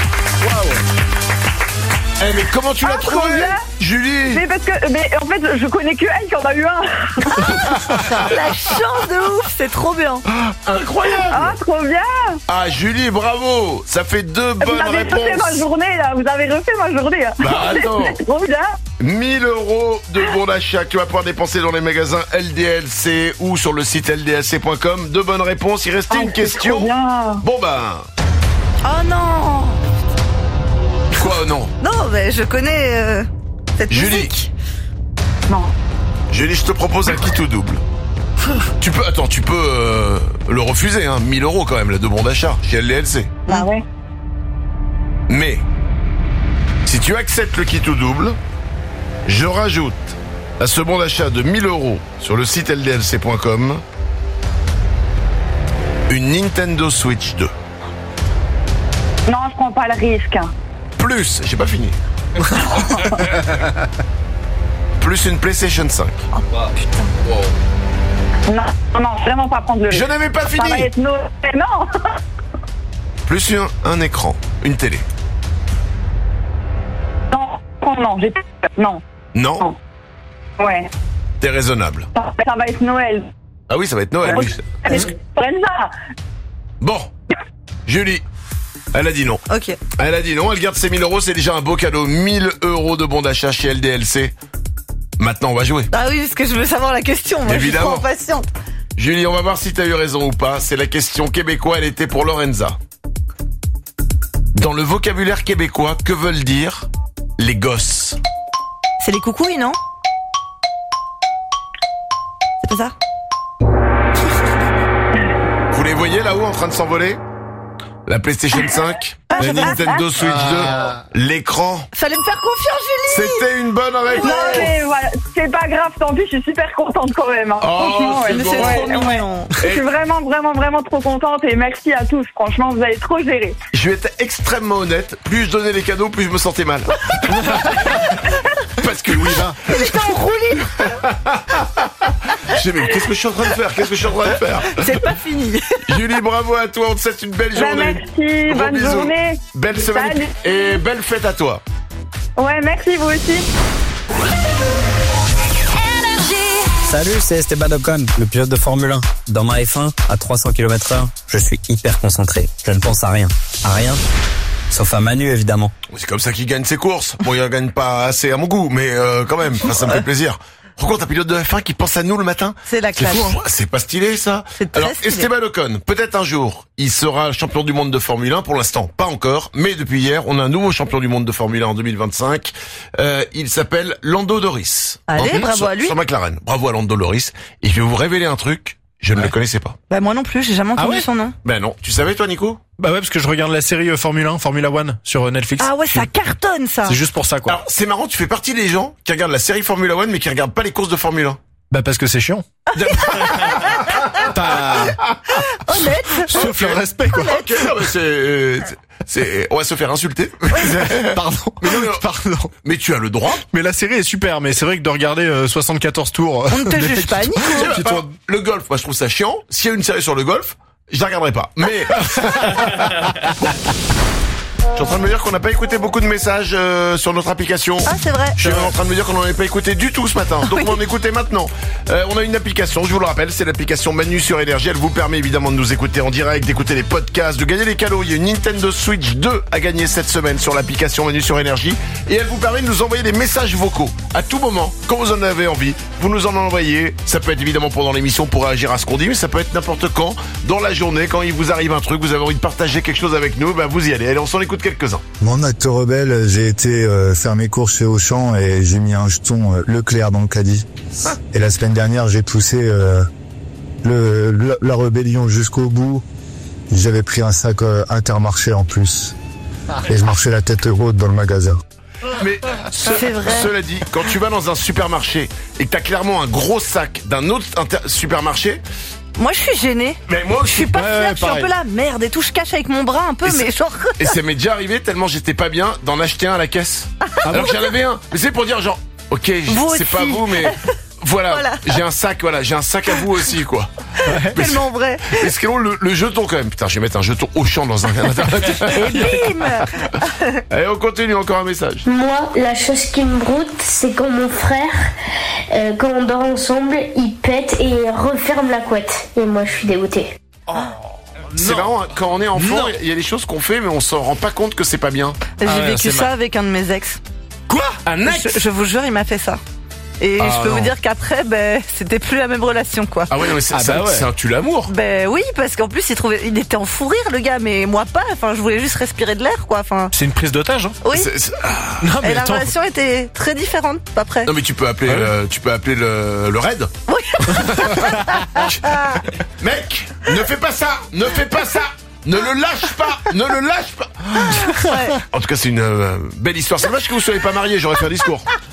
S1: Mais comment tu l'as trouvé, Julie?
S5: Mais en fait, je connais que elle qui en a eu un.
S2: La chance de ouf, c'est trop bien.
S1: Incroyable.
S5: Ah, trop bien.
S1: Ah, Julie, bravo. Ça fait 2 bonnes réponses.
S5: Vous avez refait ma journée, là. Vous avez refait ma journée.
S1: Attends.
S5: C'est trop bien.
S1: 1000 € de bons d'achat que tu vas pouvoir dépenser dans les magasins LDLC ou sur le site ldlc.com. 2 bonnes réponses. Il restait une question.
S5: Trop bien.
S1: Bon
S2: Oh non.
S1: Quoi, non?
S2: Non, mais je connais cette musique.
S5: Non.
S1: Julie, je te propose un kit ou double. Tu peux le refuser, 1000 € quand même, là, de bon d'achat, chez LDLC.
S5: Ah ouais.
S1: Mais, si tu acceptes le kit ou double, je rajoute à ce bon d'achat de 1000 € sur le site ldlc.com une Nintendo Switch 2.
S5: Non, je prends pas le risque.
S1: Plus, j'ai pas fini. Plus une PlayStation 5.
S2: Oh, putain.
S1: Wow.
S5: Non, vraiment pas prendre le risque.
S1: Je n'avais pas fini.
S5: Ça va être non.
S1: Plus un écran, une télé.
S5: Non.
S1: Non.
S5: Ouais.
S1: T'es raisonnable.
S5: Ça va être Noël.
S1: Ah oui, ça va être Noël, oui. Bon, Julie, elle a dit non.
S2: Ok.
S1: Elle a dit non, elle garde ses 1000 €, c'est déjà un beau cadeau. 1000 € de bon d'achat chez LDLC. Maintenant, on va jouer.
S2: Ah oui, parce que je veux savoir la question. Moi,
S1: évidemment.
S2: Je suis trop impatiente.
S1: Julie, on va voir si t'as eu raison ou pas. C'est la question québécoise, elle était pour Lorenza. Dans le vocabulaire québécois, que veulent dire les gosses?
S2: C'est les coucouilles, non? C'est pas ça?
S1: Vous les voyez là-haut en train de s'envoler? La PlayStation 5, la Nintendo Switch 2, l'écran.
S2: Fallait me faire confiance, Julie.
S1: C'était une bonne réponse.
S5: Non mais voilà, c'est pas grave, tant pis, je suis super contente quand même. Hein.
S1: Oh,
S5: franchement,
S1: c'est
S2: trop mignon.
S5: Je suis vraiment trop contente et merci à tous. Franchement, vous avez trop géré.
S1: Je vais être extrêmement honnête. Plus je donnais les cadeaux, plus je me sentais mal. Parce que Louis va.
S2: Il était en roulis.
S1: Je dis, mais qu'est-ce que je suis en train de faire?
S2: C'est pas fini.
S1: Julie, bravo à toi. On te souhaite une belle journée.
S5: Merci,
S1: Gros
S5: bonne
S1: bisous.
S5: journée.
S1: Belle semaine.
S5: Salut.
S1: Et belle fête à toi.
S5: Ouais, merci vous aussi.
S10: Salut, c'est Esteban Ocon, le pilote de Formule 1. Dans ma F1, à 300 km/h, je suis hyper concentré. Je ne pense à rien. À rien. Sauf à Manu, évidemment.
S1: C'est comme ça qu'il gagne ses courses. Bon, il gagne pas assez à mon goût, mais quand même, ça me fait plaisir. Rencontre un pilote de F1 qui pense à nous le matin.
S2: C'est la classe.
S1: C'est fou, hein. C'est pas stylé, ça. Alors,
S2: stylé.
S1: Esteban Ocon, peut-être un jour, il sera champion du monde de Formule 1. Pour l'instant, pas encore. Mais depuis hier, on a un nouveau champion du monde de Formule 1 en 2025. Il s'appelle Lando Norris.
S2: Allez, bravo à lui.
S1: Sur McLaren. Bravo à Lando Norris. Et je vais vous révéler un truc. Je ne le connaissais pas.
S2: Bah moi non plus, j'ai jamais entendu son nom.
S1: Ben non. Tu savais toi, Nico?
S3: Bah ouais, parce que je regarde la série Formula 1 sur Netflix.
S2: Ah ouais, ça cartonne ça.
S3: C'est juste pour ça, quoi.
S1: Alors, c'est marrant, tu fais partie des gens qui regardent la série Formula 1 mais qui regardent pas les courses de Formule 1.
S3: Bah parce que c'est chiant.
S2: Honnête.
S3: Sauf le respect, quoi.
S1: Ok, non, mais on va se faire insulter.
S3: Pardon. Pardon.
S1: Mais tu as le droit.
S3: Mais la série est super, mais c'est vrai que de regarder 74 tours.
S2: On ne te juge pas, Nico.
S1: Le golf, moi je trouve ça chiant. S'il y a une série sur le golf, je la regarderai pas. Mais je suis en train de me dire qu'on n'a pas écouté beaucoup de messages sur notre application.
S2: Ah, c'est vrai.
S1: Je suis en train de me dire qu'on n'en avait pas écouté du tout ce matin. Donc on va en écouter maintenant. On a une application, je vous le rappelle, c'est l'application Manu sur Énergie. Elle vous permet évidemment de nous écouter en direct, d'écouter les podcasts, de gagner les cadeaux. Il y a une Nintendo Switch 2 à gagner cette semaine sur l'application Manu sur Énergie. Et elle vous permet de nous envoyer des messages vocaux à tout moment, quand vous en avez envie. Vous nous en envoyez. Ça peut être évidemment pendant l'émission pour réagir à ce qu'on dit, mais ça peut être n'importe quand, dans la journée, quand il vous arrive un truc, vous avez envie de partager quelque chose avec nous, bah vous y allez. Allez, on s'en écoute quelques-uns.
S16: Mon acte rebelle, j'ai été faire mes courses chez Auchan et j'ai mis un jeton Leclerc dans le caddie. Et la semaine dernière, j'ai poussé la rébellion jusqu'au bout. J'avais pris un sac Intermarché en plus. Et je marchais la tête haute dans le magasin.
S1: Mais cela dit, quand tu vas dans un supermarché et que t'as clairement un gros sac d'un autre supermarché,
S2: moi je suis gênée.
S1: Mais moi aussi.
S2: Je suis pas fière, je suis un peu là, merde, et tout, je cache avec mon bras un peu, mais genre.
S1: Et ça m'est déjà arrivé tellement j'étais pas bien d'en acheter un à la caisse. Alors que j'en avais un. Mais c'est pour dire genre, ok, c'est pas vous, mais voilà. J'ai un sac à vous aussi, quoi.
S2: Tellement vrai.
S1: Mais ce qui est long, le jeton quand même. Putain, je vais mettre un jeton Auchan dans un
S2: Et bim.
S1: Allez, on continue, encore un message.
S11: Moi, la chose qui me broute, c'est quand mon frère, quand on dort ensemble, il pète et referme la couette. Et moi, je suis dégoûtée.
S1: C'est marrant, hein, quand on est enfant, il y a des choses qu'on fait, mais on s'en rend pas compte que c'est pas bien.
S2: J'ai vécu ça avec un de mes ex.
S1: Quoi? Un ex?
S2: Je vous jure, il m'a fait ça. Et je peux vous dire qu'après, c'était plus la même relation, quoi.
S1: Ah ouais, non, mais c'est un tue-l'amour.
S2: Oui, parce qu'en plus, il était en fou rire, le gars, mais moi pas. Enfin, je voulais juste respirer de l'air, quoi. Enfin.
S3: C'est une prise d'otage, hein.
S2: Oui.
S3: Non, mais
S2: et la relation était très différente après.
S1: Non, mais tu peux appeler, le raid.
S2: Oui.
S1: Mec, ne fais pas ça, ne fais pas ça. Ne le lâche pas, ne le lâche pas. Ouais. En tout cas, c'est une belle histoire. C'est dommage que vous soyez pas mariés, j'aurais fait un discours.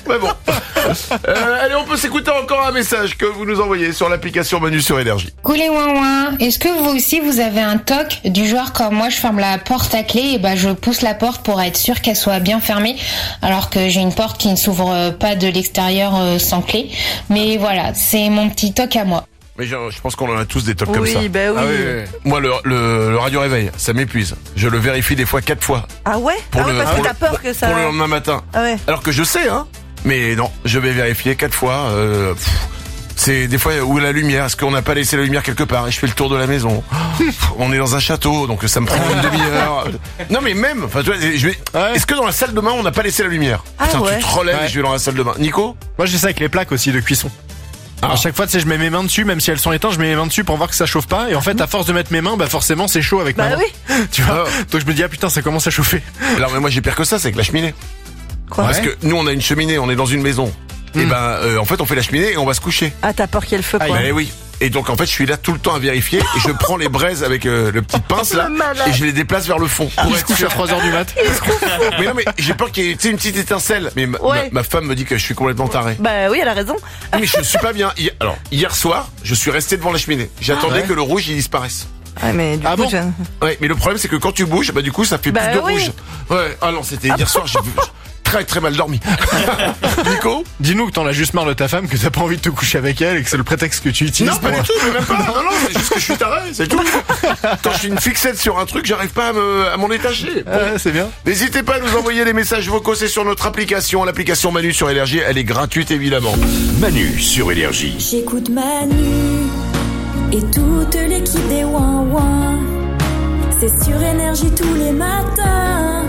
S1: Mais bon. Allez, on peut s'écouter encore un message que vous nous envoyez sur l'application Manu sur Énergie.
S6: Coucou les ouin-ouin, est-ce que vous aussi vous avez un toc du genre comme moi je ferme la porte à clé et je pousse la porte pour être sûr qu'elle soit bien fermée alors que j'ai une porte qui ne s'ouvre pas de l'extérieur sans clé. Mais voilà, c'est mon petit toc à moi.
S1: Mais je pense qu'on en a tous des tocs comme ça.
S2: Oui, bah oui.
S1: Ah oui. Moi, le radio réveil, ça m'épuise. Je le vérifie des fois 4 fois.
S2: Ah ouais? Parce que t'as peur que ça...
S1: Pour le lendemain matin.
S2: Ah ouais.
S1: Alors que je sais, hein. Mais non, je vais vérifier 4 fois. C'est des fois où la lumière, est-ce qu'on n'a pas laissé la lumière quelque part? Et je fais le tour de la maison. On est dans un château, donc ça me prend une demi-heure. Non mais même, enfin, tu vois, est-ce que dans la salle de bain on n'a pas laissé la lumière? Putain, tu te relèves et je vais dans la salle de bain. Nico?
S3: Moi j'ai ça avec les plaques aussi de cuisson. À chaque fois, tu sais, je mets mes mains dessus, même si elles sont éteintes, je mets mes mains dessus pour voir que ça chauffe pas. Et en fait, à force de mettre mes mains, forcément, c'est chaud avec ma main.
S2: Oui.
S3: Tu vois? Donc je me dis, ah putain, ça commence à chauffer.
S1: Alors, mais moi, j'ai pire que ça, c'est avec la cheminée.
S2: Quoi?
S1: Parce que nous, on a une cheminée, on est dans une maison. Et en fait, on fait la cheminée et on va se coucher.
S2: Ah, t'as peur qu'il y ait le feu, quoi.
S1: Oui. Et donc, en fait, je suis là tout le temps à vérifier et je prends les braises avec le petit pince là et je les déplace vers le fond.
S3: Pour être couché à 3h du mat.
S1: Mais non, mais j'ai peur qu'il y ait une petite étincelle. Mais ma femme me dit que je suis complètement taré.
S2: Bah oui, elle a raison.
S1: Mais je suis pas bien. Alors, hier soir, je suis resté devant la cheminée. J'attendais que le rouge il disparaisse.
S2: Ouais, mais du coup,
S1: Ouais, mais le problème c'est que quand tu bouges, du coup ça fait plus de rouge. Ouais. Ah non, c'était hier soir, j'ai très très mal dormi. Nico,
S3: dis-nous que t'en as juste marre de ta femme, que t'as pas envie de te coucher avec elle et que c'est le prétexte que tu utilises.
S1: Non, pas du tout, mais même pas. Non, c'est juste que je suis taré, c'est tout. Quand je suis une fixette sur un truc, j'arrive pas à m'en détacher.
S3: Ouais, c'est bien.
S1: N'hésitez pas à nous envoyer des messages vocaux, c'est sur notre application, l'application Manu sur Énergie, elle est gratuite évidemment.
S14: Manu sur Énergie.
S23: J'écoute Manu et toute l'équipe des ouin-ouin. C'est sur Énergie tous les matins.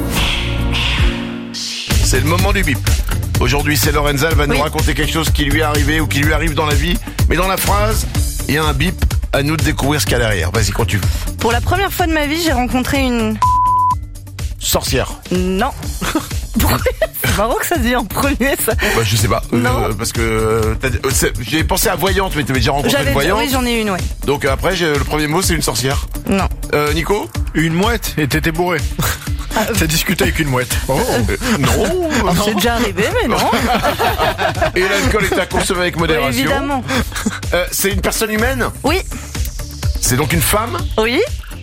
S1: C'est le moment du bip. Aujourd'hui, c'est Lorenza, elle va nous raconter quelque chose qui lui est arrivé ou qui lui arrive dans la vie. Mais dans la phrase, il y a un bip, à nous de découvrir ce qu'il y a derrière. Vas-y, continue.
S2: Pour la première fois de ma vie, j'ai rencontré une...
S1: sorcière.
S2: Non. Pourquoi? C'est marrant que ça se dit en premier, ça.
S1: Je sais pas. Parce que j'ai pensé à voyante, mais tu avais déjà rencontré une voyante.
S2: Oui, j'en ai une,
S1: Donc après, le premier mot, c'est une sorcière.
S2: Non.
S1: Nico?
S3: Une mouette et t'étais bourré. T'as discuté avec une mouette.
S1: Non.
S2: C'est déjà arrivé, mais non.
S1: Et l'alcool est à consommer avec modération.
S2: Oui, évidemment.
S1: C'est une personne humaine?
S2: Oui.
S1: C'est donc une femme?
S2: Oui.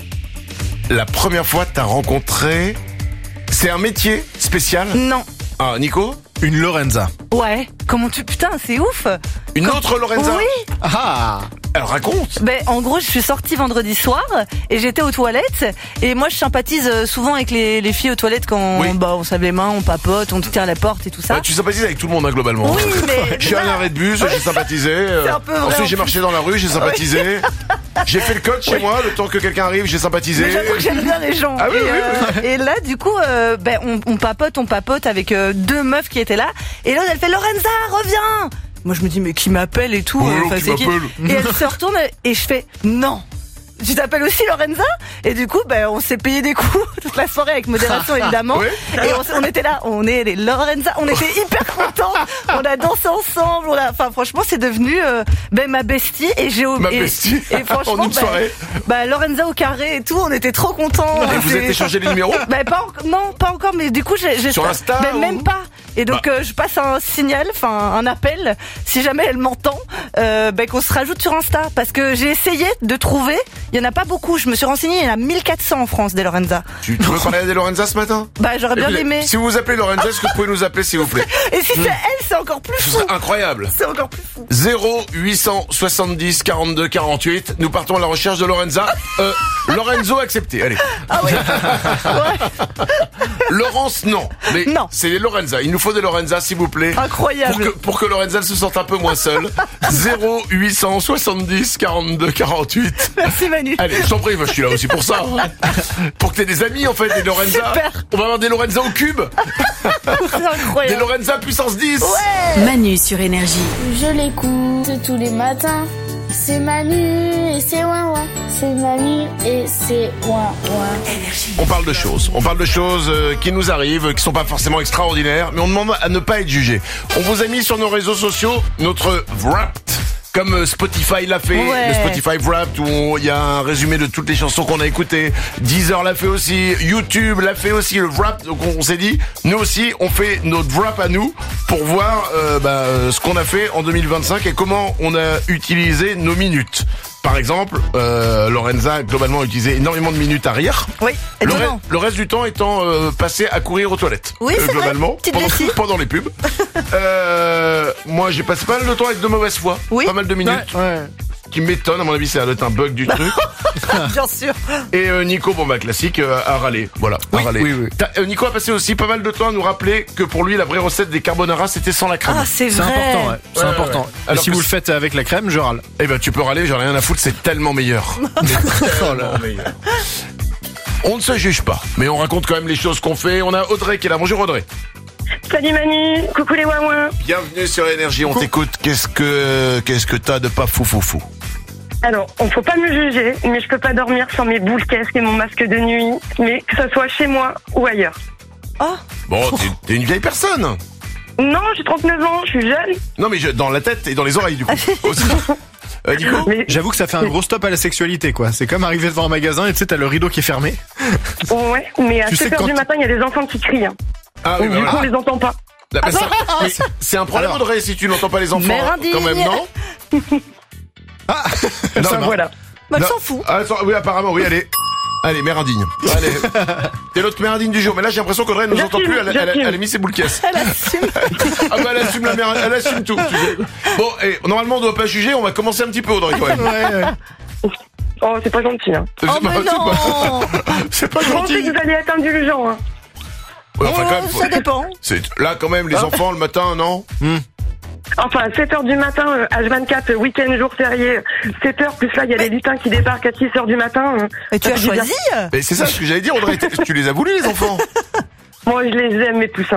S1: La première fois que t'as rencontré... C'est un métier spécial?
S2: Non.
S1: Ah, Nico?
S3: Une Lorenza.
S2: Ouais. Comment tu... Putain, c'est ouf.
S1: Une autre Lorenza?
S2: Oui.
S1: Ah. Elle raconte.
S2: En gros, je suis sortie vendredi soir et j'étais aux toilettes. Et moi, je sympathise souvent avec les filles aux toilettes quand on se lave les mains, on papote, on tire la porte et tout ça.
S1: Ouais, tu sympathises avec tout le monde, hein, globalement.
S2: Oui, mais...
S1: J'ai un arrêt de bus, j'ai sympathisé.
S2: C'est un peu vrai,
S1: ensuite, j'ai marché dans la rue, j'ai sympathisé. J'ai fait le code chez moi, le temps que quelqu'un arrive, j'ai sympathisé.
S2: Mais j'avoue que j'aime bien les gens.
S1: Ah oui,
S2: et là, du coup, on papote avec deux meufs qui étaient là. Et l'autre, elle fait Lorenza, reviens. Moi, je me dis, mais qui m'appelle et tout.
S1: Qui m'appelle.
S2: Et elle se retourne et je fais non. Tu t'appelles aussi Lorenza? Et du coup, on s'est payé des coups toute la soirée avec modération évidemment.
S1: Oui.
S2: Et on était là, on est les Lorenza, on était hyper contents. On a dansé ensemble. Franchement, c'est devenu ma bestie. Et
S1: bestie.
S2: Et franchement,
S1: en une soirée.
S2: Lorenza au carré et tout, on était trop contents.
S1: Et vous avez échangé les numéros?
S2: Pas encore, mais du coup, j'ai
S1: sur Insta.
S2: Même pas. Et donc je passe un signal, un appel, si jamais elle m'entend, qu'on se rajoute sur Insta. Parce que j'ai essayé de trouver, il y en a pas beaucoup, je me suis renseignée, il y en a 1400 en France des Lorenza.
S1: Tu veux parler des Lorenza ce matin?
S2: J'aurais bien aimé.
S1: Si vous vous appelez Lorenza, est-ce que vous pouvez nous appeler s'il vous plaît?
S2: Et si c'est elle, c'est encore plus fou.
S1: C'est incroyable.
S2: C'est encore plus fou.
S1: 0870 42 48. Nous partons à la recherche de Lorenza. Lorenzo accepté, allez.
S2: Ah oui. Ouais.
S1: Laurence, non. Mais
S2: non.
S1: C'est les Lorenza. Il nous faut des Lorenza, s'il vous plaît.
S2: Incroyable.
S1: Pour que Lorenza se sente un peu moins seule. 0870 42 48.
S2: Merci Manu.
S1: Allez, je t'en prie, je suis là aussi pour ça. Pour que t'aies des amis, en fait, des Lorenza.
S2: Super.
S1: On va avoir des Lorenza au cube.
S2: C'est incroyable.
S1: Des Lorenza puissance 10.
S22: Ouais. Manu sur Énergie.
S11: Je l'écoute tous les matins. C'est Manu et c'est ouin ouin. C'est Manu et c'est ouin ouin.
S22: Énergie.
S1: On parle de choses qui nous arrivent, qui sont pas forcément extraordinaires, mais on demande à ne pas être jugé. On vous a mis sur nos réseaux sociaux notre Wrapped Comme Spotify l'a fait, le Spotify Wrapped où il y a un résumé de toutes les chansons qu'on a écoutées. Deezer l'a fait aussi, YouTube l'a fait aussi, le Wrapped. Donc on s'est dit, nous aussi, on fait notre Wrap à nous pour voir ce qu'on a fait en 2025 et comment on a utilisé nos minutes. Par exemple, Lorenza globalement a utilisé énormément de minutes à rire.
S2: Oui,
S1: le reste du temps étant passé à courir aux toilettes.
S2: Oui, c'est
S1: globalement,
S2: vrai.
S1: pendant les pubs. Moi, j'ai passé pas mal de temps avec de mauvaise foi.
S2: Oui.
S1: Pas mal de minutes.
S3: Ouais.
S1: Qui m'étonne, à mon avis, ça doit être un bug du truc.
S2: Bien sûr.
S1: Et Nico, classique, a râlé. Voilà, a râlé.
S3: Oui.
S1: Nico a passé aussi pas mal de temps à nous rappeler que pour lui, la vraie recette des carbonara, c'était sans la crème.
S2: Ah, c'est vrai.
S3: Important, c'est important.
S1: Ouais.
S3: Alors
S1: Alors
S3: si vous le faites avec la crème, je râle.
S1: Eh ben, tu peux râler, j'en ai rien à foutre, c'est tellement meilleur. Tellement meilleur. On ne se juge pas, mais on raconte quand même les choses qu'on fait. On a Audrey qui est là. Bonjour Audrey.
S5: Salut Manu, coucou les ouin-ouin.
S1: Bienvenue sur Énergie, on t'écoute. Qu'est-ce que t'as de pas fou?
S5: Alors, on faut pas me juger, mais je peux pas dormir sans mes boules casques et mon masque de nuit, mais que ça soit chez moi ou ailleurs.
S2: Oh.
S1: Bon, t'es une vieille personne.
S5: Non, j'ai 39 ans, je suis jeune.
S1: Non, mais dans la tête et dans les oreilles, du coup. Aussi. Nico,
S3: j'avoue que ça fait un gros stop à la sexualité, quoi. C'est comme arriver devant un magasin et tu sais, t'as le rideau qui est fermé.
S5: Ouais, mais à 7h du matin, il y a des enfants qui crient. Hein.
S1: Ah oui,
S5: donc, du coup, on les entend pas.
S1: C'est un problème, Audrey, si tu n'entends pas les enfants. Quand même, non?
S3: Ah,
S5: voilà.
S2: Elle s'en fout.
S1: Oui, apparemment, oui, allez, mère indigne. Allez. T'es l'autre mère indigne du jour. Mais là, j'ai l'impression qu'Audrey ne nous entend plus. Elle a mis ses boules caisses.
S2: Elle assume.
S1: Elle assume la mère, elle assume tout. Tu sais. Bon, normalement, on doit pas juger. On va commencer un petit peu, Audrey, quand même.
S5: Ouais. Oh, c'est pas gentil, hein.
S1: C'est pas
S5: gentil. Je pensais que vous allez être indulgent, hein.
S1: Ouais, enfin, quand même,
S2: ça dépend.
S1: Là, quand même, les enfants, le matin, non?
S5: Enfin, 7h du matin, H24, week-end, jour férié, 7h, plus là, il y a les lutins qui débarquent à 6h du matin.
S2: Et tu as choisi?
S1: Mais c'est ça ce que j'allais dire, Audrey. Tu les as voulu, les enfants?
S5: Moi, je les aime, mes poussins.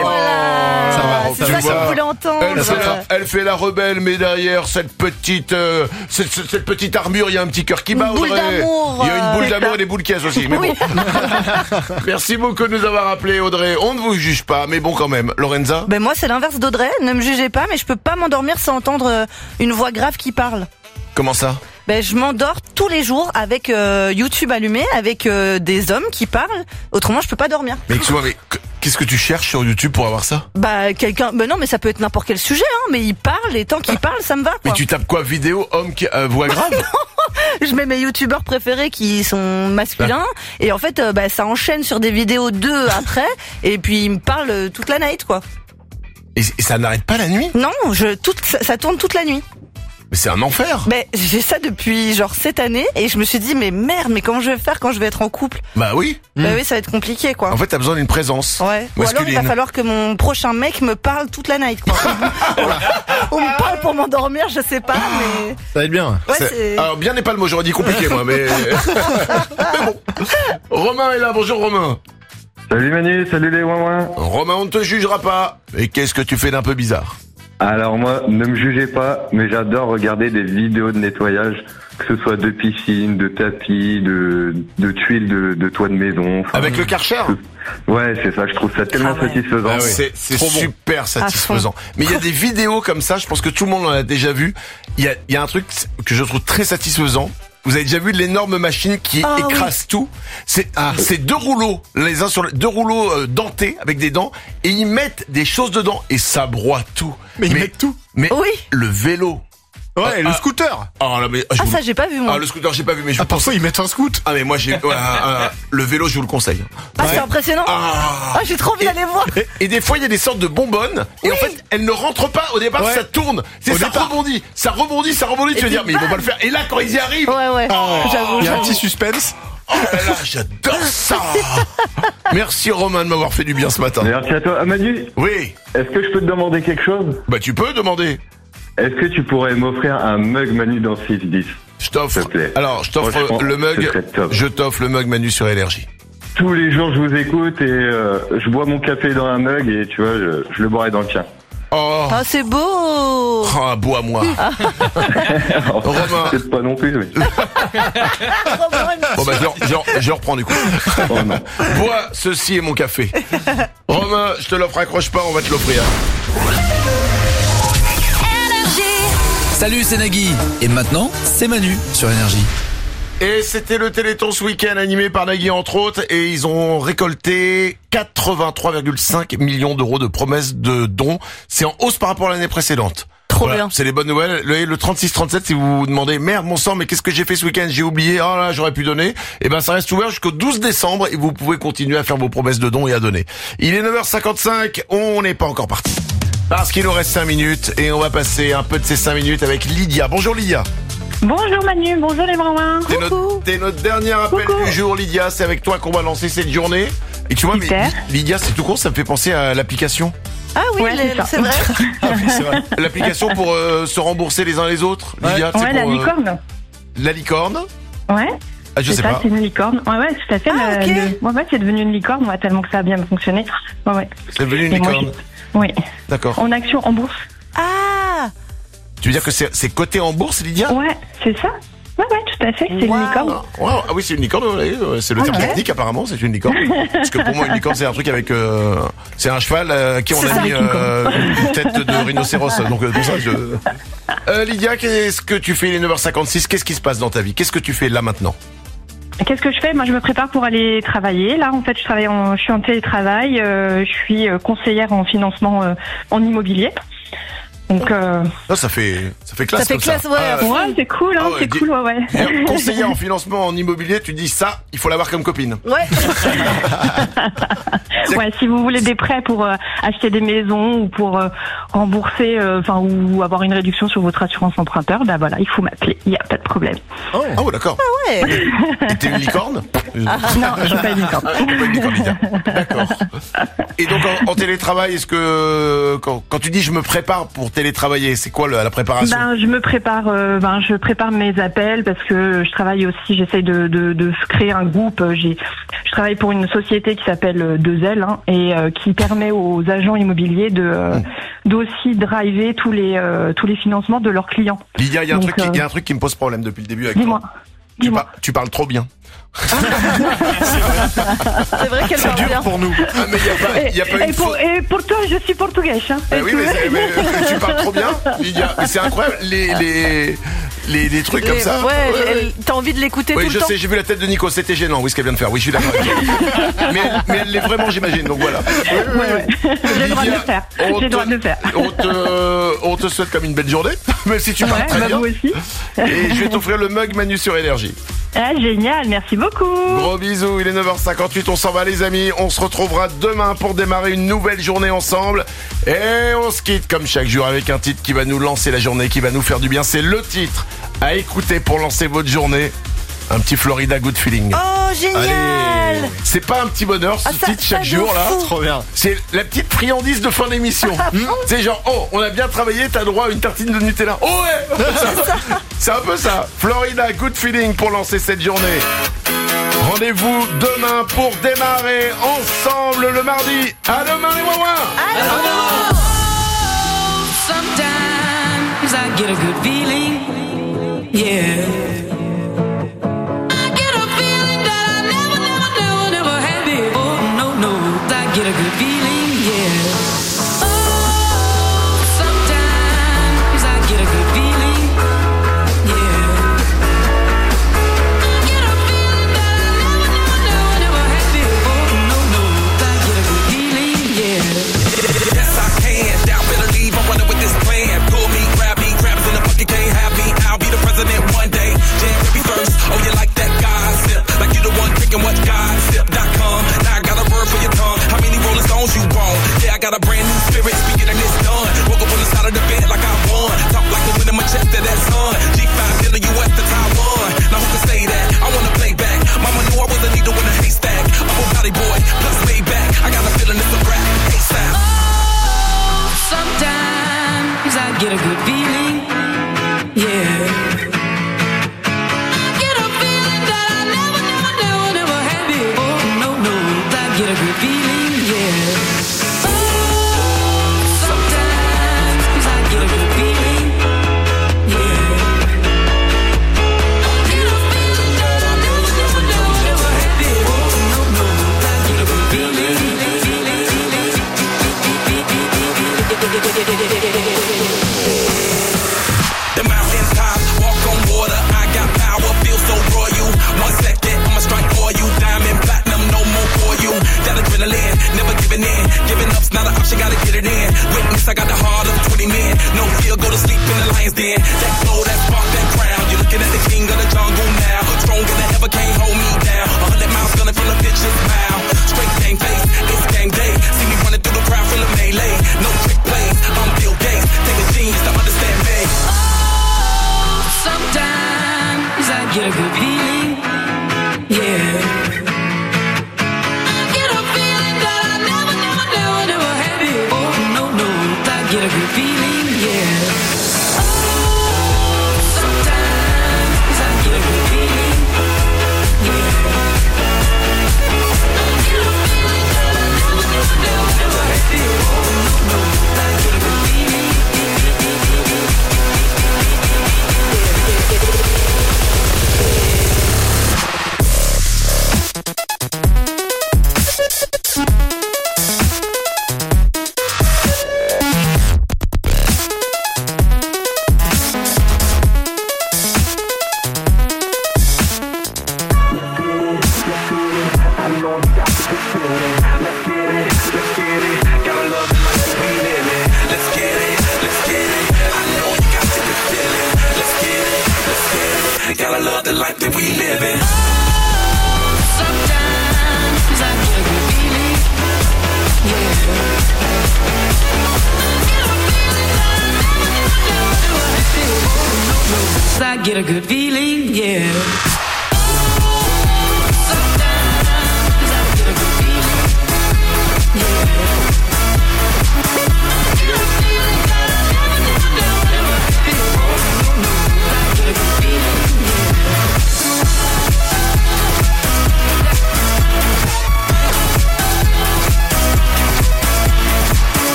S2: C'est ça qu'on voulait entendre.
S1: Elle fait la rebelle, mais derrière cette petite armure, il y a un petit cœur qui bat, Audrey. Il y a une boule d'amour et des boules caisses aussi. Mais bon. Merci beaucoup de nous avoir appelé, Audrey. On ne vous juge pas, mais bon quand même. Lorenza?
S2: Ben moi, c'est l'inverse d'Audrey. Ne me jugez pas, mais je peux pas m'endormir sans entendre une voix grave qui parle.
S1: Comment ça?
S2: Ben je m'endors tous les jours avec YouTube allumé, avec des hommes qui parlent. Autrement, je peux pas dormir.
S1: Mais excuse-moi, mais qu'est-ce que tu cherches sur YouTube pour avoir ça?
S2: Ben non, mais ça peut être n'importe quel sujet, hein. Mais il parle et tant qu'il parle, ça me va, quoi.
S1: Mais tu tapes quoi? Vidéo homme qui voix grave?
S2: Je mets mes youtubeurs préférés qui sont masculins et en fait, ça enchaîne sur des vidéos d'eux après et puis ils me parlent toute la night, quoi.
S1: Et ça n'arrête pas la nuit?
S2: Non, ça tourne toute la nuit.
S1: Mais c'est un enfer.
S2: Mais j'ai ça depuis genre cette année et je me suis dit mais merde, mais comment je vais faire quand je vais être en couple?
S1: Bah oui.
S2: Bah oui, ça va être compliqué, quoi.
S1: En fait, t'as besoin d'une présence.
S2: Ouais. Ou alors il va falloir que mon prochain mec me parle toute la night, quoi. On me parle pour m'endormir, je sais pas, mais
S3: ça va être bien.
S2: Ouais,
S1: alors bien n'est pas le mot, j'aurais dit compliqué moi, mais mais bon. Romain est là, bonjour Romain.
S13: Salut Manu, salut les ouin-ouin.
S1: Romain, on ne te jugera pas. Et qu'est-ce que tu fais d'un peu bizarre?
S13: Alors moi, ne me jugez pas, mais j'adore regarder des vidéos de nettoyage, que ce soit de piscine, de tapis, de tuiles de toit de maison. Enfin,
S1: avec le Karcher?
S13: Ouais, c'est ça, je trouve ça tellement satisfaisant.
S1: Ah ouais. C'est super satisfaisant. Mais il y a des vidéos comme ça, je pense que tout le monde en a déjà vu. Il y a un truc que je trouve très satisfaisant. Vous avez déjà vu l'énorme machine qui écrase tout? C'est deux rouleaux, les uns sur les deux rouleaux dentés avec des dents, et ils mettent des choses dedans et ça broie tout.
S3: Mais ils mettent tout.
S1: Mais le vélo.
S3: Ouais, le scooter.
S2: Ça j'ai pas vu, moi.
S1: Le scooter j'ai pas vu, mais je
S3: parfois ils mettent un scoot.
S1: Ah mais moi j'ai le vélo, je vous le conseille.
S2: C'est impressionnant. J'ai trop envie d'aller voir.
S1: Et des fois il y a des sortes de bonbonnes et en fait elles ne rentrent pas au départ, ça tourne, rebondit, ça rebondit, tu veux dire mais ils vont pas le faire. Et là quand ils y arrivent,
S2: j'avoue.
S3: Il y a un petit suspense.
S1: Oh là là, j'adore ça. Merci Romain de m'avoir fait du bien ce matin.
S13: Merci à toi. Manu.
S1: Oui.
S13: Est-ce que je peux te demander quelque chose?
S1: Bah tu peux demander.
S13: Est-ce que tu pourrais m'offrir un mug Manu dans 6-10?
S1: Je t'offre. Alors, je t'offre le mug. Je t'offre le mug Manu sur Énergie.
S13: Tous les jours, je vous écoute et je bois mon café dans un mug et tu vois, je le boirai dans le tien.
S2: Oh, c'est beau.
S1: Bois-moi. Romain.
S13: Peut-être pas non plus, mais...
S1: Bon bah je reprends du coup.
S13: Oh, non.
S1: Bois, ceci est mon café. Romain, je te l'offre, accroche pas, on va te l'offrir.
S15: Salut, c'est Nagui. Et maintenant, c'est Manu sur Énergie.
S1: Et c'était le Téléthon ce week-end animé par Nagui entre autres et ils ont récolté 83,5 millions d'euros de promesses de dons. C'est en hausse par rapport à l'année précédente.
S2: Trop bien.
S1: C'est les bonnes nouvelles. Le 36-37, si vous vous demandez, merde, mon sang, mais qu'est-ce que j'ai fait ce week-end? J'ai oublié. Oh là, j'aurais pu donner. Eh ben, ça reste ouvert jusqu'au 12 décembre et vous pouvez continuer à faire vos promesses de dons et à donner. Il est 9h55. On n'est pas encore parti. Parce qu'il nous reste 5 minutes et on va passer un peu de ces 5 minutes avec Lydia. Bonjour Lydia.
S12: Bonjour Manu, bonjour les Bramins.
S1: T'es notre dernier appel du jour Lydia. C'est avec toi qu'on va lancer cette journée. Et tu vois, mais Lydia, c'est tout court, ça me fait penser à l'application.
S2: Ah oui, c'est vrai.
S1: Ah oui, c'est vrai. L'application pour se rembourser les uns les autres, Lydia.
S12: Ouais, la licorne.
S1: La licorne.
S12: Ouais.
S1: Ah, je sais pas.
S12: C'est une licorne. Ouais, tout à fait. Ouais, c'est devenu une licorne, tellement que ça a bien fonctionné. Ouais.
S1: C'est devenu une licorne.
S12: Oui.
S1: D'accord.
S12: En action, en bourse.
S2: Ah.
S1: Tu veux dire que c'est coté en bourse, Lydia?
S12: Ouais, c'est ça. Ouais, tout à fait, c'est une licorne.
S1: Ah oui, c'est une licorne, c'est le terme technique apparemment, c'est une licorne. Parce que pour moi, une licorne, c'est un truc avec... c'est un cheval à qui on a mis une tête de rhinocéros. Donc pour ça, Lydia, qu'est-ce que tu fais? Il est 9h56, qu'est-ce qui se passe dans ta vie? Qu'est-ce que tu fais là maintenant?
S12: Qu'est-ce que je fais? Moi, je me prépare pour aller travailler. Là, en fait, je suis en télétravail. Je suis conseillère en financement en immobilier. Donc
S1: ça fait classe.
S2: Ça fait classe,
S1: ça.
S12: Ouais, c'est cool, c'est cool, ouais.
S1: Conseiller en financement en immobilier, tu dis ça, il faut l'avoir comme copine.
S2: Ouais.
S12: Ouais, si vous voulez des prêts pour acheter des maisons ou pour rembourser, ou avoir une réduction sur votre assurance emprunteur, voilà, il faut m'appeler, il y a pas de problème.
S1: Oh, d'accord.
S2: Ah ouais.
S1: Et t'es une licorne?
S12: Non, je suis pas une licorne.
S1: Pas une licorne, Lydia. D'accord. Et donc en télétravail, est-ce que quand tu dis je me prépare pour télétravailler, c'est quoi la préparation?
S12: Je me prépare, je prépare mes appels parce que je travaille aussi, j'essaye de créer un groupe. Je travaille pour une société qui s'appelle 2L et qui permet aux agents immobiliers d'aussi driver tous les financements de leurs clients.
S1: Lydia, il y a un truc qui me pose problème depuis le début avec toi.
S12: Dis-moi.
S1: Tu parles trop bien.
S2: C'est vrai qu'elle parle bien.
S1: C'est dur pour nous. Mais y a pas une faute.
S12: Et pour toi, je suis portugaise.
S1: Oui, mais tu parles trop bien, Lydia. Mais c'est incroyable, les trucs comme ça.
S2: Ouais, t'as envie de l'écouter tout le temps.
S1: Oui, je sais, j'ai vu la tête de Nico, c'était gênant, oui, ce qu'elle vient de faire. Oui, je suis d'accord avec elle. mais elle l'est vraiment, j'imagine, donc voilà.
S12: Ouais. J'ai le droit de le faire.
S1: On te souhaite comme une belle journée, même si tu parles très bien.
S12: Vous aussi.
S1: Et je vais t'offrir le mug Manu sur Énergie.
S12: Ah, génial, merci beaucoup.
S1: Gros bisous, il est 9h58, on s'en va les amis. On se retrouvera demain pour démarrer une nouvelle journée ensemble. Et on se quitte comme chaque jour avec un titre qui va nous lancer la journée, qui va nous faire du bien. C'est le titre à écouter pour lancer votre journée. Un petit Florida Good Feeling.
S2: Oh, génial.
S1: Allez. C'est pas un petit bonheur ce titre chaque jour là.
S3: Trop bien.
S1: C'est la petite friandise de fin d'émission. C'est genre, on a bien travaillé, t'as droit à une tartine de Nutella. Oh ouais. C'est un peu ça. Florida Good Feeling pour lancer cette journée. Rendez-vous demain pour démarrer ensemble le mardi. À demain les Wawa.
S7: Sometimes I get a good feeling. Yeah. Get a good feeling, yeah. Oh, sometimes I get a good feeling, yeah. I get a feeling that I never had before. No, I get a good feeling, yeah.
S20: Yes, I can. Doubt, better leave. I'm running with this plan. Pull me, grab crabs in the bucket, can't have me. I'll be the president one day. Jam me first. Oh, you like that gossip? Like you the one picking what gossip.com. Now I got a word for your tongue. How many Rolling Stones you want? Yeah, I got a brand new spirit, speaking and it's done. Woke up on the side of the bed like I won. Talk like the wind in my chest to that sun. G5 in the US to Taiwan. Now who can say that? I wanna play back. Mama knew I was a needle in a haystack. I'm a body boy, plus laid back. I got a feeling it's a rap. ASAP.
S7: Oh, sometimes I get a good feeling, yeah. Get a good feeling, yeah. Oh, sometimes I get a good feeling, yeah. Get a feeling that I never had before. No, I get a good feeling.
S20: The giving in. Giving up's not an option, gotta get it in. Witness, I got the heart of 20 men. No fear, go to sleep in the lion's den. That glow, that spark, that crown. You're looking at the king of the jungle now. Stronger than ever, can't hold me down. 100 miles gunning from the pitcher's mouth. Straight game face, it's game day. See me running through the crowd full of melee. No trick plays, I'm Bill Gates. Take a genius to understand me.
S7: Sometimes I get a good feeling, yeah. Get a feeling that I never had before. No, I get a good feeling, yeah. Sometimes I get a good feeling, yeah. Get a feeling that I never had before. No, I get a good feeling.
S20: Gotta love the life that we live in.
S7: Sometimes I get a good feeling, yeah. I get a good feeling.